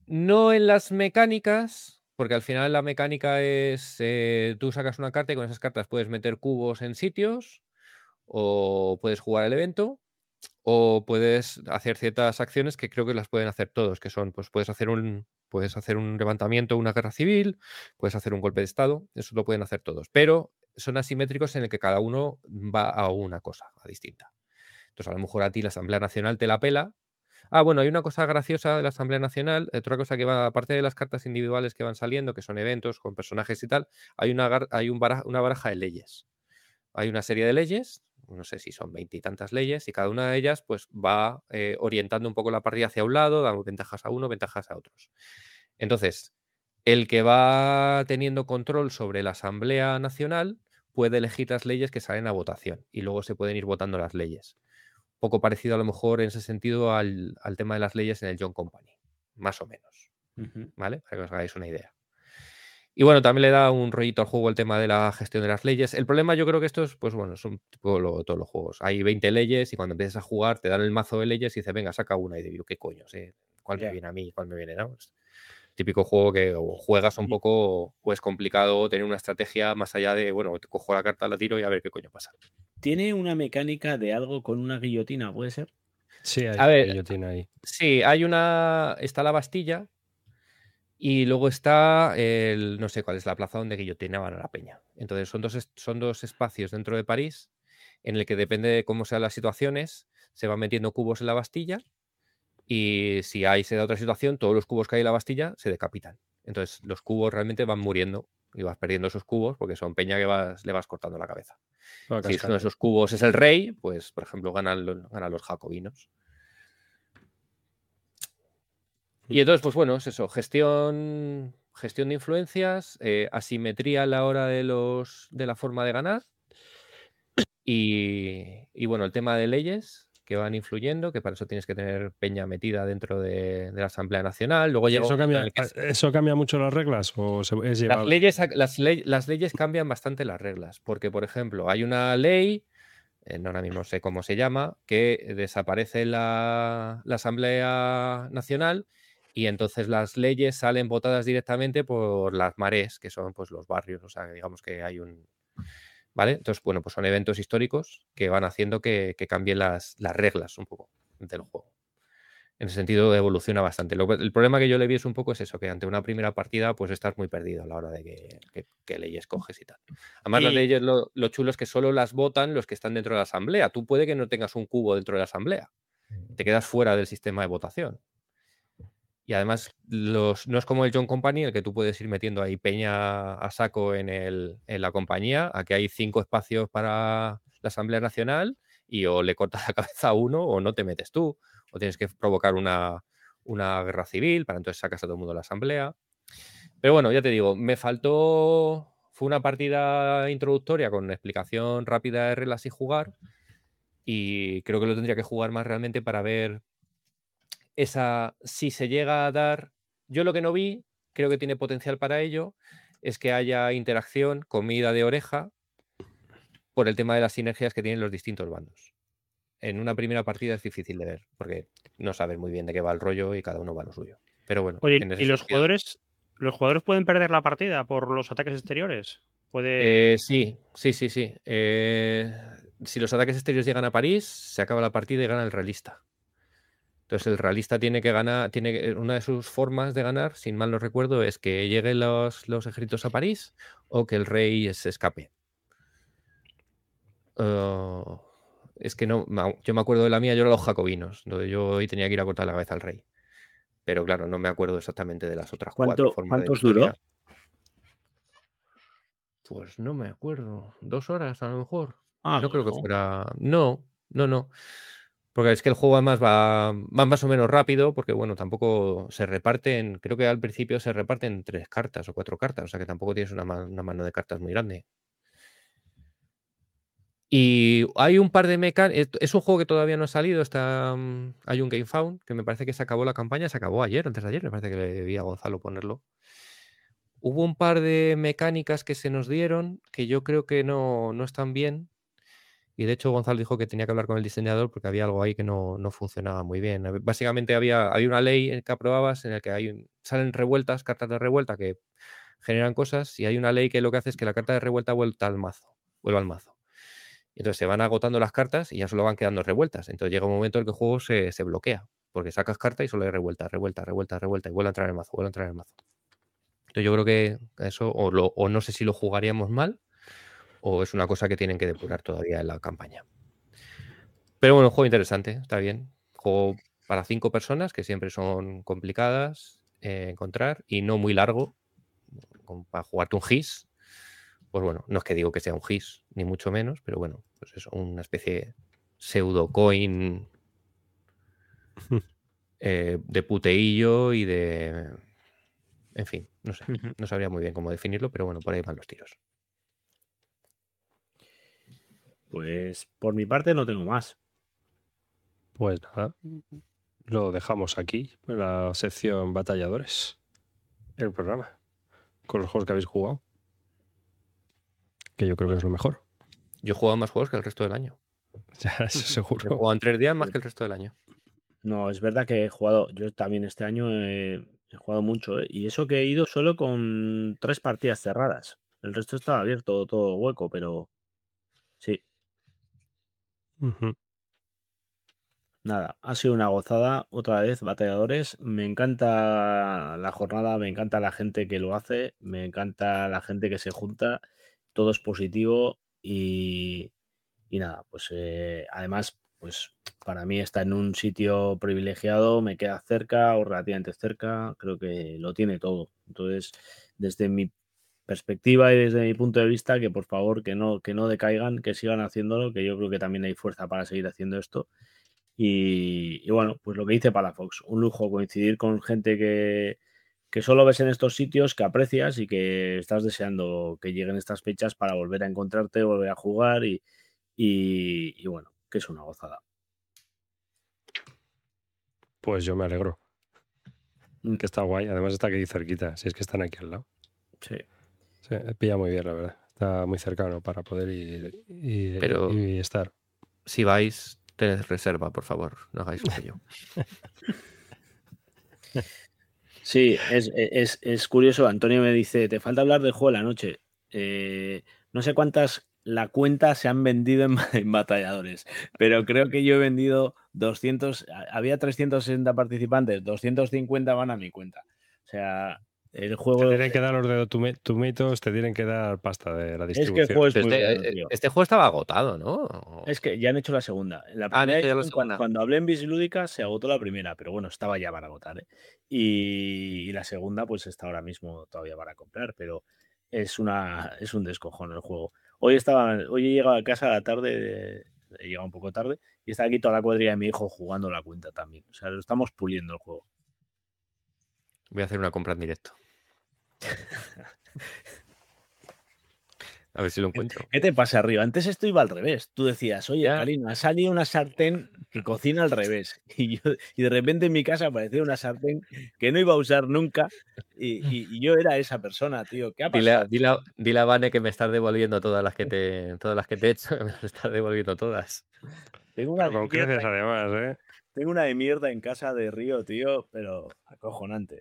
No en las mecánicas, porque al final la mecánica es tú sacas una carta y con esas cartas puedes meter cubos en sitios, o puedes jugar el evento, o puedes hacer ciertas acciones que creo que las pueden hacer todos, que son, pues puedes hacer un levantamiento, una guerra civil, puedes hacer un golpe de estado, eso lo pueden hacer todos, pero son asimétricos en el que cada uno va a una cosa, a distinta. Entonces, a lo mejor a ti la Asamblea Nacional te la pela. Ah, bueno, hay una cosa graciosa de la Asamblea Nacional, otra cosa que va, aparte de las cartas individuales que van saliendo, que son eventos con personajes y tal, hay una baraja de leyes. Hay una serie de leyes, no sé si son 20 y tantas leyes, y cada una de ellas pues va orientando un poco la partida hacia un lado, dando ventajas a uno, ventajas a otros. Entonces, el que va teniendo control sobre la Asamblea Nacional puede elegir las leyes que salen a votación y luego se pueden ir votando las leyes. Poco parecido a lo mejor en ese sentido al tema de las leyes en el John Company, más o menos, ¿vale? Para que os hagáis una idea. Y bueno, también le da un rollito al juego el tema de la gestión de las leyes. El problema yo creo que esto es, pues bueno, son tipo todos los juegos. Hay 20 leyes y cuando empiezas a jugar te dan el mazo de leyes y dices, venga, saca una. Y digo, ¿qué coño? ¿Cuál me viene a mí? ¿Cuál me viene? ¿No? Típico juego que o juegas un poco, pues complicado tener una estrategia más allá de, bueno, te cojo la carta, la tiro y a ver qué coño pasa. ¿Tiene una mecánica de algo con una guillotina, puede ser? Sí, hay A ver, guillotina ahí. Sí, está la Bastilla y luego está no sé cuál es la plaza donde guillotinaban a la peña. Entonces son dos espacios dentro de París en el que depende de cómo sean las situaciones, se van metiendo cubos en la Bastilla y si se da otra situación, todos los cubos que hay en la Bastilla se decapitan. Entonces los cubos realmente van muriendo y vas perdiendo esos cubos porque son peña que le vas cortando la cabeza. Si uno de esos cubos es el rey, pues por ejemplo ganan los jacobinos. Y entonces, pues bueno, es eso, gestión de influencias, asimetría a la hora de la forma de ganar y bueno, el tema de leyes que van influyendo, que para eso tienes que tener peña metida dentro de la Asamblea Nacional. Luego llega ¿Eso cambia mucho las reglas o es llevable? Las leyes cambian bastante las reglas, porque por ejemplo, hay una ley, ahora mismo sé cómo se llama, que desaparece la Asamblea Nacional. Y entonces las leyes salen votadas directamente por las marés, que son pues los barrios, o sea, digamos que hay ¿vale? Entonces, bueno, pues son eventos históricos que van haciendo que cambien las reglas un poco del juego. En ese sentido evoluciona bastante. El problema que yo le vi es un poco eso, que ante una primera partida pues estás muy perdido a la hora de qué leyes coges y tal. Además, las leyes, lo chulo es que solo las votan los que están dentro de la asamblea. Tú puede que no tengas un cubo dentro de la asamblea. Te quedas fuera del sistema de votación. Y además no es como el John Company, el que tú puedes ir metiendo ahí peña a saco en la compañía. Aquí hay 5 espacios para la Asamblea Nacional y o le cortas la cabeza a uno o no te metes tú. O tienes que provocar una guerra civil para entonces sacas a todo el mundo de la Asamblea. Pero bueno, ya te digo, me faltó... Fue una partida introductoria con explicación rápida de reglas y jugar. Y creo que lo tendría que jugar más realmente para ver... si se llega a dar, yo lo que no vi, creo que tiene potencial para ello, es que haya interacción, comida de oreja, por el tema de las sinergias que tienen los distintos bandos. En una primera partida es difícil de ver, porque no sabes muy bien de qué va el rollo y cada uno va a lo suyo. Pero bueno. Oye, ¿y los jugadores pueden perder la partida por los ataques exteriores? Sí. Si los ataques exteriores llegan a París, se acaba la partida y gana el realista. Entonces el realista tiene que ganar, una de sus formas de ganar, sin mal no recuerdo, es que lleguen los ejércitos a París o que el rey se escape. Es que no, yo me acuerdo de la mía, yo era los jacobinos, donde yo hoy tenía que ir a cortar la cabeza al rey. Pero claro, no me acuerdo exactamente de las otras 4 formas. ¿Cuántos duró? Pues no me acuerdo. 2 horas a lo mejor. No creo que fuera. No. Porque es que el juego además va más o menos rápido, porque bueno, tampoco se reparten, creo que al principio se reparten 3 cartas o 4 cartas, o sea que tampoco tienes una mano de cartas muy grande. Y hay un par de mecánicas, es un juego que todavía no ha salido, hay un Game Found, que me parece que se acabó la campaña, se acabó antes de ayer, me parece que le vi a Gonzalo ponerlo. Hubo un par de mecánicas que se nos dieron, que yo creo que no están bien, Y de hecho Gonzalo dijo que tenía que hablar con el diseñador porque había algo ahí que no funcionaba muy bien. Básicamente había una ley que aprobabas en la que salen revueltas, cartas de revuelta que generan cosas, y hay una ley que lo que hace es que la carta de revuelta vuelva al mazo. Y entonces se van agotando las cartas y ya solo van quedando revueltas. Entonces llega un momento en el que el juego se bloquea, porque sacas carta y solo hay revuelta, y vuelve a entrar en el mazo, Entonces yo creo que eso, o no sé si lo jugaríamos mal, o es una cosa que tienen que depurar todavía en la campaña. Pero bueno, un juego interesante, está bien. Juego para 5 personas, que siempre son complicadas encontrar, y no muy largo, para jugarte un GIS. Pues bueno, no es que digo que sea un GIS, ni mucho menos, pero bueno, pues es una especie de pseudo-coin de puteillo y de... En fin, no sé, no sabría muy bien cómo definirlo, pero bueno, por ahí van los tiros. Pues por mi parte no tengo más. Pues nada, lo dejamos aquí, en la sección batalladores, el programa, con los juegos que habéis jugado, que yo creo que es lo mejor. Yo he jugado más juegos que el resto del año. Ya, eso He seguro. jugado en 3 días más que el resto del año. No, es verdad que he jugado, yo también este año he jugado mucho, y eso que he ido solo con 3 partidas cerradas. El resto estaba abierto, todo hueco, pero sí, Ujú. nada, ha sido una gozada otra vez, batalladores. Me encanta la jornada, me encanta la gente que lo hace, me encanta la gente que se junta, todo es positivo y nada, pues además, pues para mí está en un sitio privilegiado, me queda cerca o relativamente cerca, creo que lo tiene todo. Entonces, desde mi perspectiva y desde mi punto de vista, que por favor que no decaigan, que sigan haciéndolo, que yo creo que también hay fuerza para seguir haciendo esto. Y bueno, pues lo que dice Palafox, un lujo coincidir con gente que solo ves en estos sitios, que aprecias y que estás deseando que lleguen estas fechas para volver a encontrarte, volver a jugar y bueno, que es una gozada. Pues yo me alegro. Que está guay. Además está aquí cerquita, si es que están aquí al lado. Sí. Sí, pilla muy bien, la verdad. Está muy cercano para poder ir Pero y estar. si vais, tened reserva, por favor. No hagáis como yo. Sí, es curioso. Antonio me dice, te falta hablar del juego de la noche. No sé cuántas la cuenta se han vendido en batalladores, pero creo que yo he vendido 200, había 360 participantes, 250 van a mi cuenta. O sea, el juego... Te tienen que dar los de Tomatoes, te tienen que dar pasta de la Es distribución. que el juego es muy bueno, tío. Este juego estaba agotado, ¿no? Es que ya han hecho la segunda. La Han primera hecho ya la edición, segunda. cuando hablé en Bislúdica se agotó la primera, pero bueno, estaba ya para agotar, ¿eh? Y la segunda pues está ahora mismo todavía para comprar, pero es un descojón el juego. Hoy he llegado a casa a la tarde, he llegado un poco tarde, y está aquí toda la cuadrilla de mi hijo jugando la cuenta también. O sea, lo estamos puliendo el juego. Voy a hacer una compra en directo. A ver si lo encuentro. ¿Qué te pasa arriba? Antes esto iba al revés. Tú decías, oye, Karina, ha salido una sartén que cocina al revés. Y de repente en mi casa apareció una sartén que no iba a usar nunca. Y yo era esa persona, tío. ¿Qué ha pasado? Dile a Vane que me estás devolviendo todas las que te he hecho. Me las estás devolviendo todas. Tengo una con creces, además, ¿eh? Tengo una de mierda en casa de Río, tío, pero acojonante.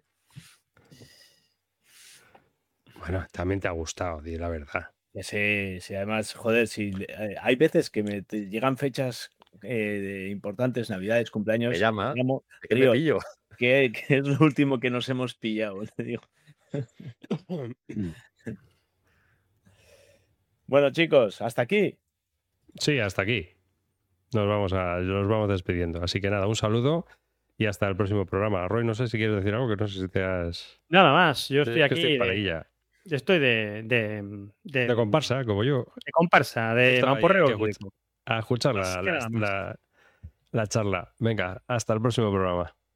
Bueno, también te ha gustado, di la verdad. Sí, además, joder, hay veces que me llegan fechas importantes, Navidades, cumpleaños. Me llama, ¿qué me pillo? Que es lo último que nos hemos pillado, te digo. Bueno, chicos, hasta aquí. Sí, hasta aquí. Nos vamos despidiendo. Así que nada, un saludo y hasta el próximo programa. Roy, no sé si quieres decir algo, que no sé si te has... Nada más, yo estoy Es que aquí. estoy para ahí ya. Estoy de comparsa, como yo. De comparsa, de mamporreo. A escuchar Pues que nada más. la charla. Venga, hasta el próximo programa.